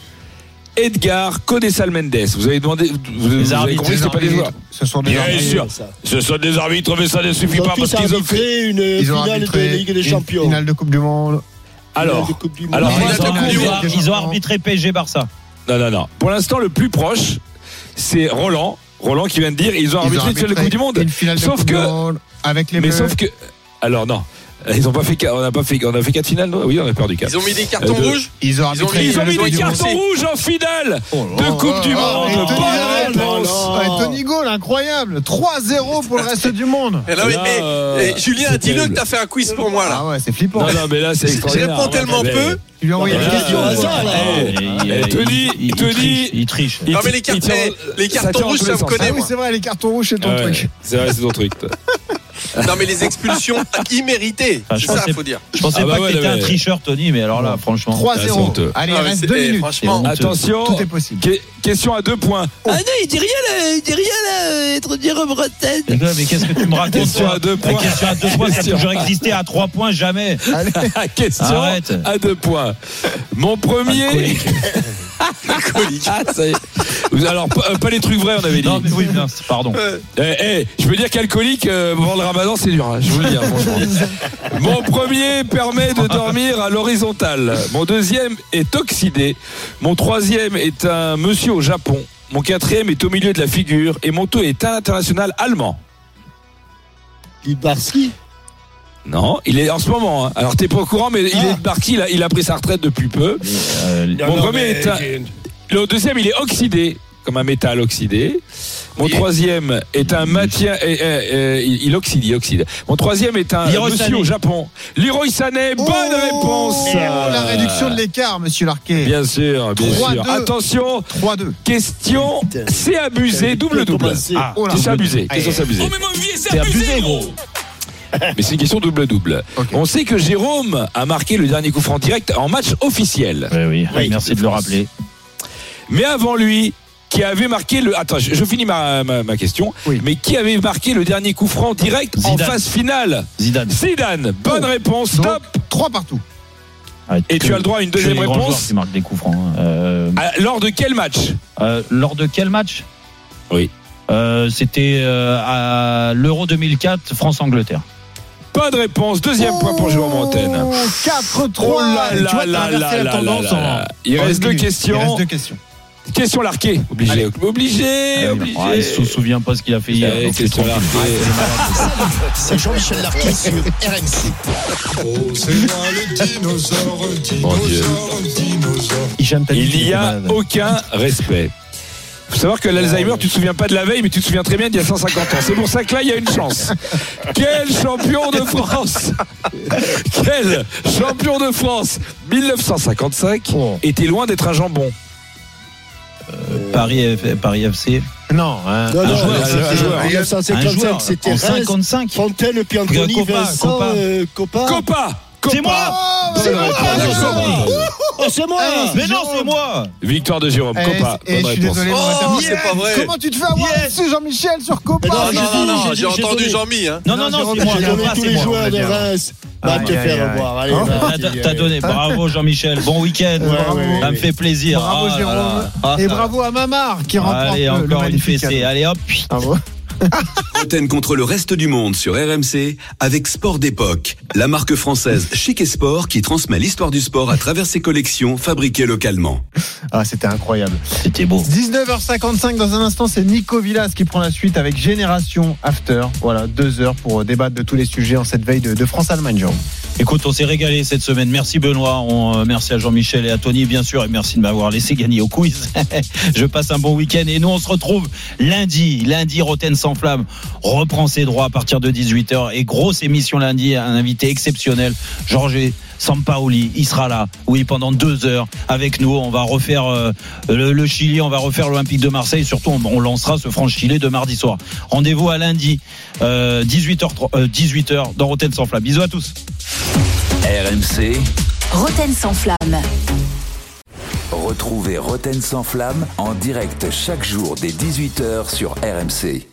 Edgar Codesal Mendes. Vous avez demandé, vous, les vous avez compris, c'est pas des joueurs. Ce sont des Bien arbitres. sûr, ce sont des arbitres, mais ça ne suffit ils pas parce qu'ils ont fait une ils ont finale de Ligue des Champions, finale de Coupe du Monde. Alors, de coupe du monde. alors ils, ont, ils, ont, ils ont arbitré P S G Barça. Non, non, non. Pour l'instant, le plus proche, c'est Roland. Roland qui vient de dire, ils ont arbitré une finale de Coupe du Monde. Sauf que, avec les mais sauf que, alors non. Ils ont pas fait, on a pas fait, on a fait quatre finales, non? Oui, on a perdu quatre. Ils ont mis des cartons euh, de... rouges. Ils ont, ils ont, ils ont mis des cartons rouges en finale oh là, de Coupe oh du Monde. Oh Bonne réponse. Tony Gaulle, incroyable. trois zéro pour le reste du monde. Et là, mais, mais, euh, Julien, dis-le que t'as fait un quiz pour moi là. Ah ouais, c'est flippant. Non, non, mais là, c'est extraordinaire. Je réponds tellement peu. Tu lui as envoyé une question à ça, là. Tony, Tony, il triche. Non, mais les cartons rouges, ça me connaît. Oui, c'est vrai, les cartons rouges, c'est ton truc. C'est vrai, c'est ton truc. Non, mais les expulsions imméritées. Enfin, je c'est ça, pensais- faut dire. Je pensais Ah bah pas ouais, que t'étais ouais, un ouais. tricheur, Tony, mais alors là, franchement. trois Ah, c'est zéro. honteux. Allez, il Ah, mais reste c'est- deux eh, minutes. franchement. Attention. Tout est possible. Que- question à deux points. Ah non, il dit rien là, il dit rien là, être Jérôme Rotten. Les gars, mais qu'est-ce que tu me racontes Question toi à deux points. La question à deux points, ça a Question. toujours existé à trois points, jamais. Allez. Question Arrête. à deux points. Mon premier. Alcoolique. Ah, ça y est. Vous- Alors, pas, euh, pas les trucs vrais, on avait dit. Non, mais oui, non, c'est- pardon. Eh, eh, je peux dire qu'alcoolique, euh, pendant le ramadan, c'est dur, hein, je vous le dis, hein, franchement. Mon premier permet de dormir à l'horizontale. Mon deuxième est oxydé. Mon troisième est un monsieur au Japon. Mon quatrième est au milieu de la figure. Et mon taux est international allemand. Libarski. Non, il est en ce moment. Hein. Alors, t'es pas au courant, mais il est parti, il a, il a pris sa retraite depuis peu. Euh, Mon premier est un- Le deuxième, il est oxydé, comme un métal oxydé. Mon troisième est un maintien. euh, euh, il, il oxyde, il oxyde. Mon troisième est un Leroy monsieur Sané. au Japon. Leroy Sané, bonne réponse. Oh, la réduction de l'écart, monsieur Larquet. Bien sûr, bien trois sûr. deux. Attention, trois deux. question, c'est abusé, double double. Ah, oh là. C'est abusé, question c'est abusé. Oh, mais mon vieux, c'est C'est abusé, abusé, gros. gros. Mais c'est une question double double. On sait que Jérôme a marqué le dernier coup franc direct en match officiel. Oui, oui, Oui, merci de de le France. rappeler. Mais avant lui, qui avait marqué le. Attends, je, je finis ma, ma, ma question. Oui. Mais qui avait marqué le dernier coup franc direct en Zidane. phase finale? Zidane. Zidane. Bonne Oh. réponse. Donc, Top. trois partout. Arrête, Et que- tu as le droit à une que deuxième les grands réponse. joueurs qui marquent des coups francs. hein. Euh, Ah, lors de quel match? euh, lors de quel match? Oui. Euh, C'était euh, à l'Euro deux mille quatre, France-Angleterre. Bonne réponse. Deuxième point pour Jérôme Rotten. Oh, quatre Oh trois. là Tu là vois, t'as là inversé là la là tendance là là. en- Il en reste une deux minute. questions. Il reste deux questions. Question Larquet. Obligé. Allez. Obligé. Obligé. Ah, il se souvient pas ce qu'il a fait hier. Allez, donc c'est question tranquille. Larquet. C'est Jean-Michel Larquet sur R M C. Oh, c'est moi le dinosaure, Mon Dieu. dinosaure, dinosaure. Hicham, t'as dit Il qu'il n'y était a malade. aucun respect. Faut savoir que l'Alzheimer, tu te souviens pas de la veille, mais tu te souviens très bien d'il y a cent cinquante ans. C'est pour ça que là, il y a une chance. Quel champion de France! Quel champion de France mille neuf cent cinquante-cinq était loin d'être un jambon. Paris, F- Paris F C. Non, hein. Non, Un non, joueur, c'était- un joueur. en mille neuf cent Un cinquante-cinq, joueur c'était en Reims, cinquante-cinq. Fontaine, puis Anthony, Copa, Vincent, Copa. euh, Copa. Copa! C'est Copa. moi. Oh, C'est moi, Oh, c'est moi. Mais non, c'est moi. Victoire de Jérôme. Eh, Copa. eh, Bonne je suis réponse. désolé, mon Oh, intermittent. c'est pas vrai. Comment tu te fais avoir Yes. là-dessus, Jean-Michel, sur Copa? Mais non, Non, non, non, non, j'ai j'ai entendu donné- Jean-Mi. Hein. Non, non, non, Jérôme, c'est moi. J'ai donné Copa, tous c'est les moi. joueurs de dire. Reims. Va Aïe, te aïe, faire aïe. voir. Allez, Hein va. T'as t'as donné. Bravo, Jean-Michel. Bon week-end. Bravo. Ça me fait plaisir. Bravo, Ah là Jérôme. là. Ah, Et ça- bravo à Mamar qui remporte Allez, le- le encore une magnifique fessée. cadeau. Allez, hop. Bravo. Roten contre le reste du monde sur R M C avec Sport d'époque, la marque française Chic et Sport qui transmet l'histoire du sport à travers ses collections fabriquées localement. Ah, c'était incroyable. C'était beau. dix-neuf heures cinquante-cinq, dans un instant, c'est Nico Villas qui prend la suite avec Génération After. Voilà, deux heures pour débattre de tous les sujets en cette veille de, de France-Allemagne, Jérôme. Écoute, on s'est régalé cette semaine. Merci Benoît, on, euh, merci à Jean-Michel et à Tony, bien sûr, et merci de m'avoir laissé gagner au quiz. Je passe un bon week-end et nous, on se retrouve lundi. Lundi, Roten sans flamme reprend ses droits à partir de dix-huit heures et grosse émission lundi, un invité exceptionnel, Jorge Sampaoli. Il sera là, oui, pendant deux heures avec nous. On va refaire euh, le, le Chili, on va refaire l'Olympique de Marseille. Surtout, on, on lancera ce franc-Chili de mardi soir. Rendez-vous à lundi, euh, dix-huit heures, euh, dix-huit heures dans Roten sans flamme. Bisous à tous. R M C, Roten sans flamme. retrouvez Roten sans flamme en direct chaque jour dès dix-huit heures sur R M C.